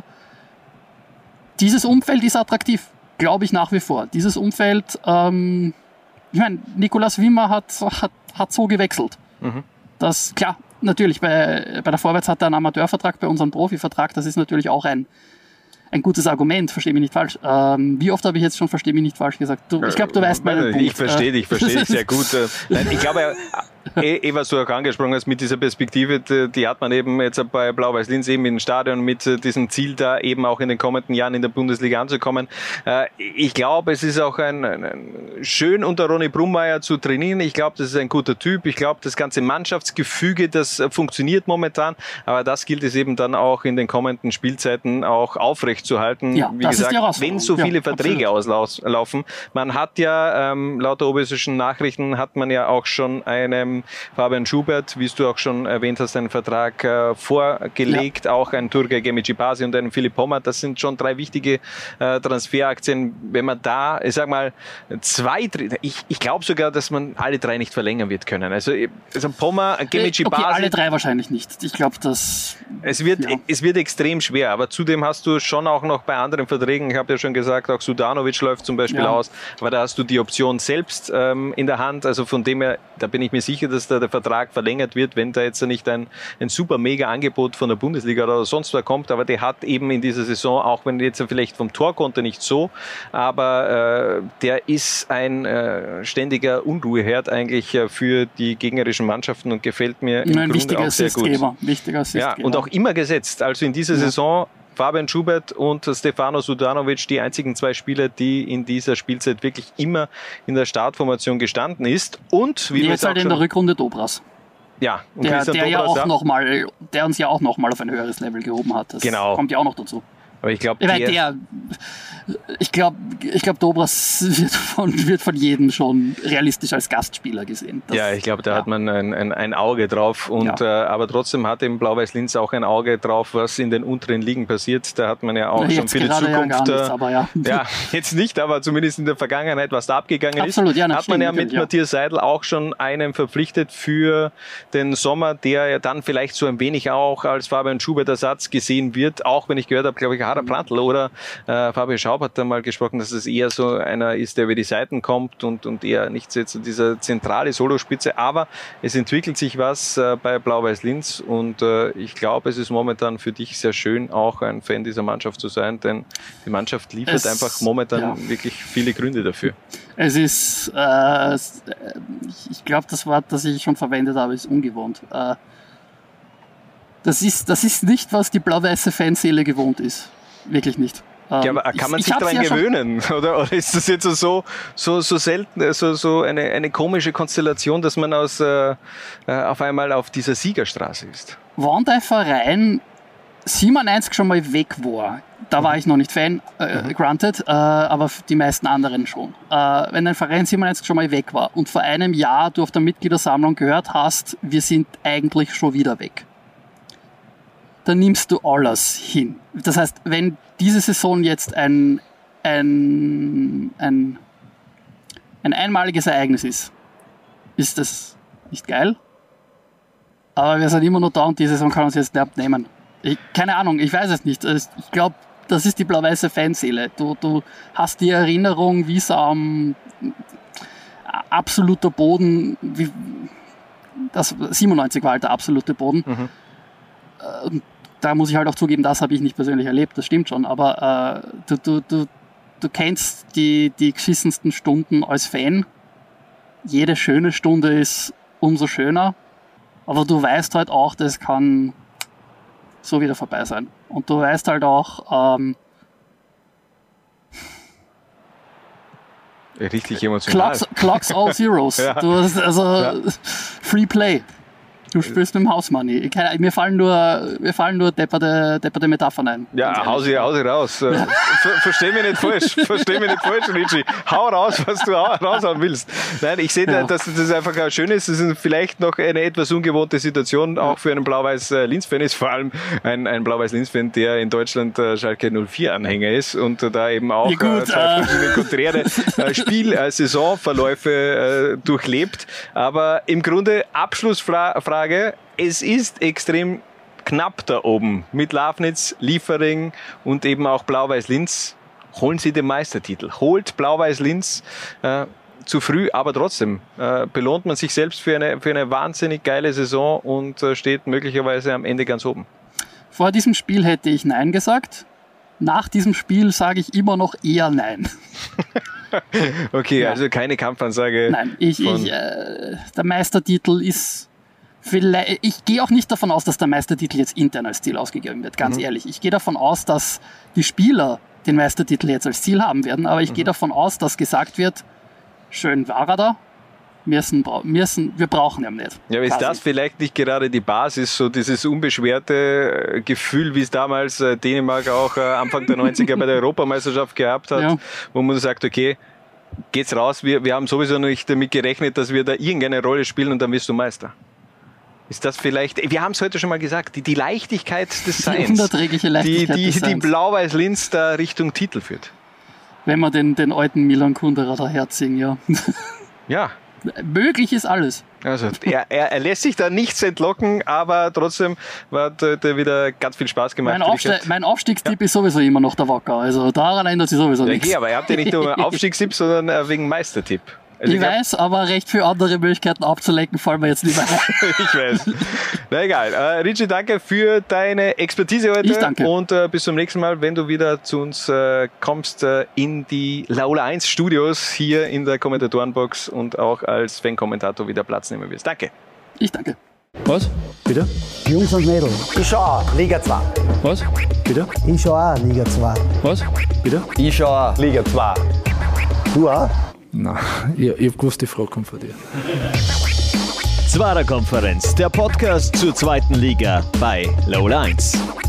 Dieses Umfeld ist attraktiv, glaube ich nach wie vor. Dieses Umfeld, ich meine, Nikolaus Wimmer hat so gewechselt. Das, klar, natürlich, bei der Vorwärts hat er einen Amateurvertrag, bei unserem Profivertrag. Das ist natürlich auch ein gutes Argument, verstehe mich nicht falsch. Wie oft habe ich jetzt schon verstehe mich nicht falsch gesagt? Ich glaube, du weißt meinen Punkt. Ich verstehe dich sehr gut. Nein, ich glaube, was du auch angesprochen hast mit dieser Perspektive, die hat man eben jetzt bei Blau-Weiß-Linz eben im Stadion mit diesem Ziel da eben auch in den kommenden Jahren in der Bundesliga anzukommen. Ich glaube, es ist auch schön unter Ronny Brunmeier zu trainieren. Ich glaube, das ist ein guter Typ. Ich glaube, das ganze Mannschaftsgefüge, das funktioniert momentan. Aber das gilt es eben dann auch in den kommenden Spielzeiten auch aufrechtzuerhalten. Ja, wie gesagt, wenn so viele Verträge auslaufen. Man hat ja, laut der oberösterreichischen Nachrichten, hat man ja auch schon einem Fabian Schubert, wie du auch schon erwähnt hast, einen Vertrag vorgelegt, auch ein Turgay Gemicibazi und einen Philipp Pommer. Das sind schon 3 wichtige Transferaktien. Wenn man da, ich sag mal, 2, ich glaube sogar, dass man alle 3 nicht verlängern wird können. Also Pommer, Gemicibazi. Okay, alle 3 wahrscheinlich nicht. Ich glaube, es wird extrem schwer, aber zudem hast du schon auch noch bei anderen Verträgen, ich habe ja schon gesagt, auch Sudanovic läuft zum Beispiel aus, aber da hast du die Option selbst in der Hand. Also von dem her, da bin ich mir sicher, dass da der Vertrag verlängert wird, wenn da jetzt nicht ein super mega Angebot von der Bundesliga oder sonst was kommt, aber der hat eben in dieser Saison, auch wenn jetzt vielleicht vom Torkonto nicht so, aber der ist ein ständiger Unruheherd eigentlich für die gegnerischen Mannschaften und gefällt mir im Grunde auch sehr gut. Wichtiger Assistgeber. Ja, und auch immer gesetzt. Also in dieser Saison Fabian Schubert und Stefano Sudanovic, die einzigen 2 Spieler, die in dieser Spielzeit wirklich immer in der Startformation gestanden ist. Und wie jetzt halt in der Rückrunde Dobras. Ja, und der uns ja auch nochmal auf ein höheres Level gehoben hat. Das kommt ja auch noch dazu. Aber ich glaube, ich glaube, Dobras wird von jedem schon realistisch als Gastspieler gesehen. Ich glaube, da hat man ein Auge drauf. Und, aber trotzdem hat eben Blau-Weiß-Linz auch ein Auge drauf, was in den unteren Ligen passiert. Da hat man ja auch schon für die Zukunft. Jetzt nicht, aber zumindest in der Vergangenheit, was da abgegangen ist. Hat man ja mit Matthias Seidel auch schon einen verpflichtet für den Sommer, der ja dann vielleicht so ein wenig auch als Fabian Schubert-Ersatz gesehen wird. Auch wenn ich gehört habe, glaube ich, Harald Brandl oder Fabio Schaub hat da mal gesprochen, dass es eher so einer ist, der über die Seiten kommt und eher nicht so jetzt dieser zentrale Solospitze. Aber es entwickelt sich was bei Blau-Weiß-Linz und ich glaube, es ist momentan für dich sehr schön, auch ein Fan dieser Mannschaft zu sein, denn die Mannschaft liefert einfach momentan wirklich viele Gründe dafür. Es ist, ich glaube, das Wort, das ich schon verwendet habe, ist ungewohnt. Das ist nicht, was die blau-weiße Fanseele gewohnt ist. Wirklich nicht. Ja, aber kann man sich daran gewöhnen? Oder ist das jetzt so selten, so eine komische Konstellation, dass man auf einmal auf dieser Siegerstraße ist? Wenn der Verein 97 schon mal weg war, da war ich noch nicht Fan, granted, aber die meisten anderen schon. Wenn ein Verein 97 schon mal weg war und vor einem Jahr du auf der Mitgliedersammlung gehört hast, wir sind eigentlich schon wieder weg, dann nimmst du alles hin. Das heißt, wenn diese Saison jetzt ein einmaliges Ereignis ist das nicht geil. Aber wir sind immer noch da und die Saison kann uns jetzt nicht abnehmen. Keine Ahnung, ich weiß es nicht. Ich glaube, das ist die blau-weiße Fanseele. Du hast die Erinnerung, wie es absoluter Boden, das 97 war halt der absolute Boden. Mhm. Da muss ich halt auch zugeben, das habe ich nicht persönlich erlebt, das stimmt schon, aber du kennst die geschissensten Stunden als Fan. Jede schöne Stunde ist umso schöner, aber du weißt halt auch, das kann so wieder vorbei sein. Und du weißt halt auch, richtig emotional. Clocks all zeros. Ja. Du hast Free Play. Du spielst mit dem Hausmoney. Mir fallen nur depperte Metaphern ein. Ja, hau sie raus. Ja. Versteh mich nicht falsch, Richie. Hau raus, was du raushauen willst. Nein, ich sehe, dass das einfach auch schön ist. Das ist vielleicht noch eine etwas ungewohnte Situation, auch für einen Blau-Weiß-Linz-Fan ist. Vor allem ein Blau-Weiß-Linz-Fan, der in Deutschland Schalke 04-Anhänger ist und da eben auch zwei verschiedene konträre Saisonverläufe durchlebt. Aber im Grunde Abschlussfrage. Es ist extrem knapp da oben mit Lafnitz, Liefering und eben auch Blau-Weiß-Linz. Holen Sie den Meistertitel. Holt Blau-Weiß-Linz zu früh, aber trotzdem belohnt man sich selbst für eine wahnsinnig geile Saison und steht möglicherweise am Ende ganz oben. Vor diesem Spiel hätte ich Nein gesagt. Nach diesem Spiel sage ich immer noch eher Nein. Okay, ja. Also keine Kampfansage. Nein, der Meistertitel ist... Ich gehe auch nicht davon aus, dass der Meistertitel jetzt intern als Ziel ausgegeben wird, ganz ehrlich. Ich gehe davon aus, dass die Spieler den Meistertitel jetzt als Ziel haben werden, aber ich gehe davon aus, dass gesagt wird, schön war er da, wir brauchen ihn nicht. Ja, aber ist das vielleicht nicht gerade die Basis, so dieses unbeschwerte Gefühl, wie es damals Dänemark auch Anfang der 90er bei der Europameisterschaft gehabt hat, wo man sagt, okay, geht's raus, wir haben sowieso nicht damit gerechnet, dass wir da irgendeine Rolle spielen und dann wirst du Meister. Ist das vielleicht, wir haben es heute schon mal gesagt, die Leichtigkeit des Seins, die unerträgliche Leichtigkeit des Seins, die Blau-Weiß-Linz da Richtung Titel führt. Wenn wir den alten Milan Kundera da herziehen, ja. Ja. Möglich ist alles. Also er lässt sich da nichts entlocken, aber trotzdem hat heute wieder ganz viel Spaß gemacht. Mein Aufstiegstipp ist sowieso immer noch der Wacker, also daran ändert sich sowieso nichts. Okay, aber ihr habt ja nicht nur Aufstiegstipp, sondern wegen Meistertipp. Also ich weiß, aber recht viele andere Möglichkeiten abzulenken fallen mir jetzt nicht mehr ein. Ich weiß. Na egal. Richie, danke für deine Expertise heute. Ich danke. Und bis zum nächsten Mal, wenn du wieder zu uns kommst in die Laula 1 Studios hier in der Kommentatorenbox und auch als Fan-Kommentator wieder Platz nehmen wirst. Danke. Ich danke. Was? Bitte? Jungs und Mädels. Ich schau auch Liga 2. Was? Bitte? Ich schau auch Liga 2. Was? Bitte? Ich schau auch Liga 2. Du auch? Nein, ich hab gewusst, die Frage kommt von dir. Zwarer Konferenz, der Podcast zur zweiten Liga bei Laula 1.